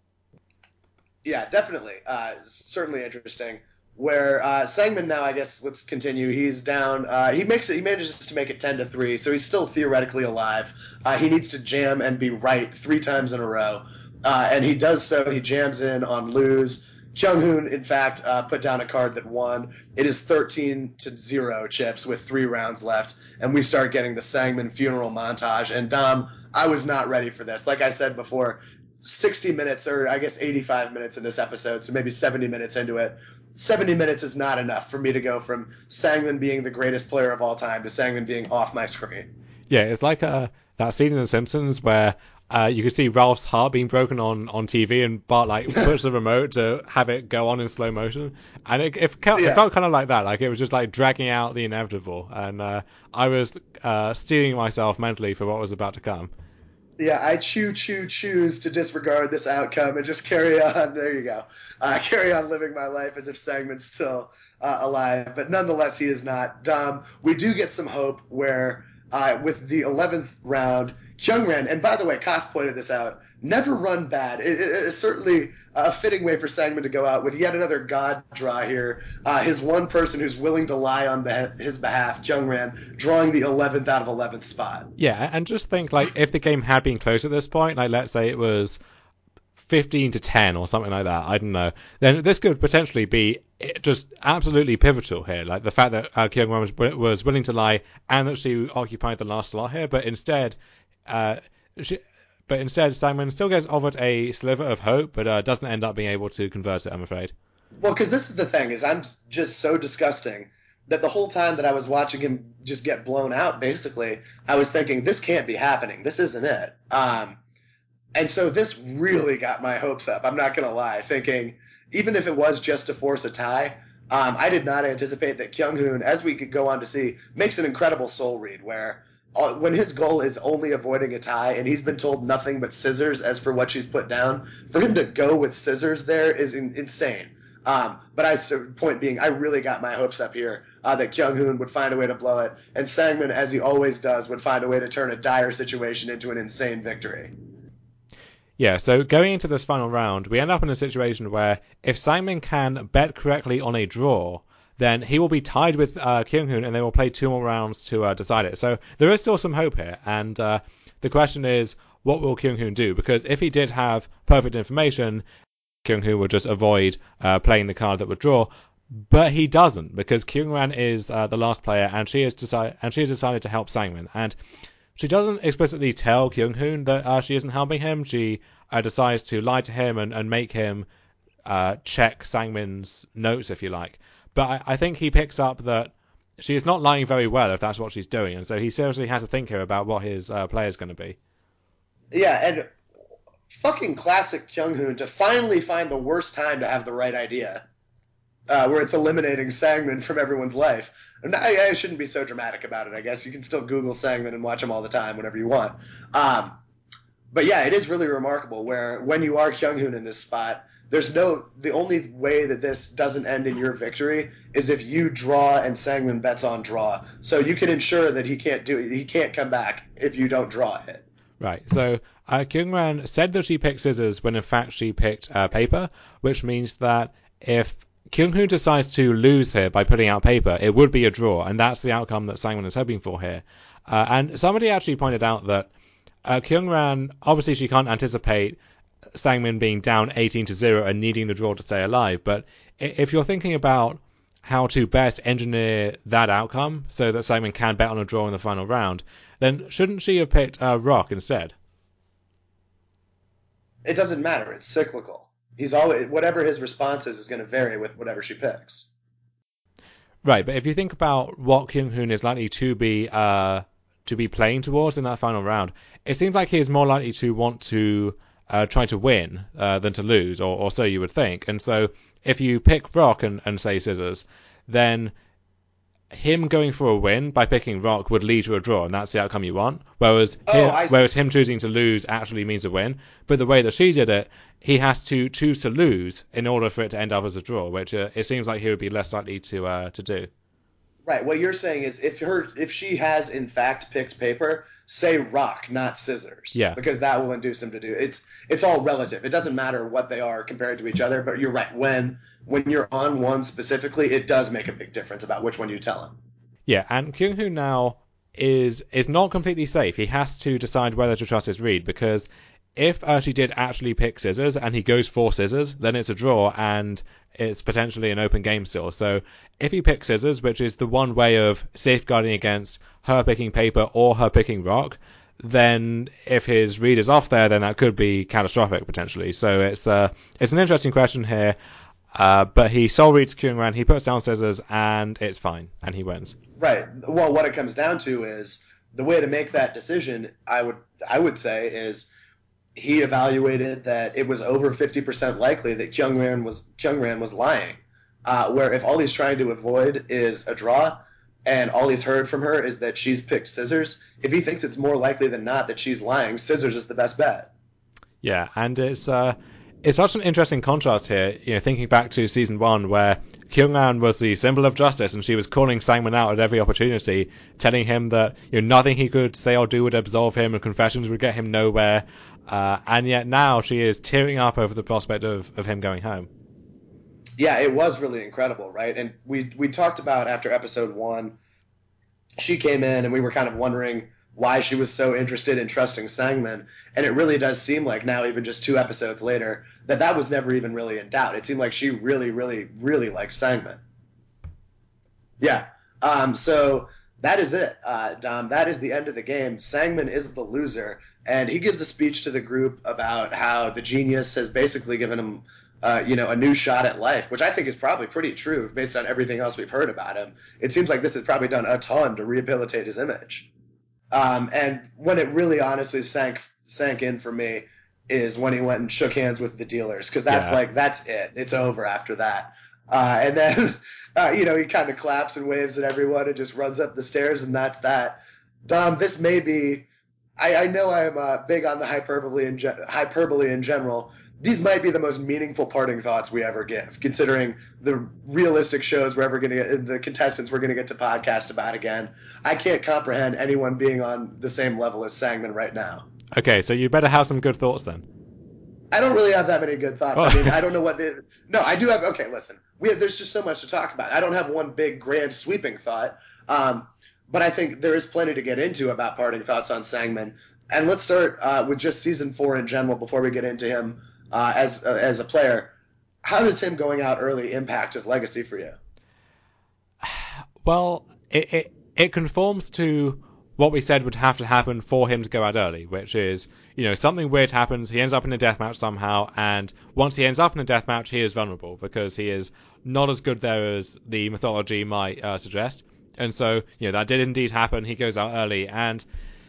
Yeah, definitely. Uh, certainly interesting. Where uh, Sangman now, I guess let's continue. He's down. Uh, he makes it. He manages to make it ten to three, so he's still theoretically alive. Uh, he needs to jam and be right three times in a row, uh, and he does so. He jams in on lose. Kyung Hoon, in fact, uh, put down a card that won. It is thirteen to zero chips with three rounds left, and we start getting the Sangman funeral montage. And Dom, I was not ready for this. Like I said before, sixty minutes, or I guess eighty-five minutes in this episode, so maybe seventy minutes into it. seventy minutes is not enough for me to go from Sangman being the greatest player of all time to Sangman being off my screen. Yeah, it's like uh, that scene in The Simpsons where uh, you could see Ralph's heart being broken on, on T V, and Bart like push the remote to have it go on in slow motion, and it, it, felt, it Yeah. felt kind of like that. Like it was just like dragging out the inevitable, and uh, I was uh, steeling myself mentally for what was about to come. Yeah, I choo choo choose to disregard this outcome and just carry on. There you go. Uh, carry on living my life as if Sangman's still uh, alive. But nonetheless, he is not. Dom, we do get some hope where uh, with the eleventh round, Kyungran, and by the way, Koss pointed this out, never run bad. It, it, it's certainly a fitting way for Sangman to go out with yet another god draw here. Uh, his one person who's willing to lie on beh- his behalf, Kyungran, drawing the eleventh out of eleventh spot. Yeah, and just think like if the game had been close at this point, like let's say it was fifteen to ten or something like that, I don't know, then this could potentially be just absolutely pivotal here. Like the fact that uh, Kyung-wan was, was willing to lie and that she occupied the last slot here, but instead, uh, she, but instead Sang-min still gets offered a sliver of hope, but uh, doesn't end up being able to convert it, I'm afraid. Well, because this is the thing, is I'm just so disgusting that the whole time that I was watching him just get blown out, basically, I was thinking, this can't be happening. This isn't it. Um, And so this really got my hopes up. I'm not going to lie, thinking even if it was just to force a tie, um, I did not anticipate that Kyung Hoon, as we could go on to see, makes an incredible soul read where uh, when his goal is only avoiding a tie and he's been told nothing but scissors as for what she's put down, for him to go with scissors there is in, insane. Um, but I point being, I really got my hopes up here uh, that Kyung Hoon would find a way to blow it, and Sang-min, as he always does, would find a way to turn a dire situation into an insane victory. Yeah, so going into this final round, we end up in a situation where if Sang-min can bet correctly on a draw, then he will be tied with uh, Kyung-hoon, and they will play two more rounds to uh, decide it. So there is still some hope here, and uh, the question is, what will Kyung-hoon do? Because if he did have perfect information, Kyung-hoon would just avoid uh, playing the card that would draw, but he doesn't, because Kyung-ran is uh, the last player, and she has decided and she has decided to help Sang-min, and she doesn't explicitly tell Kyung-hoon that uh, she isn't helping him. She uh, decides to lie to him and, and make him uh, check Sang-min's notes, if you like. But I, I think he picks up that she is not lying very well if that's what she's doing, and so he seriously has to think here about what his uh, play is going to be. Yeah, and fucking classic Kyung-hoon to finally find the worst time to have the right idea, uh, where it's eliminating Sang-min from everyone's life. And I, I shouldn't be so dramatic about it, I guess. You can still Google Sang-min and watch him all the time whenever you want. Um, but yeah, it is really remarkable where when you are Kyung-hoon in this spot, there's no the only way that this doesn't end in your victory is if you draw and Sang-min bets on draw. So you can ensure that he can't do he can't come back if you don't draw it. Right, so uh, Kyung-ran said that she picked scissors when in fact she picked uh, paper, which means that if Kyung-hoon decides to lose here by putting out paper, it would be a draw, and that's the outcome that Sang-min is hoping for here. Uh, and somebody actually pointed out that uh, Kyung-ran, obviously she can't anticipate Sang-min being down eighteen to zero and needing the draw to stay alive, but if you're thinking about how to best engineer that outcome so that Sang-min can bet on a draw in the final round, then shouldn't she have picked uh, Rock instead? It doesn't matter. It's cyclical. He's always whatever his response is is going to vary with whatever she picks. Right, but if you think about what Kyung-hoon is likely to be uh, to be playing towards in that final round, it seems like he is more likely to want to uh, try to win uh, than to lose, or, or so you would think. And so if you pick Rock and, and say scissors, then him going for a win by picking Rock would lead to a draw, and that's the outcome you want. Whereas Oh, him, I whereas him choosing to lose actually means a win. But the way that she did it, he has to choose to lose in order for it to end up as a draw, which uh, it seems like he would be less likely to uh, to do. Right. What you're saying is if her if she has in fact picked paper, say rock, not scissors, Yeah. because that will induce him to do it's it's all relative. It doesn't matter what they are compared to each other. But you're right. When when you're on one specifically, it does make a big difference about which one you tell him. Yeah, and Kyung-hoon now is is not completely safe. He has to decide whether to trust his read, because if uh, she did actually pick scissors and he goes for scissors, then it's a draw and it's potentially an open game still. So if he picks scissors, which is the one way of safeguarding against her picking paper or her picking rock, then if his read is off there, then that could be catastrophic potentially. So it's uh, it's an interesting question here. Uh, but he soul reads Kyung-ran, he puts down scissors, and it's fine, and he wins. Right. Well, what it comes down to is the way to make that decision. I would I would say is he evaluated that it was over fifty percent likely that Kyungran was Kyungran was lying. Uh, where if all he's trying to avoid is a draw, and all he's heard from her is that she's picked scissors, if he thinks it's more likely than not that she's lying, scissors is the best bet. Yeah, and it's uh, it's such an interesting contrast here. You know, thinking back to season one, where Kyung-an was the symbol of justice, and she was calling Sang-min out at every opportunity, telling him that you know nothing he could say or do would absolve him, and confessions would get him nowhere. Uh, and yet now she is tearing up over the prospect of, of him going home. Yeah, it was really incredible, right? And we we talked about after episode one, she came in and we were kind of wondering why she was so interested in trusting Sangmin. And it really does seem like now, even just two episodes later, that that was never even really in doubt. It seemed like she really, really, really liked Sangmin. Yeah. Um, so that is it, uh, Dom. That is the end of the game. Sangmin is the loser, and he gives a speech to the group about how the genius has basically given him, uh, you know, a new shot at life, which I think is probably pretty true based on everything else we've heard about him. It seems like this has probably done a ton to rehabilitate his image. Um, and when it really honestly sank sank in for me is when he went and shook hands with the dealers, because that's Yeah. like that's it. It's over after that. Uh, and then uh, you know he kind of claps and waves at everyone and just runs up the stairs, and that's that. Dom, this may be. I, I know I'm uh, big on the hyperbole in ge- hyperbole in general. These might be the most meaningful parting thoughts we ever give, considering the realistic shows we're ever going to get, the contestants we're going to get to podcast about again. I can't comprehend anyone being on the same level as Sangman right now. Okay, so you better have some good thoughts then. I don't really have that many good thoughts. Oh. I mean, I don't know what the. No, I do have. Okay, listen. We have, there's just so much to talk about. I don't have one big, grand, sweeping thought. Um, but I think there is plenty to get into about parting thoughts on Sangman. And let's start uh, with just season four in general before we get into him uh, as uh, as a player. How does him going out early impact his legacy for you? Well, it, it it conforms to what we said would have to happen for him to go out early, which is, you know, something weird happens, he ends up in a deathmatch somehow, and once he ends up in a deathmatch, he is vulnerable because he is not as good there as the mythology might uh, suggest. And so, you know, that did indeed happen. He goes out early, and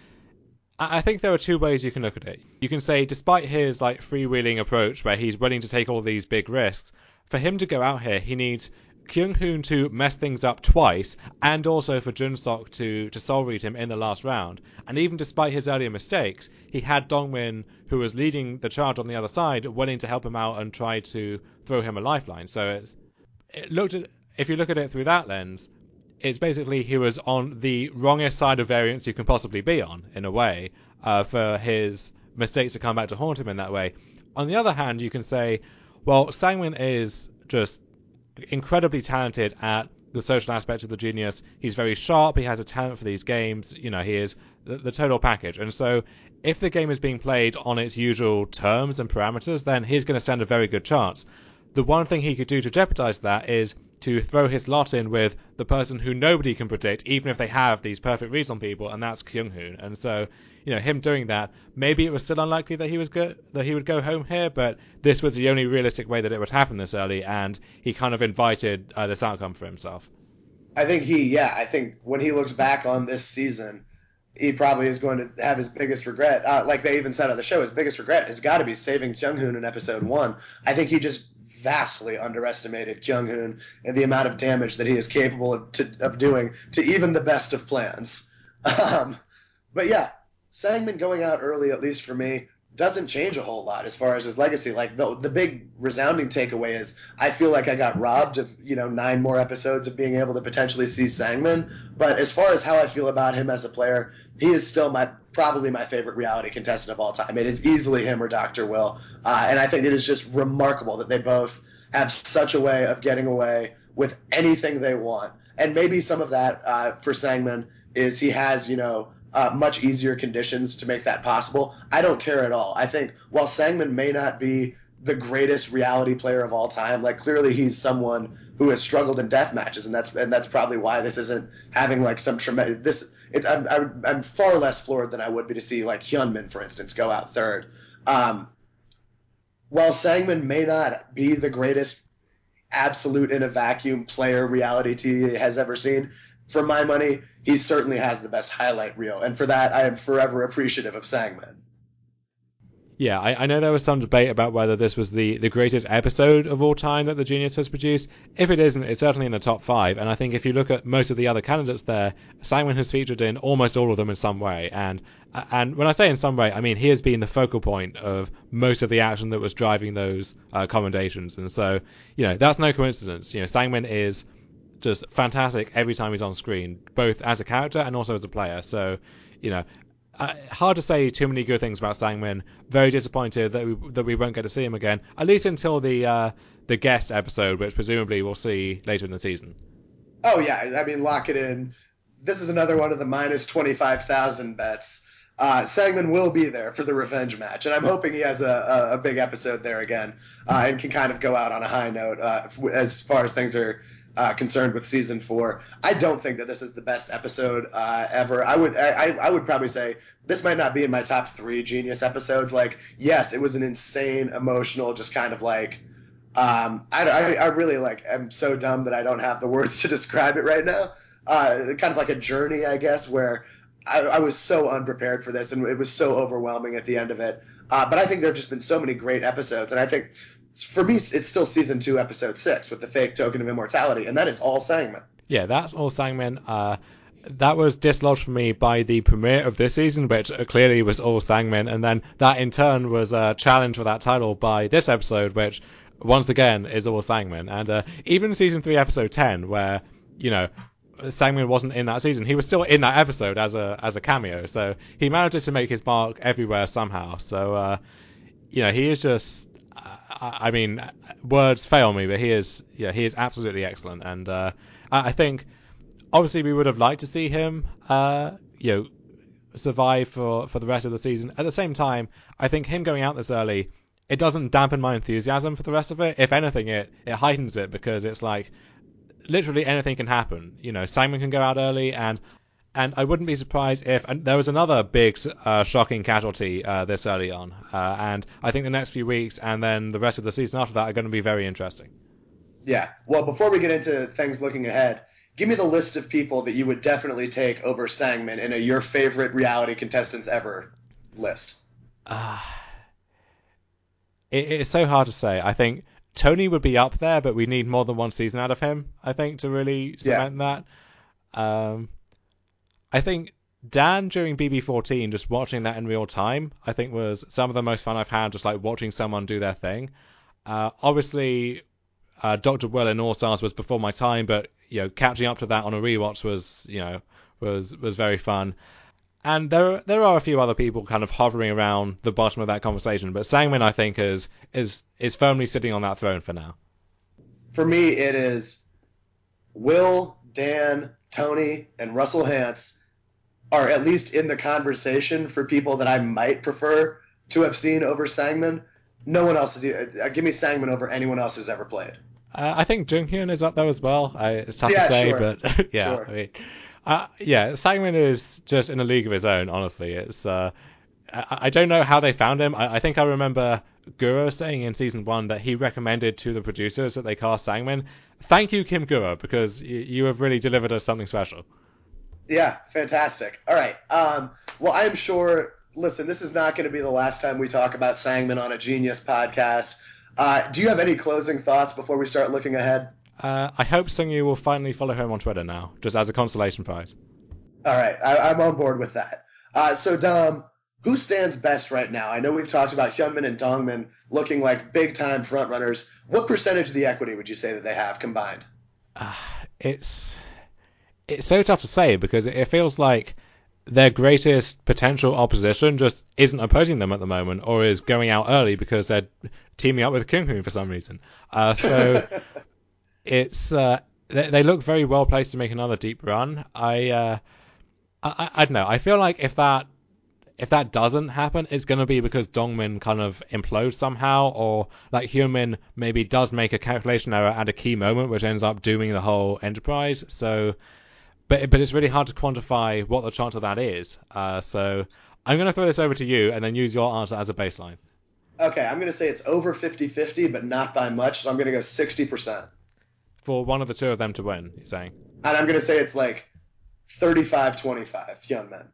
I think there are two ways you can look at it. You can say, despite his like freewheeling approach, where he's willing to take all these big risks, for him to go out here, he needs Kyung Hoon to mess things up twice, and also for Junsok to to soul read him in the last round. And even despite his earlier mistakes, he had Dongmin, who was leading the charge on the other side, willing to help him out and try to throw him a lifeline. So it's it looked at if you look at it through that lens, it's basically he was on the wrongest side of variance you can possibly be on, in a way, uh, for his mistakes to come back to haunt him in that way. On the other hand, you can say, well, Sangmin is just incredibly talented at the social aspect of the genius. He's very sharp. He has a talent for these games. You know, he is the, the total package. And so, if the game is being played on its usual terms and parameters, then he's going to stand a very good chance. The one thing he could do to jeopardize that is to throw his lot in with the person who nobody can predict, even if they have these perfect reads on people, and that's Kyung Hoon. And so, you know, him doing that, maybe it was still unlikely that he was go- that he would go home here, but this was the only realistic way that it would happen this early, and he kind of invited uh, this outcome for himself. I think he, yeah, I think when he looks back on this season, he probably is going to have his biggest regret. Uh, like they even said on the show, his biggest regret has got to be saving Kyung Hoon in episode one. I think he just vastly underestimated Kyung Hoon and the amount of damage that he is capable of, to, of doing to even the best of plans. Um, but yeah, Sangman going out early, at least for me, doesn't change a whole lot as far as his legacy. Like the the big resounding takeaway is I feel like I got robbed of, you know, nine more episodes of being able to potentially see Sangman. But as far as how I feel about him as a player, he is still my probably my favorite reality contestant of all time. It is easily him or Doctor Will, uh, and I think it is just remarkable that they both have such a way of getting away with anything they want. And maybe some of that uh, for Sangman is he has, you know, uh, much easier conditions to make that possible. I don't care at all. I think while Sangman may not be the greatest reality player of all time, like clearly he's someone who has struggled in death matches, and that's and that's probably why this isn't having like some tremendous. This it, I'm, I'm I'm far less floored than I would be to see like Hyunmin, for instance, go out third. Um, while Sangman may not be the greatest absolute in a vacuum player reality T V has ever seen, for my money, he certainly has the best highlight reel, and for that, I am forever appreciative of Sangman. Yeah, I, I know there was some debate about whether this was the, the greatest episode of all time that the Genius has produced. If it isn't, it's certainly in the top five. And I think if you look at most of the other candidates there, Sangman has featured in almost all of them in some way. And and when I say in some way, I mean he has been the focal point of most of the action that was driving those uh, commendations. And so, you know, that's no coincidence. You know, Sangman is just fantastic every time he's on screen, both as a character and also as a player. So, you know, uh, hard to say too many good things about Sangmin. Very disappointed that we that we won't get to see him again, at least until the uh, the guest episode, which presumably we'll see later in the season. Oh yeah, I mean lock it in. this is another one of the minus twenty-five thousand bets. Uh, Sangman will be there for the revenge match, and I'm hoping he has a, a, a big episode there again uh, and can kind of go out on a high note uh, as far as things are uh, concerned with season four. I don't think that this is the best episode uh, ever. I would I, I would probably say this might not be in my top three Genius episodes. Like, yes, it was an insane, emotional, just kind of like um, I, I, I really like. I'm so dumb that I don't have the words to describe it right now. Uh, kind of like a journey, I guess, where I, I was so unprepared for this, and it was so overwhelming at the end of it. Uh, but I think there have just been so many great episodes, and I think for me, it's still season two, episode six, with the fake token of immortality, and that is all Sangman. Yeah, that's all Sangman. Uh, that was dislodged from me by the premiere of this season, which clearly was all Sangman, and then that in turn was a challenge for that title by this episode, which once again is all Sangman. And uh, even season three, episode ten, where you know Sangman wasn't in that season, he was still in that episode as a as a cameo. So he manages to make his mark everywhere somehow. So uh, you know he is just. I mean, words fail me, but he is, yeah, he is absolutely excellent, and uh, I think obviously we would have liked to see him, uh, you know, survive for, for the rest of the season. At the same time, I think him going out this early, it doesn't dampen my enthusiasm for the rest of it. If anything, it it heightens it because it's like literally anything can happen. You know, Simon can go out early, and and I wouldn't be surprised if and there was another big, uh, shocking casualty uh, this early on. Uh, and I think the next few weeks and then the rest of the season after that are going to be very interesting. Yeah. Well, before we get into things looking ahead, give me the list of people that you would definitely take over Sangman in a your favorite reality contestants ever list. Uh, it, it's so hard to say. I think Tony would be up there, but we need more than one season out of him, I think, to really Yeah. cement that. Um, I think Dan during B B fourteen, just watching that in real time, I think was some of the most fun I've had, just like watching someone do their thing. Uh, obviously, uh, Doctor Will in All Stars was before my time, but you know, catching up to that on a rewatch was, you know, was was very fun. And there there are a few other people kind of hovering around the bottom of that conversation, but Sangmin, I think, is is is firmly sitting on that throne for now. For me, it is Will, Dan, Tony, and Russell Hantz are at least in the conversation for people that I might prefer to have seen over Sangman. No one else is. Uh, give me Sangman over anyone else who's ever played. Uh, I think Junghyun is up there as well. I, it's tough to Yeah, say, sure, but yeah, sure. I mean, uh, yeah, Sangmin is just in a league of his own. Honestly, it's uh, I, I don't know how they found him. I, I think I remember Guro saying in season one that he recommended to the producers that they cast Sangmin. Thank you, Kim Guro, because y- you have really delivered us something special. Yeah, fantastic. All right. Um, well, I'm sure. Listen, this is not going to be the last time we talk about Sangman on a Genius podcast. Uh, do you have any closing thoughts before we start looking ahead? Uh, I hope Sungyu will finally follow him on Twitter now, just as a consolation prize. All right, I, I'm on board with that. Uh, so, Dom, who stands best right now? I know we've talked about Hyunmin and Dongmin looking like big time frontrunners. What percentage of the equity would you say that they have combined? Uh, it's it's so tough to say because it feels like their greatest potential opposition just isn't opposing them at the moment, or is going out early because they're teaming up with Kung for some reason. Uh, so it's uh, they, they look very well placed to make another deep run. I, uh, I I don't know. I feel like if that if that doesn't happen, it's going to be because Dongmin kind of implodes somehow, or like Hyunmin maybe does make a calculation error at a key moment, which ends up dooming the whole enterprise. So, but but it's really hard to quantify what the chance of that is. Uh, so I'm going to throw this over to you, and then use your answer as a baseline Okay, I'm going to say it's over fifty-fifty, but not by much. So I'm going to go sixty percent. for one of the two of them to win. You're saying And I'm going to say it's like thirty-five twenty-five, Hyunmin.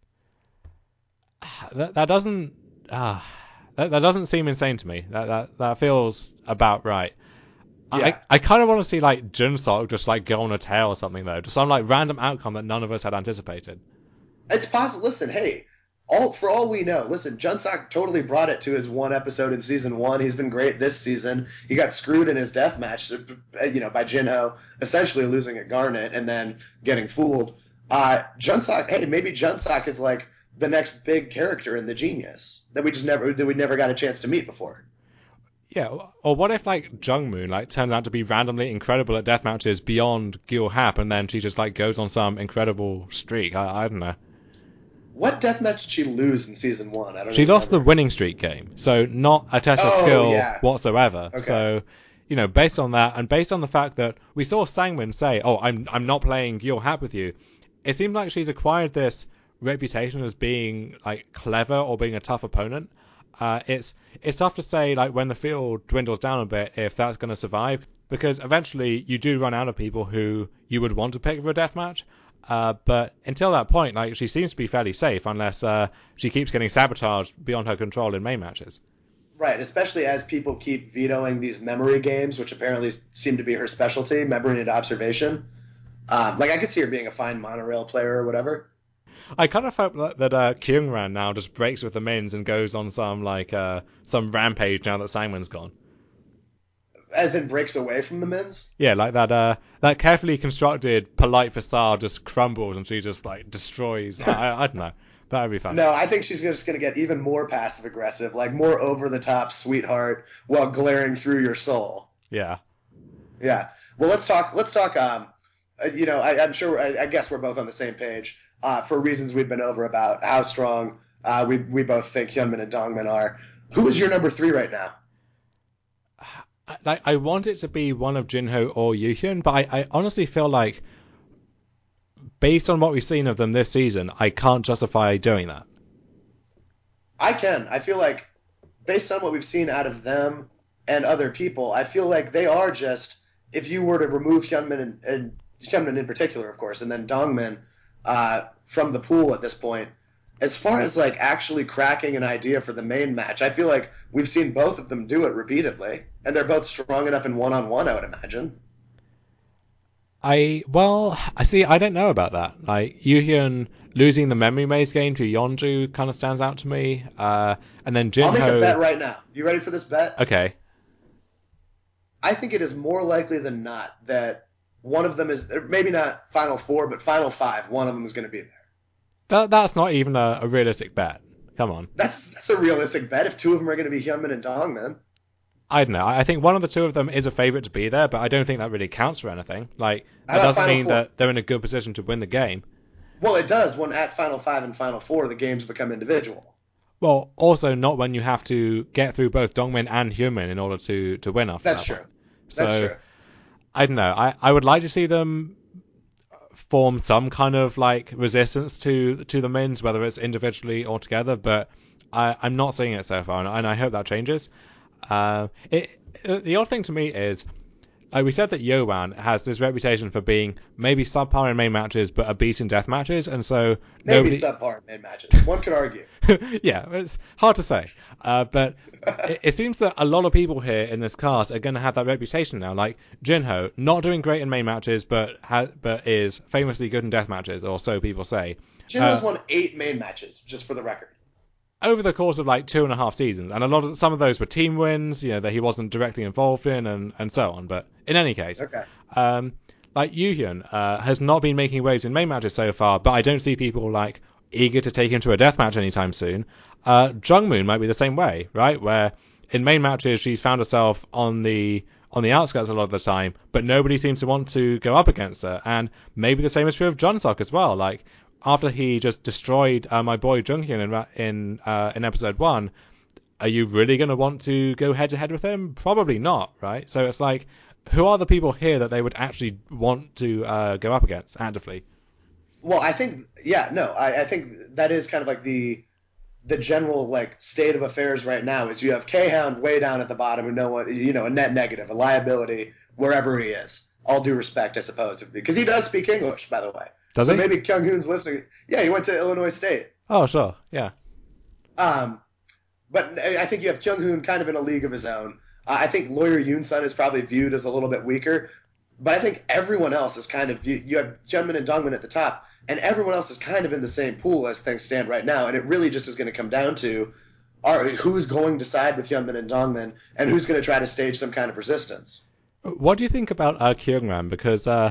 that that doesn't ah that, that doesn't seem insane to me. That that that feels about right. I, Yeah, I kind of want to see like Junsok just like go on a tear or something though, just some like random outcome that none of us had anticipated. it's possible. Listen, hey, all for all we know, listen, Junsock totally brought it to his one episode in season one. He's been great this season. He got screwed in his death match, uh, you know, by Jinho, essentially losing at Garnet and then getting fooled. Uh, Junsock, hey, maybe Junsock is like the next big character in the Genius that we just never that we never got a chance to meet before. Yeah, or what if like Jungmoon like turns out to be randomly incredible at death matches beyond Gil Hap, and then she just like goes on some incredible streak? I, I don't know. What deathmatch did she lose in season one? I don't She even lost the remember. winning streak game, so not a test of Oh skill yeah. whatsoever. Okay. So, you know, based on that, and based on the fact that we saw Sangmin say, "Oh, I'm I'm not playing Gil Hap with you," it seemed like she's acquired this reputation as being like clever or being a tough opponent. Uh, it's it's tough to say like when the field dwindles down a bit if that's going to survive, because eventually you do run out of people who you would want to pick for a deathmatch. Uh, but until that point, like she seems to be fairly safe unless uh, she keeps getting sabotaged beyond her control in main matches. Right, especially as people keep vetoing these memory games, which apparently seem to be her specialty, memory and observation. Um, like I could see her being a fine monorail player or whatever. I kind of hope that, that uh, Kyungran now just breaks with the Mins and goes on some like uh, some rampage now that Sangwon's gone. As in breaks away from the men's. Yeah, like that uh, that carefully constructed polite facade just crumbles and she just like destroys. I, I, I don't know. That would be fun. No, I think she's just going to get even more passive aggressive, like more over the top sweetheart while glaring through your soul. Yeah. Yeah. Well, let's talk. Let's talk. Um, uh, you know, I, I'm sure. I, I guess we're both on the same page uh, for reasons we've been over about how strong uh, we we both think Hyunmin and Dongmin are. Who is your number three right now? I, I want it to be one of Jinho or Yuhyun, but I, I honestly feel like, based on what we've seen of them this season, I can't justify doing that. I can. I feel like based on what we've seen out of them and other people, I feel like they are just if you were to remove Hyunmin and, and Hyunmin in particular, of course, and then Dongmin uh, from the pool at this point. As far as like actually cracking an idea for the main match, I feel like we've seen both of them do it repeatedly, and they're both strong enough in one on one. I would imagine. I well, I see. I don't know about that. Like Yuhyun losing the memory maze game to Yeonju kind of stands out to me. Uh, and then I'll make a Jinho. bet right now. You ready for this bet? Okay, I think it is more likely than not that one of them is maybe not final four, but final five. One of them is going to be there. that that's not even a, a realistic bet. Come on. That's that's a realistic bet. If two of them are going to be Hyunmin and Dongmin, I don't know. I think one of the two of them is a favorite to be there, but I don't think that really counts for anything. Like how that about doesn't final mean four? that they're in a good position to win the game. Well, it does when at final five and final four the games become individual. Well, also not when you have to get through both Dongmin and Hyunmin in order to to win after That's that true. point. That's So true. I don't know. I, I would like to see them form some kind of like resistance to to the Mins, whether it's individually or together. But I, I'm not seeing it so far, and, and I hope that changes. Uh, it, it the odd thing to me is, like we said, that Yoan has this reputation for being maybe subpar in main matches, but a beast in death matches, and so Maybe nobody. subpar mid matches. One could argue. Yeah, it's hard to say. Uh, but it, it seems that a lot of people here in this cast are going to have that reputation now. Like Jinho, not doing great in main matches, but ha- but is famously good in death matches, or so people say. Jinho's Uh, won eight main matches, just for the record. over the course of like two and a half seasons, and a lot of some of those were team wins, you know, that he wasn't directly involved in, and and so on. But in any case, Okay. um, like Yuhyun uh, has not been making waves in main matches so far, but I don't see people like eager to take him to a deathmatch anytime soon. Uh, Jungmoon might be the same way, right? Where in main matches she's found herself on the on the outskirts a lot of the time, but nobody seems to want to go up against her. And maybe the same is true of Junsok as well. Like after he just destroyed uh, my boy Junghyun in in uh, in episode one, are you really going to want to go head to head with him? Probably not, right? So it's like, who are the people here that they would actually want to uh, go up against actively? Well, I think yeah, no, I, I think that is kind of like the the general like state of affairs right now is you have K Hound way down at the bottom who no one you know a net negative, a liability wherever he is. All due respect, I suppose, because he does speak English, by the way. Does So he? maybe Kyung Hoon's listening. Yeah, he went to Illinois State. Oh, sure, yeah. Um, but I think you have Kyung Hoon kind of in a league of his own. Uh, I think Lawyer Yoon Sun is probably viewed as a little bit weaker, but I think everyone else is kind of viewed. You have Junmin and Dongmin at the top, and everyone else is kind of in the same pool as things stand right now. And it really just is going to come down to are, who's going to side with Hyunmin and Dongmin, and who's going to try to stage some kind of resistance. What do you think about uh, Kyungran? Because uh,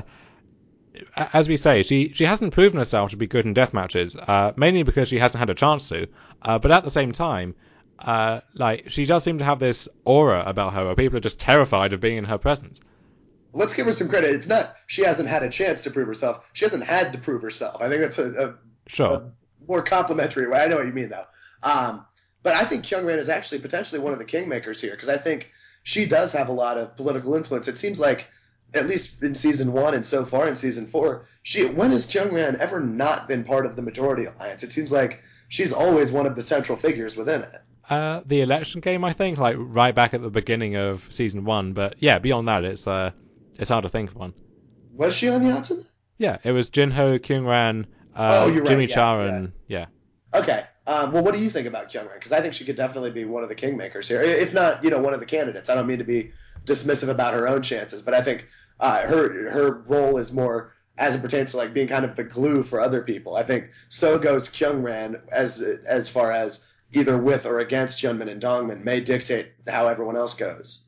as we say, she she hasn't proven herself to be good in death matches, uh, mainly because she hasn't had a chance to. Uh, but at the same time, uh, like she does seem to have this aura about her where people are just terrified of being in her presence. Let's give her some credit. It's not she hasn't had a chance to prove herself. She hasn't had to prove herself. I think that's a, a, Sure. a more complimentary way. I know what you mean, though. Um, but I think Kyungran is actually potentially one of the kingmakers here because I think she does have a lot of political influence. It seems like, at least in season one and so far in season four, she when has Kyungran ever not been part of the majority alliance? It seems like she's always one of the central figures within it. Uh, the election game, I think, like right back at the beginning of season one. But yeah, beyond that, it's uh, it's hard to think of one. Was she on the outside? Yeah, it was Jinho, Kyungran, Oh, uh, you're right. Jimmy Yeah, Cha, yeah. and yeah. Okay. Um, well, what do you think about Kyungran? Because I think she could definitely be one of the kingmakers here, if not, you know, one of the candidates. I don't mean to be dismissive about her own chances, but I think uh, her her role is more as it pertains to like being kind of the glue for other people. I think so goes Kyungran as as far as either with or against Hyunmin and Dongmin may dictate how everyone else goes.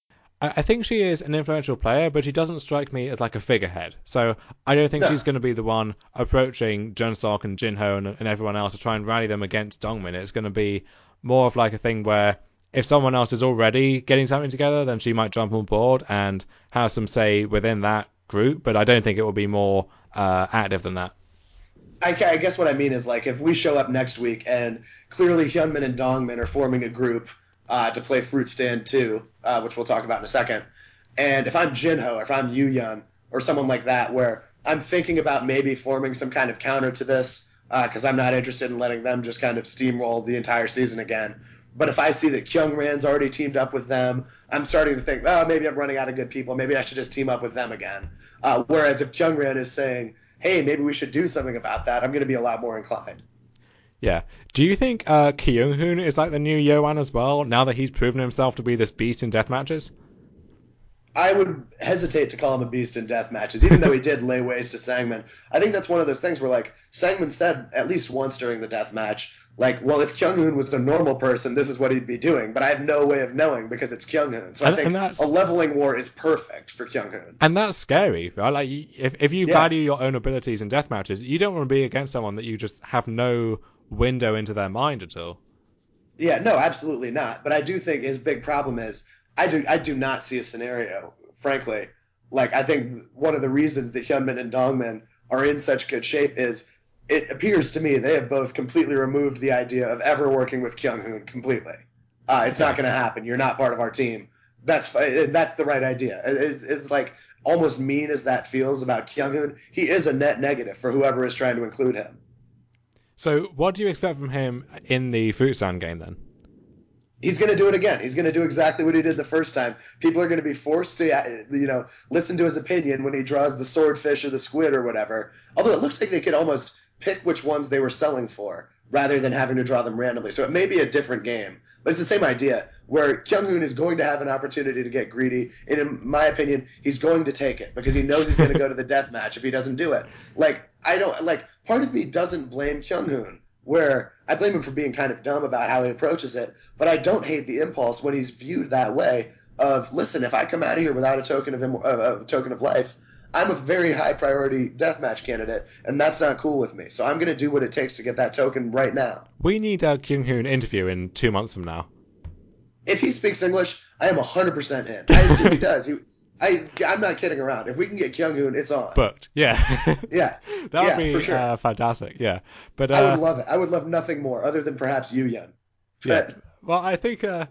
I think she is an influential player, but she doesn't strike me as like a figurehead. So I don't think No. she's going to be the one approaching Junsok and Jinho and, and everyone else to try and rally them against Dongmin. It's going to be more of like a thing where if someone else is already getting something together, then she might jump on board and have some say within that group. But I don't think it will be more uh, active than that. I, I guess what I mean is like if we show up next week and clearly Hyunmin and Dongmin are forming a group uh, to play Fruit Stand two, uh, which we'll talk about in a second, and if I'm Jinho or if I'm Yuyun or someone like that, where I'm thinking about maybe forming some kind of counter to this because uh, I'm not interested in letting them just kind of steamroll the entire season again. But if I see that Kyungran's already teamed up with them, I'm starting to think, oh, maybe I'm running out of good people. Maybe I should just team up with them again. Uh, whereas if Kyungran is saying, hey, maybe we should do something about that, I'm going to be a lot more inclined. Yeah. Do you think uh, Kyung-hoon is like the new Yoan as well, now that he's proven himself to be this beast in death matches? I would hesitate to call him a beast in death matches, even though he did lay waste to Sangmin. I think that's one of those things where, like, Sangmin said at least once during the death match, like, well, if Kyung-hoon was a normal person, this is what he'd be doing, but I have no way of knowing because it's Kyung-hoon. So I And, think and a that's leveling war is perfect for Kyung-hoon. and that's scary, right? Like, if if you Yeah. value your own abilities in death matches, you don't want to be against someone that you just have no window into their mind at all. Yeah, no, absolutely not. But I do think his big problem is I do I do not see a scenario, frankly. Like I think one of the reasons that Hyunmin and Dongmin are in such good shape is it appears to me they have both completely removed the idea of ever working with Kyung-hoon completely. Uh, it's not Yeah. going to happen. You're not part of our team. That's that's the right idea. It's, it's like almost mean as that feels about Kyung-hoon. He is a net negative for whoever is trying to include him. So, what do you expect from him in the Fruit Stand game then? He's going to do it again. He's going to do exactly what he did the first time. People are going to be forced to, you know, listen to his opinion when he draws the swordfish or the squid or whatever. Although it looks like they could almost pick which ones they were selling for rather than having to draw them randomly. So it may be a different game, but it's the same idea where Kyung-hoon is going to have an opportunity to get greedy. And in my opinion, he's going to take it because he knows he's going to go to the death match if he doesn't do it. Like, I don't, like, part of me doesn't blame Kyung-hoon where I blame him for being kind of dumb about how he approaches it, but I don't hate the impulse when he's viewed that way of, listen, if I come out of here without a token of Im- uh, a token of life, I'm a very high priority deathmatch candidate, and that's not cool with me. So I'm going to do what it takes to get that token right now. We need a Kyung-hoon interview in two months from now. If he speaks English, I am one hundred percent in. I assume he does. He, I, I'm not kidding around. If we can get Kyung-hoon, it's on. Booked. Yeah. Yeah. That would Yeah, be for sure. uh, fantastic. Yeah. But uh, I would love it. I would love nothing more other than perhaps Yu Yun. yeah. Well, I think uh,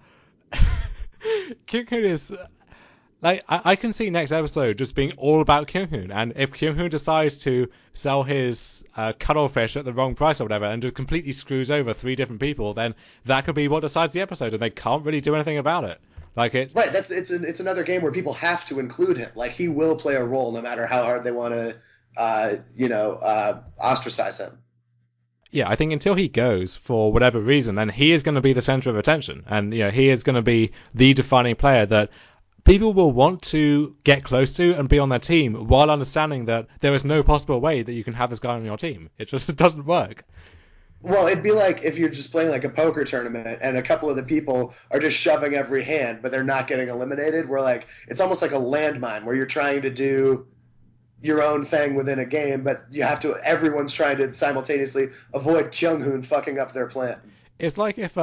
Kyung-hoon is like I, I can see next episode just being all about Kyung-hoon, and if Kyung-hoon decides to sell his uh, cuttlefish at the wrong price or whatever, and just completely screws over three different people, then that could be what decides the episode, and they can't really do anything about it. Like it, right? That's it's an, it's another game where people have to include him. Like he will play a role no matter how hard they want to, uh, you know, uh, ostracize him. Yeah, I think until he goes for whatever reason, then he is going to be the center of attention, and you know he is going to be the defining player that people will want to get close to and be on their team, while understanding that there is no possible way that you can have this guy on your team. It just doesn't work. Well, it'd be like if you're just playing like a poker tournament and a couple of the people are just shoving every hand, but they're not getting eliminated. We're like, it's almost like a landmine where you're trying to do your own thing within a game, but you have to. Everyone's trying to simultaneously avoid Kyung-hoon fucking up their plan. It's like if uh,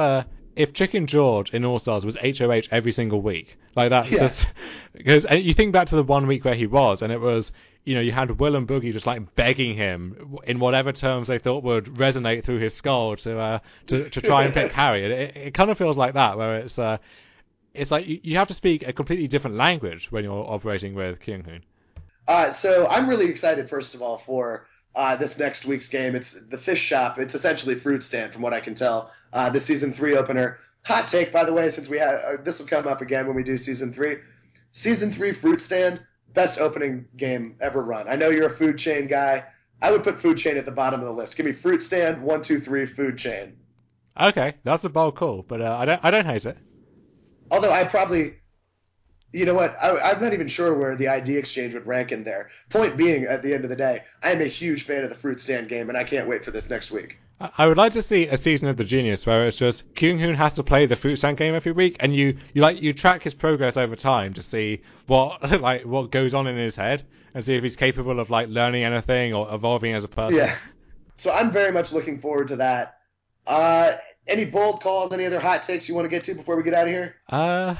if Chicken George in All Stars was H O H every single week, like that's Yeah. just because you think back to the one week where he was, and it was, you know, you had Will and Boogie just like begging him in whatever terms they thought would resonate through his skull to uh, to to try and pick Harry. It, it kind of feels like that, where it's uh, it's like you, you have to speak a completely different language when you're operating with Kyung Hoon. Uh, so I'm really excited, first of all, for uh, this next week's game. It's the Fish Shop. It's essentially Fruit Stand, from what I can tell. Uh, the season three opener. Hot take, by the way, since we have uh, this will come up again when we do season three. Season three Fruit Stand, best opening game ever run. I know you're a food chain guy. I would put food chain at the bottom of the list. Give me Fruit Stand, one, two, three, food chain. Okay, that's a bold call, but uh, I don't I don't hate it. Although I probably You know what? I, I'm not even sure where the I D exchange would rank in there. Point being, at the end of the day, I am a huge fan of the Fruit Stand game, and I can't wait for this next week. I would like to see a season of the Genius where it's just Kyung Hoon has to play the fruit stand game every week, and you, you like you track his progress over time to see what like what goes on in his head and see if he's capable of like learning anything or evolving as a person. Yeah. So I'm very much looking forward to that. Uh, any bold calls? Any other hot takes you want to get to before we get out of here? Uh,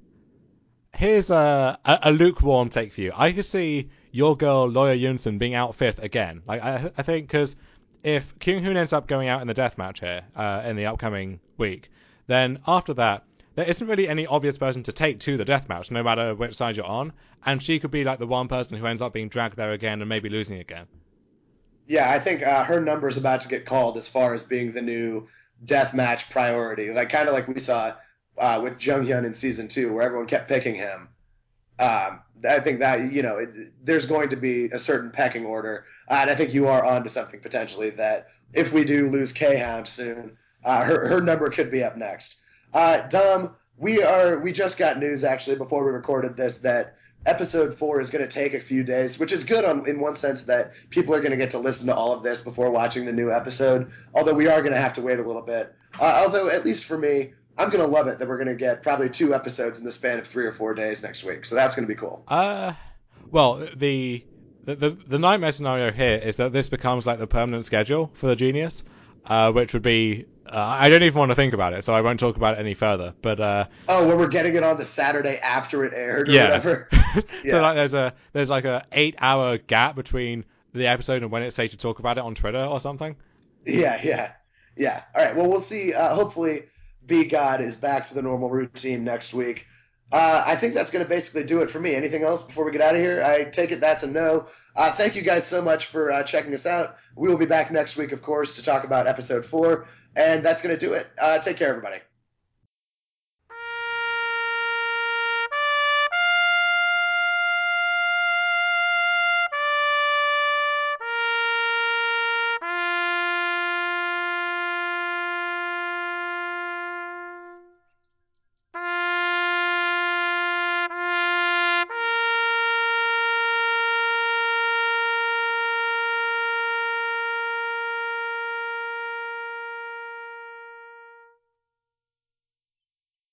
here's a, a a lukewarm take for you. I could see your girl Lawyer Yunsen being out fifth again. Like I I think because if Kyung Hoon ends up going out in the death match here uh, in the upcoming week, then after that there isn't really any obvious person to take to the death match, no matter which side you're on, and she could be like the one person who ends up being dragged there again and maybe losing again. Yeah, I think uh, her number's about to get called as far as being the new death match priority. Like kind of like we saw uh, with Jung Hyun in season two, where everyone kept picking him. Um, I think that you know it, there's going to be a certain pecking order, uh, and I think you are onto something potentially. That if we do lose K Hound soon, uh, her her number could be up next. Uh, Dom, we are we just got news actually before we recorded this that episode four is going to take a few days, which is good on in one sense that people are going to get to listen to all of this before watching the new episode. Although we are going to have to wait a little bit. Uh, although at least for me, I'm going to love it that we're going to get probably two episodes in the span of three or four days next week. So that's going to be cool. Uh, well, the the the, the nightmare scenario here is that this becomes like the permanent schedule for the Genius, uh, which would be uh, I don't even want to think about it, so I won't talk about it any further. But uh, Oh, where we're getting it on the Saturday after it aired or yeah, whatever. so Yeah, like there's a there's like a eight hour gap between the episode and when it's safe to talk about it on Twitter or something. yeah, yeah, yeah. All right. Well, we'll see. Uh, hopefully, B God is back to the normal routine next week. Uh, I think that's going to basically do it for me. Anything else before we get out of here? I take it that's a no. Uh, thank you guys so much for uh, checking us out. We will be back next week, of course, to talk about episode four, and that's going to do it. Uh, take care, everybody.